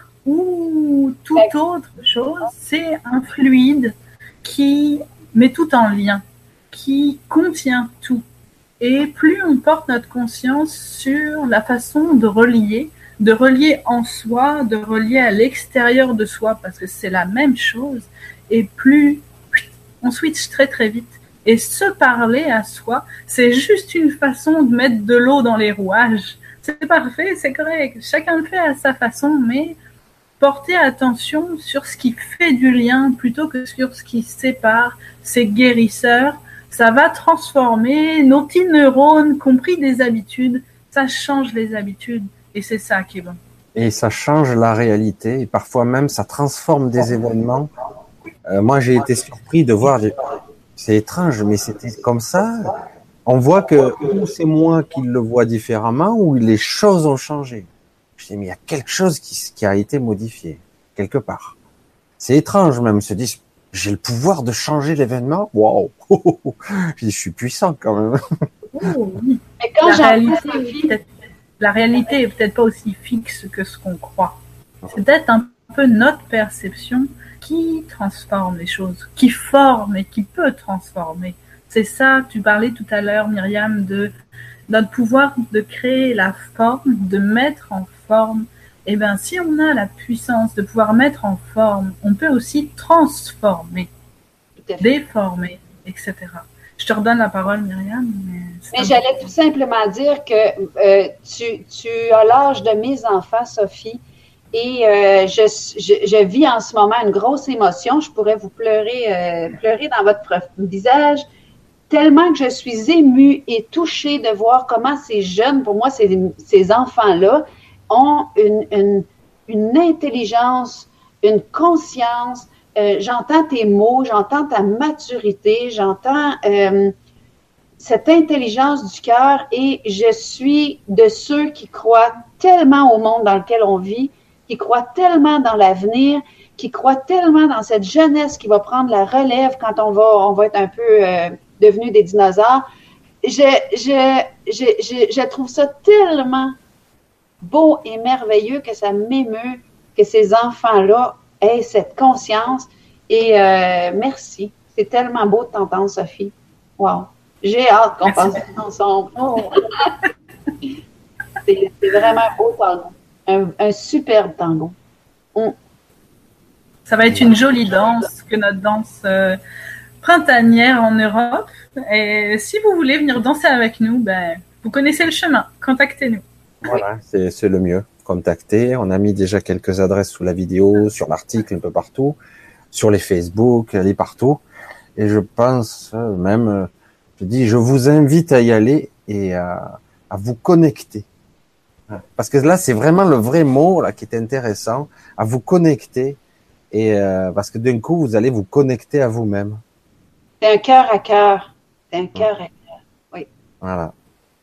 ou toute autre chose. C'est un fluide qui met tout en lien, qui contient tout. Et plus on porte notre conscience sur la façon de relier, de relier en soi, de relier à l'extérieur de soi, parce que c'est la même chose, et plus on switch très très vite. Et se parler à soi, c'est juste une façon de mettre de l'eau dans les rouages. C'est parfait, c'est correct. Chacun le fait à sa façon, mais porter attention sur ce qui fait du lien plutôt que sur ce qui sépare, c'est guérisseur. Ça va transformer nos petits neurones, compris des habitudes. Ça change les habitudes. Et c'est ça qui est bon. Et ça change la réalité. Et parfois même, ça transforme des événements. Euh, moi, j'ai été surpris de voir... C'est étrange, mais c'était comme ça. On voit que ou c'est moi qui le vois différemment, ou les choses ont changé. Je dis, mais il y a quelque chose qui, qui a été modifié, quelque part. C'est étrange même, se dire, j'ai le pouvoir de changer l'événement. Waouh! Je dis, je suis puissant quand même. Oh, oui. Mais quand la, réalité, la réalité est peut-être pas aussi fixe que ce qu'on croit. C'est peut-être un peu notre perception qui transforme les choses, qui forme et qui peut transformer. C'est ça, tu parlais tout à l'heure, Myriam, de notre pouvoir de créer la forme, de mettre en forme. Eh bien, si on a la puissance de pouvoir mettre en forme, on peut aussi transformer, déformer, et cetera. Je te redonne la parole, Myriam. Mais, mais j'allais tout simplement dire que euh, tu, tu as l'âge de mes enfants, Sophie, et euh, je, je, je vis en ce moment une grosse émotion. Je pourrais vous pleurer, euh, pleurer dans votre visage, tellement que je suis émue et touchée de voir comment ces jeunes, pour moi, ces, ces enfants-là, ont une, une, une intelligence, une conscience. Euh, j'entends tes mots, j'entends ta maturité, j'entends euh, cette intelligence du cœur et je suis de ceux qui croient tellement au monde dans lequel on vit, qui croient tellement dans l'avenir, qui croient tellement dans cette jeunesse qui va prendre la relève quand on va, on va être un peu euh, devenus des dinosaures. Je, je, je, je, je trouve ça tellement beau et merveilleux que ça m'émeut que ces enfants-là aient cette conscience. Et euh, merci. C'est tellement beau de t'entendre, Sophie. Wow. J'ai hâte qu'on passe ensemble. Oh. c'est, c'est vraiment un beau tango. Un, un superbe tango. Mm. Ça va être une jolie danse, que notre danse euh, printanière en Europe. Et si vous voulez venir danser avec nous, ben, vous connaissez le chemin. Contactez-nous. Voilà, c'est, c'est le mieux. Contactez. On a mis déjà quelques adresses sous la vidéo, sur l'article, un peu partout, sur les Facebook, elle est partout. Et je pense même, je dis, je vous invite à y aller et à, à vous connecter. Parce que là, c'est vraiment le vrai mot là qui est intéressant, à vous connecter. Et euh, parce que d'un coup, vous allez vous connecter à vous-même. C'est un cœur à cœur. C'est un cœur à cœur. Oui. Voilà.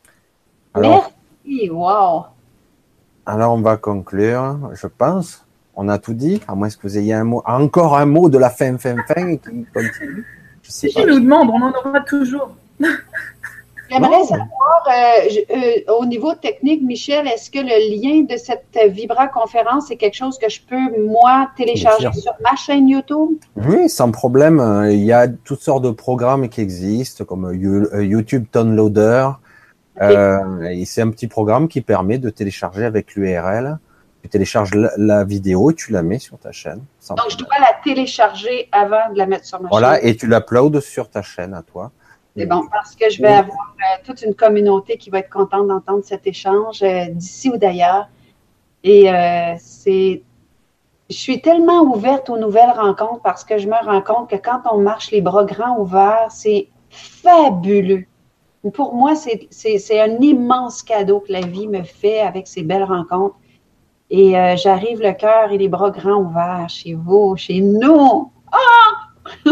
Alors, merci. Wow. Alors, on va conclure, je pense. On a tout dit, à moins que vous ayez un mot, encore un mot de la fin, fin, fin qui continue. Je sais si pas. tu nous demandes, on en aura toujours. J'aimerais savoir, euh, je, euh, au niveau technique, Michel, est-ce que le lien de cette Vibra-conférence est quelque chose que je peux, moi, télécharger sur ma chaîne YouTube? Oui, sans problème. Il y a toutes sortes de programmes qui existent, comme YouTube Downloader. Okay. Euh, et c'est un petit programme qui permet de télécharger avec l'U R L. Tu télécharges la, la vidéo et tu la mets sur ta chaîne. Donc, problème. Je dois la télécharger avant de la mettre sur ma voilà, chaîne. Voilà, et tu l'uploades sur ta chaîne à toi. C'est bon, parce que je vais oui. avoir euh, toute une communauté qui va être contente d'entendre cet échange euh, d'ici ou d'ailleurs. Et euh, c'est, je suis tellement ouverte aux nouvelles rencontres parce que je me rends compte que quand on marche les bras grands ouverts, c'est fabuleux. Pour moi, c'est, c'est, c'est un immense cadeau que la vie me fait avec ces belles rencontres. Et euh, j'arrive le cœur et les bras grands ouverts chez vous, chez nous. Ah!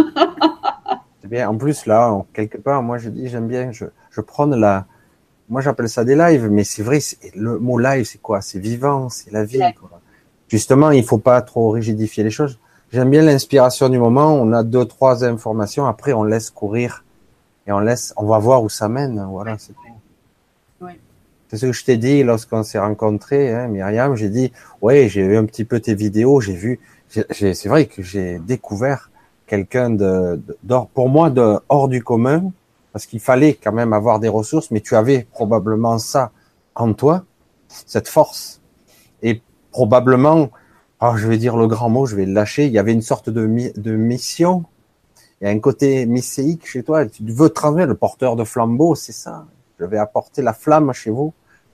C'est bien. En plus, là, quelque part, moi, je dis, j'aime bien, je, je prône la, moi, j'appelle ça des lives, mais c'est vrai, c'est, le mot live, c'est quoi? C'est vivant, c'est la vie, quoi. Justement, il faut pas trop rigidifier les choses. J'aime bien l'inspiration du moment. On a deux, trois informations. Après, on laisse courir et on laisse, on va voir où ça mène. Voilà, c'est tout. Oui. C'est ce que je t'ai dit lorsqu'on s'est rencontrés, hein, Myriam. J'ai dit, ouais, j'ai vu un petit peu tes vidéos, j'ai vu, j'ai, j'ai, c'est vrai que j'ai découvert quelqu'un de, de d'or, pour moi, de hors du commun, parce qu'il fallait quand même avoir des ressources, mais tu avais probablement ça en toi, cette force. Et probablement, oh, je vais dire le grand mot, je vais le lâcher, il y avait une sorte de, mi- de mission. Il y a un côté misséique chez toi. Tu veux transmettre le porteur de flambeau, c'est ça. Je vais apporter la flamme chez vous.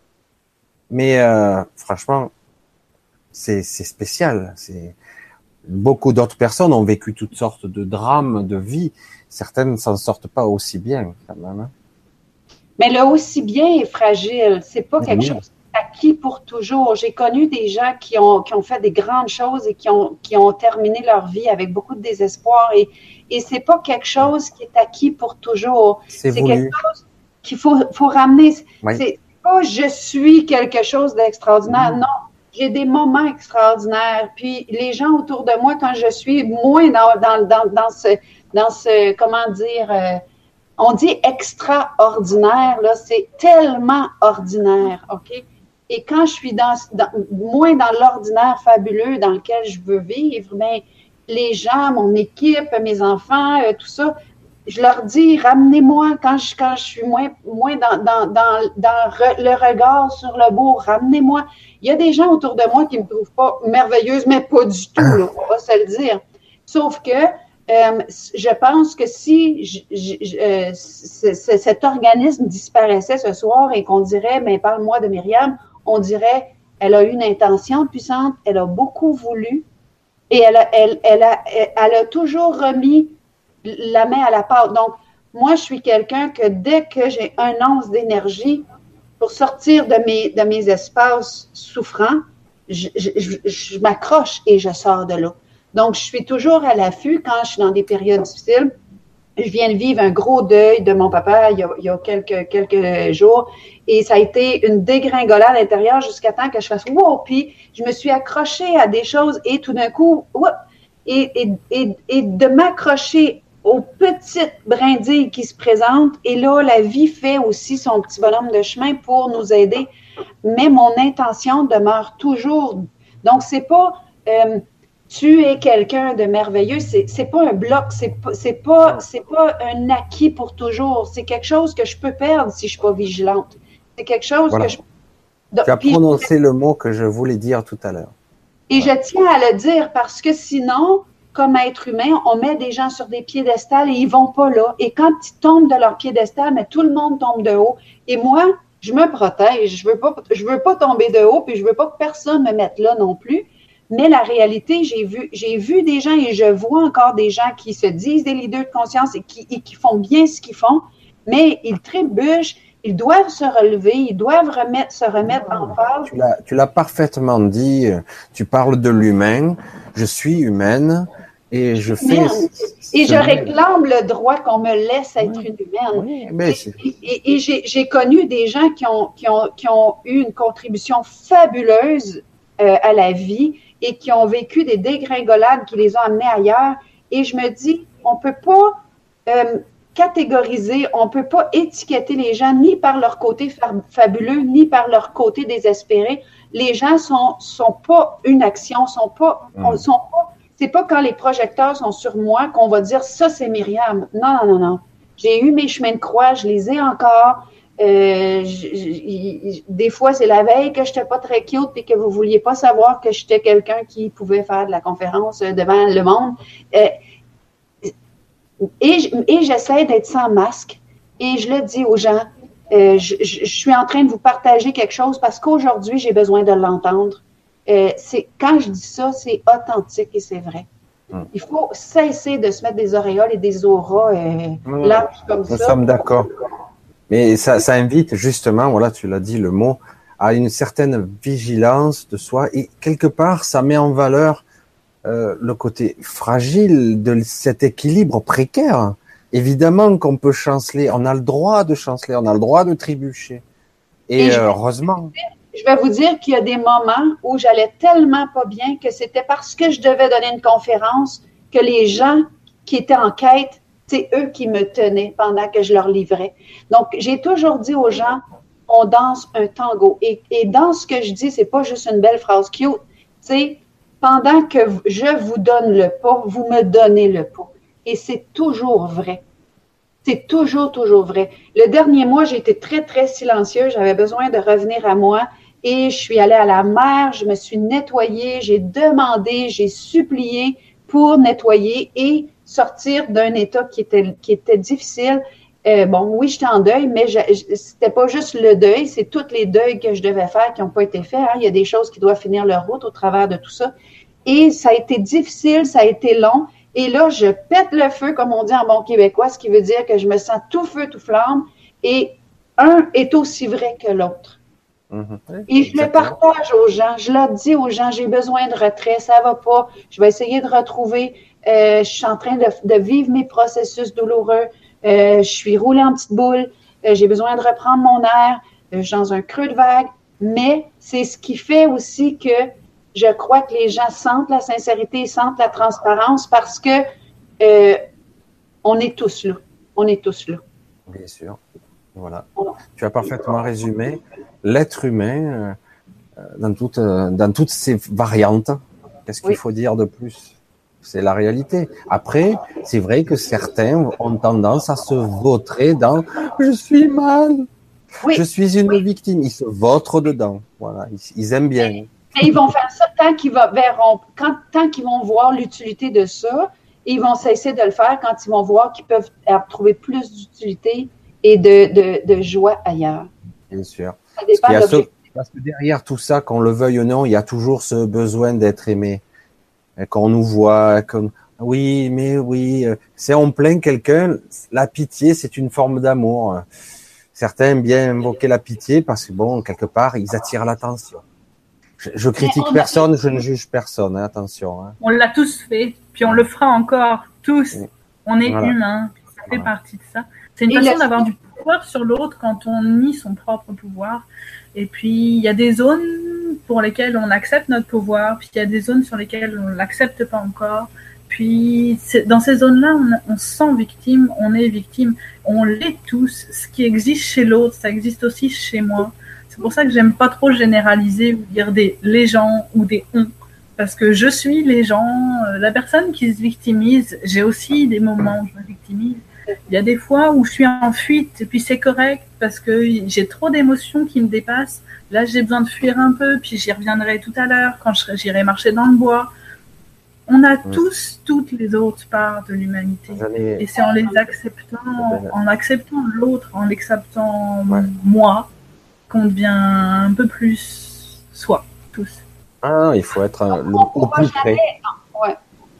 Mais euh, franchement, c'est, c'est spécial. C'est beaucoup d'autres personnes ont vécu toutes sortes de drames de vie. Certaines s'en sortent pas aussi bien quand même. Mais le aussi bien est fragile. C'est pas quelque oui. chose acquis pour toujours. J'ai connu des gens qui ont qui ont fait des grandes choses et qui ont qui ont terminé leur vie avec beaucoup de désespoir et et c'est pas quelque chose qui est acquis pour toujours. C'est, c'est voulu. quelque chose qu'il faut faut ramener. Oui. C'est pas je suis quelque chose d'extraordinaire. Mmh. Non, j'ai des moments extraordinaires. Puis les gens autour de moi, quand je suis moins dans dans dans dans ce dans ce comment dire euh, on dit extraordinaire, là, c'est tellement ordinaire, OK? Et quand je suis dans, dans moins dans l'ordinaire fabuleux dans lequel je veux vivre, mais les gens, mon équipe, mes enfants, euh, tout ça, je leur dis, ramenez-moi quand je, quand je suis moins, moins dans, dans, dans, dans re, le regard sur le beau, ramenez-moi. Il y a des gens autour de moi qui me trouvent pas merveilleuse, mais pas du tout, là, on va se le dire. Sauf que euh, je pense que si je, je, je, euh, c- c- cet organisme disparaissait ce soir et qu'on dirait, mais parle-moi de Myriam, on dirait, elle a une intention puissante, elle a beaucoup voulu et elle a, elle, elle a, elle a toujours remis la main à la pâte. Donc, moi, je suis quelqu'un que dès que j'ai un once d'énergie pour sortir de mes, de mes espaces souffrants, je, je, je, je m'accroche et je sors de là. Donc, je suis toujours à l'affût quand je suis dans des périodes difficiles. Je viens de vivre un gros deuil de mon papa il y a, il y a quelques, quelques jours et ça a été une dégringolade à l'intérieur jusqu'à temps que je fasse « wow ». Puis, je me suis accrochée à des choses et tout d'un coup, wow, et, et, et, et de m'accrocher aux petites brindilles qui se présentent. Et là, la vie fait aussi son petit bonhomme de chemin pour nous aider. Mais mon intention demeure toujours. Donc, c'est pas euh, tu es quelqu'un de merveilleux, c'est, c'est pas un bloc, c'est pas, c'est pas, c'est pas un acquis pour toujours. C'est quelque chose que je peux perdre si je suis pas vigilante. C'est quelque chose Voilà. que je. Tu as Puis, prononcé le mot que je voulais dire tout à l'heure. et Voilà. je tiens à le dire parce que sinon, comme être humain, on met des gens sur des piédestals et ils vont pas là. Et quand ils tombent de leur piédestal, mais tout le monde tombe de haut. Et moi, je me protège. Je veux pas, je veux pas tomber de haut, puis je veux pas que personne me mette là non plus. Mais la réalité, j'ai vu, j'ai vu des gens et je vois encore des gens qui se disent des leaders de conscience et qui, et qui font bien ce qu'ils font, mais ils trébuchent, ils doivent se relever, ils doivent remettre, se remettre en phase. Tu l'as, tu l'as parfaitement dit. Tu parles de l'humain. Je suis humaine et je fais. Humaine. Et je réclame le droit qu'on me laisse être Oui. une humaine. Oui, mais c'est... Et, et, et j'ai, j'ai connu des gens qui ont, qui ont, qui ont eu une contribution fabuleuse euh, à la vie et qui ont vécu des dégringolades qui les ont amenés ailleurs. Et je me dis, on peut pas euh, catégoriser, on peut pas étiqueter les gens ni par leur côté fa- fabuleux, ni par leur côté désespéré. Les gens sont, sont pas une action, sont pas, Mm. sont pas, c'est pas quand les projecteurs sont sur moi qu'on va dire ça c'est Myriam. Non, non, non, non. J'ai eu mes chemins de croix, je les ai encore. Euh, j- j- des fois, c'est la veille que j'étais pas très cute et que vous vouliez pas savoir que j'étais quelqu'un qui pouvait faire de la conférence devant le monde. Euh, et, et j'essaie d'être sans masque. Et je le dis aux gens, euh, je, je, je suis en train de vous partager quelque chose parce qu'aujourd'hui, j'ai besoin de l'entendre. Euh, c'est, quand je dis ça, c'est authentique et c'est vrai. Hum. Il faut cesser de se mettre des auréoles et des auras euh, Hum. larges comme Nous ça. sommes d'accord. Mais ça, ça invite justement, voilà, tu l'as dit, le mot, à une certaine vigilance de soi. Et quelque part, ça met en valeur euh, le côté fragile de cet équilibre précaire. Évidemment qu'on peut chanceler, on a le droit de chanceler, on a le droit de trébucher. Et, Et je- euh, heureusement. Je vais vous dire qu'il y a des moments où j'allais tellement pas bien que c'était parce que je devais donner une conférence que les gens qui étaient en quête, c'est eux qui me tenaient pendant que je leur livrais. Donc, j'ai toujours dit aux gens, on danse un tango. Et, et dans ce que je dis, c'est pas juste une belle phrase cute. C'est pendant que je vous donne le pas, vous me donnez le pas. Et c'est toujours vrai. C'est toujours, toujours vrai. Le dernier mois, j'ai été très, très silencieuse. J'avais besoin de revenir à moi et je suis allée à la mer, je me suis nettoyée, j'ai demandé, j'ai supplié pour nettoyer et sortir d'un état qui était, qui était difficile. Euh, bon, oui, j'étais en deuil, mais je, je, c'était pas juste le deuil, c'est tous les deuils que je devais faire qui n'ont pas été faits. Hein. Il y a des choses qui doivent finir leur route au travers de tout ça. Et ça a été difficile, ça a été long. Et là, je pète le feu, comme on dit en bon québécois, ce qui veut dire que je me sens tout feu, tout flamme. Et un est aussi vrai que l'autre. Mmh. Et je le partage aux gens. Je leur dis aux gens, j'ai besoin de retrait, ça va pas. Je vais essayer de retrouver. Euh, je suis en train de, de vivre mes processus douloureux. Euh, je suis roulée en petite boule. Euh, j'ai besoin de reprendre mon air. Euh, je suis dans un creux de vague. Mais c'est ce qui fait aussi que je crois que les gens sentent la sincérité, sentent la transparence parce que euh, on est tous là. On est tous là. Bien sûr. Voilà. Tu as parfaitement résumé l'être humain euh, dans, toute, euh, dans toutes ses variantes. Qu'est-ce qu'il oui. faut dire de plus? C'est la réalité. Après, c'est vrai que certains ont tendance à se vautrer dans « je suis mal, oui. je suis une oui. victime ». Ils se vautrent dedans. Voilà. Ils, ils aiment bien. Et ils vont faire ça tant qu'ils verront, quand, tant qu'ils vont voir l'utilité de ça. Et ils vont cesser de le faire quand ils vont voir qu'ils peuvent trouver plus d'utilité et de, de, de joie ailleurs. Bien sûr. Ça dépend de ce, parce que derrière tout ça, qu'on le veuille ou non, il y a toujours ce besoin d'être aimé. Qu'on nous voit, qu'on... oui, mais oui, c'est on plaint quelqu'un, la pitié, c'est une forme d'amour. Certains aiment bien invoquer la pitié parce que, bon, quelque part, ils attirent l'attention. Je, je critique personne, je ne juge personne, hein, attention. Hein. On l'a tous fait, puis on le fera encore, tous. On est voilà. humains, ça fait voilà. partie de ça. C'est une Et façon le... d'avoir du pouvoir sur l'autre quand on nie son propre pouvoir. Et puis, il y a des zones pour lesquelles on accepte notre pouvoir, puis il y a des zones sur lesquelles on ne l'accepte pas encore. Puis, dans ces zones-là, on, on se sent victime, on est victime, on l'est tous. Ce qui existe chez l'autre, ça existe aussi chez moi. C'est pour ça que j'aime pas trop généraliser ou dire des les gens ou des on. Parce que je suis les gens, la personne qui se victimise, j'ai aussi des moments où je me victimise. Il y a des fois où je suis en fuite et puis c'est correct parce que j'ai trop d'émotions qui me dépassent. Là, j'ai besoin de fuir un peu, puis j'y reviendrai tout à l'heure quand j'irai marcher dans le bois. On a mmh. tous, toutes les autres parts de l'humanité. Et c'est en les acceptant, en acceptant l'autre, en l'acceptant ouais. moi, qu'on devient un peu plus soi, tous. Ah, il faut être le, au plus près. Ouais.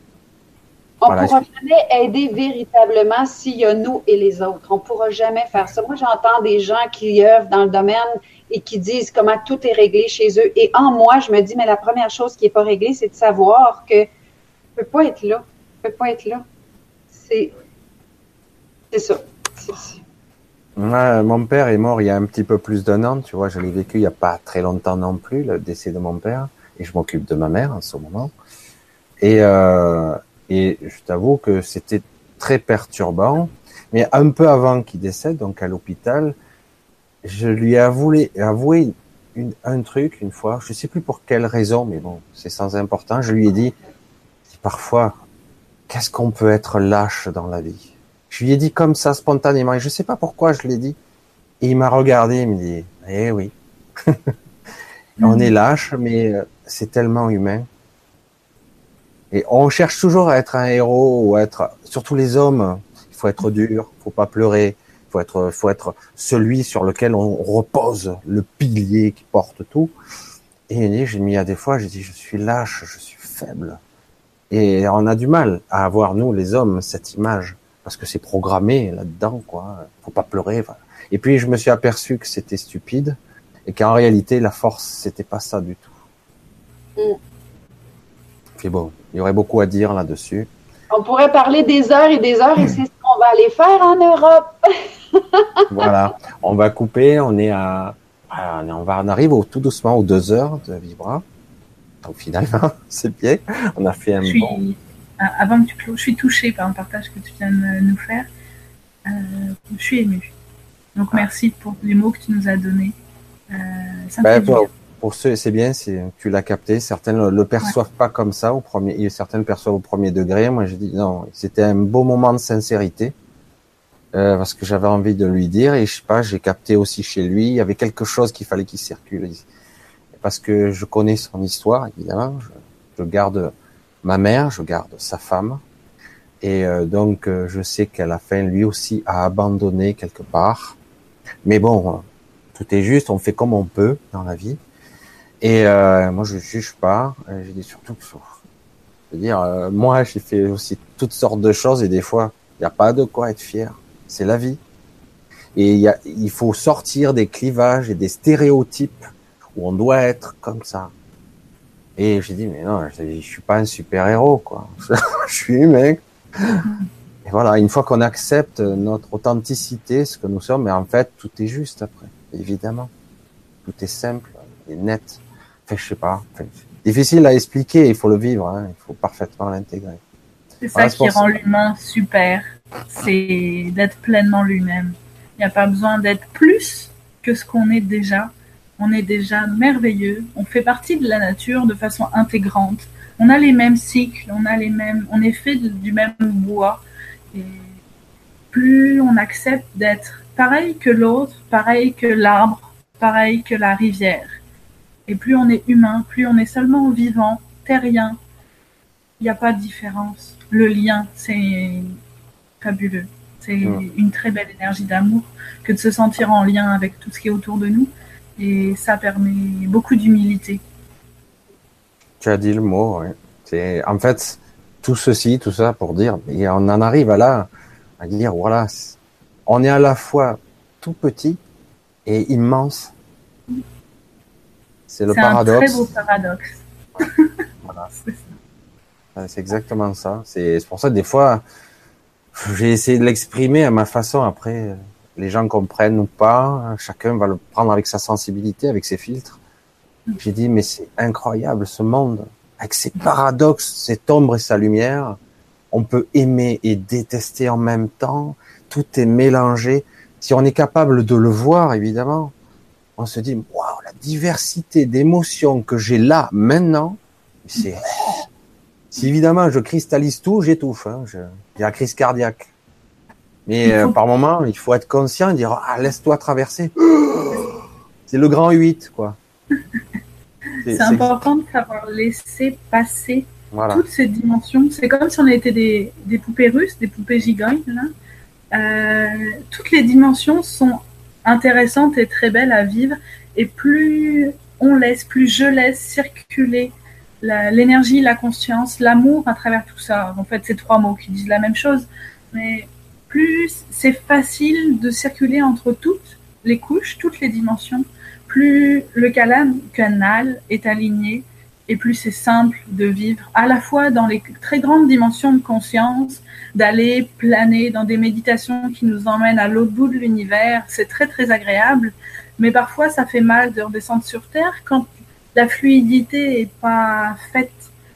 On ne voilà, pourra je... jamais aider véritablement s'il y a nous et les autres. On ne pourra jamais faire ça. Moi, j'entends des gens qui œuvrent dans le domaine et qui disent comment tout est réglé chez eux. Et en moi, je me dis, mais la première chose qui n'est pas réglée, c'est de savoir que je ne peux pas être là. Je ne peux pas être là. C'est, c'est ça. C'est ça. Ouais, mon père est mort il y a un petit peu plus d'un an. Tu vois, je l'ai vécu il n'y a pas très longtemps non plus, le décès de mon père. Et je m'occupe de ma mère en ce moment. Et... Euh... Et je t'avoue que c'était très perturbant. Mais un peu avant qu'il décède, donc à l'hôpital, je lui ai avoué, avoué une, un truc une fois. Je sais plus pour quelle raison, mais bon, c'est sans importance. Je lui ai dit, parfois, qu'est-ce qu'on peut être lâche dans la vie? Je lui ai dit comme ça, spontanément. Et je sais pas pourquoi je l'ai dit. Et il m'a regardé, il me dit, eh oui. On est lâche, mais c'est tellement humain. Et on cherche toujours à être un héros ou à être, surtout les hommes, il faut être dur, il faut pas pleurer, il faut être, faut être celui sur lequel on repose le pilier qui porte tout. Et j'ai mis à des fois, j'ai dit, je suis lâche, je suis faible. Et on a du mal à avoir, nous, les hommes, cette image. Parce que c'est programmé là-dedans, quoi. Faut pas pleurer. Voilà. Et puis, je me suis aperçu que c'était stupide. Et qu'en réalité, la force, c'était pas ça du tout. Mm. Puis bon, il y aurait beaucoup à dire là-dessus. On pourrait parler des heures et des heures et c'est ce qu'on va aller faire en Europe. Voilà, on va couper, on est à, on va, on arrive au, tout doucement aux deux heures de Vibra. Donc finalement, c'est bien. On a fait un je suis, bon. Avant que tu closes, je suis touchée par un partage que tu viens de nous faire. Euh, je suis émue. Donc ah. merci pour les mots que tu nous as donnés. Euh, ça me ben, fait du bien. Pour ceux, c'est bien, c'est, tu l'as capté. Certains le, le perçoivent ouais. pas comme ça au premier, et certains le perçoivent au premier degré. Moi, j'ai dit non, c'était un beau moment de sincérité, euh, parce que j'avais envie de lui dire, et je sais pas, j'ai capté aussi chez lui, il y avait quelque chose qu'il fallait qu'il circule. Parce que je connais son histoire, évidemment. Je, je garde ma mère, je garde sa femme, et euh, donc euh, je sais qu'à la fin, lui aussi a abandonné quelque part. Mais bon, euh, tout est juste, on fait comme on peut dans la vie. Et euh, moi, je juge pas. J'ai dit surtout que, je veux dire, euh, moi, j'ai fait aussi toutes sortes de choses et des fois, il n'y a pas de quoi être fier. C'est la vie. Et il y a, il faut sortir des clivages et des stéréotypes où on doit être comme ça. Et j'ai dit, mais non, je, je suis pas un super-héros, quoi. Je suis humain. Et voilà, une fois qu'on accepte notre authenticité, ce que nous sommes, mais en fait, tout est juste après, évidemment. Tout est simple et net. Enfin, je sais pas. Enfin, difficile à expliquer, il faut le vivre, hein. Il faut parfaitement l'intégrer. C'est ça voilà, qui rend l'humain super, c'est d'être pleinement lui-même. Il n'y a pas besoin d'être plus que ce qu'on est déjà. On est déjà merveilleux, on fait partie de la nature de façon intégrante. On a les mêmes cycles, on a les mêmes, on est fait de, du même bois. Et plus on accepte d'être pareil que l'autre, pareil que l'arbre, pareil que la rivière. Et plus on est humain, plus on est seulement vivant, terrien, il n'y a pas de différence. Le lien, c'est fabuleux. C'est mmh. une très belle énergie d'amour que de se sentir en lien avec tout ce qui est autour de nous. Et ça permet beaucoup d'humilité. Tu as dit le mot, oui. C'est, en fait, tout ceci, tout ça pour dire, et on en arrive à là, à dire, voilà, on est à la fois tout petit et immense. C'est le c'est paradoxe. C'est un très beau paradoxe. Ouais. Voilà. c'est, c'est exactement ça. C'est, c'est pour ça que des fois, j'ai essayé de l'exprimer à ma façon. Après, les gens comprennent ou pas. Chacun va le prendre avec sa sensibilité, avec ses filtres. J'ai dit, mais c'est incroyable ce monde. Avec ses paradoxes, cette ombre et sa lumière. On peut aimer et détester en même temps. Tout est mélangé. Si on est capable de le voir, évidemment, on se dit, waouh, la diversité d'émotions que j'ai là, maintenant, c'est, si évidemment je cristallise tout, j'étouffe, hein, je, j'ai la crise cardiaque. Mais euh, par moment, il faut être conscient et dire, ah, laisse-toi traverser. C'est le grand huit, quoi. C'est, c'est important de savoir laisser passer voilà. toutes ces dimensions. C'est comme si on était des, des poupées russes, des poupées gigognes, là. Euh, toutes les dimensions sont intéressantes et très belles à vivre. Et plus on laisse, plus je laisse circuler la, l'énergie, la conscience, l'amour à travers tout ça. En fait, c'est trois mots qui disent la même chose. Mais plus c'est facile de circuler entre toutes les couches, toutes les dimensions, plus le canal est aligné et plus c'est simple de vivre à la fois dans les très grandes dimensions de conscience, d'aller planer dans des méditations qui nous emmènent à l'autre bout de l'univers. C'est très, très agréable, mais parfois ça fait mal de redescendre sur Terre quand la fluidité n'est pas faite.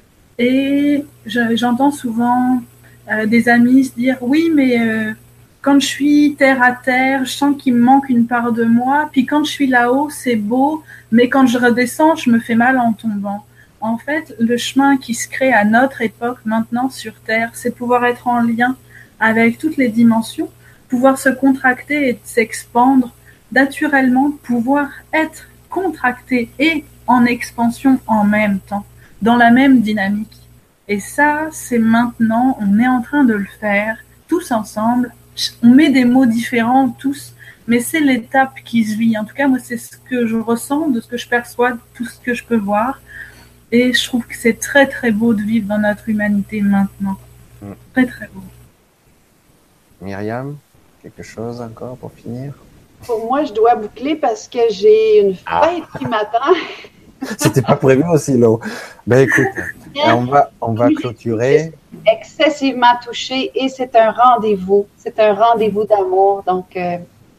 Et je, j'entends souvent euh, des amis se dire « Oui, mais euh, quand je suis terre à terre, je sens qu'il me manque une part de moi. Puis quand je suis là-haut, c'est beau, mais quand je redescends, je me fais mal en tombant. » En fait, le chemin qui se crée à notre époque, maintenant sur Terre, c'est pouvoir être en lien avec toutes les dimensions, pouvoir se contracter et s'expandre, naturellement pouvoir être contracté et en expansion en même temps, dans la même dynamique. Et ça, c'est maintenant, on est en train de le faire, tous ensemble. On met des mots différents, tous, mais c'est l'étape qui se vit. En tout cas, moi, c'est ce que je ressens, de ce que je perçois, de tout ce que je peux voir. Et je trouve que c'est très, très beau de vivre dans notre humanité maintenant. Mmh. Très, très beau. Myriam, quelque chose encore pour finir? Pour moi, je dois boucler parce que j'ai une fête ah. qui m'attend. C'était pas prévu aussi, là. Ben écoute, on va, on va clôturer. Excessivement touchée et c'est un rendez-vous. C'est un rendez-vous d'amour. Donc, euh,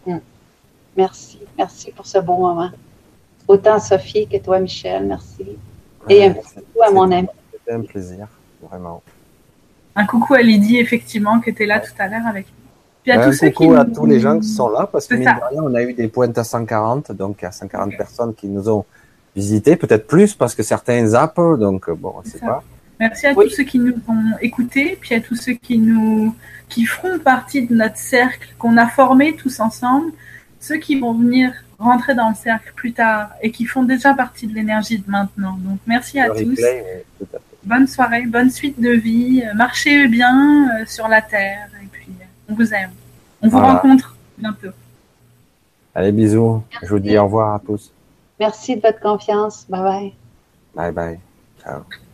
merci. Merci pour ce beau moment. Autant Sophie que toi, Michel. Merci. Et un petit coucou à mon ami. C'était un plaisir, vraiment. Un coucou à Lydie, effectivement, qui était là tout à l'heure avec nous. Puis à ben, tous un ceux coucou qui à nous... tous les gens qui sont là, parce que C'est mine de rien, on a eu des pointes à cent quarante, donc à cent quarante okay. personnes qui nous ont visités, peut-être plus, parce que certains zappent, donc bon, on ne sait pas. Merci à oui. tous ceux qui nous ont écoutés, puis à tous ceux qui nous, qui feront partie de notre cercle qu'on a formé tous ensemble, ceux qui vont venir rentrer dans le cercle plus tard et qui font déjà partie de l'énergie de maintenant. Donc, merci à le tous. Replay, tout à fait. Bonne soirée, bonne suite de vie. Marchez bien euh, sur la Terre et puis on vous aime. On vous voilà. rencontre bientôt. Allez, bisous. Merci. Je vous dis au revoir à tous. Merci de votre confiance. Bye bye. Bye bye. Ciao.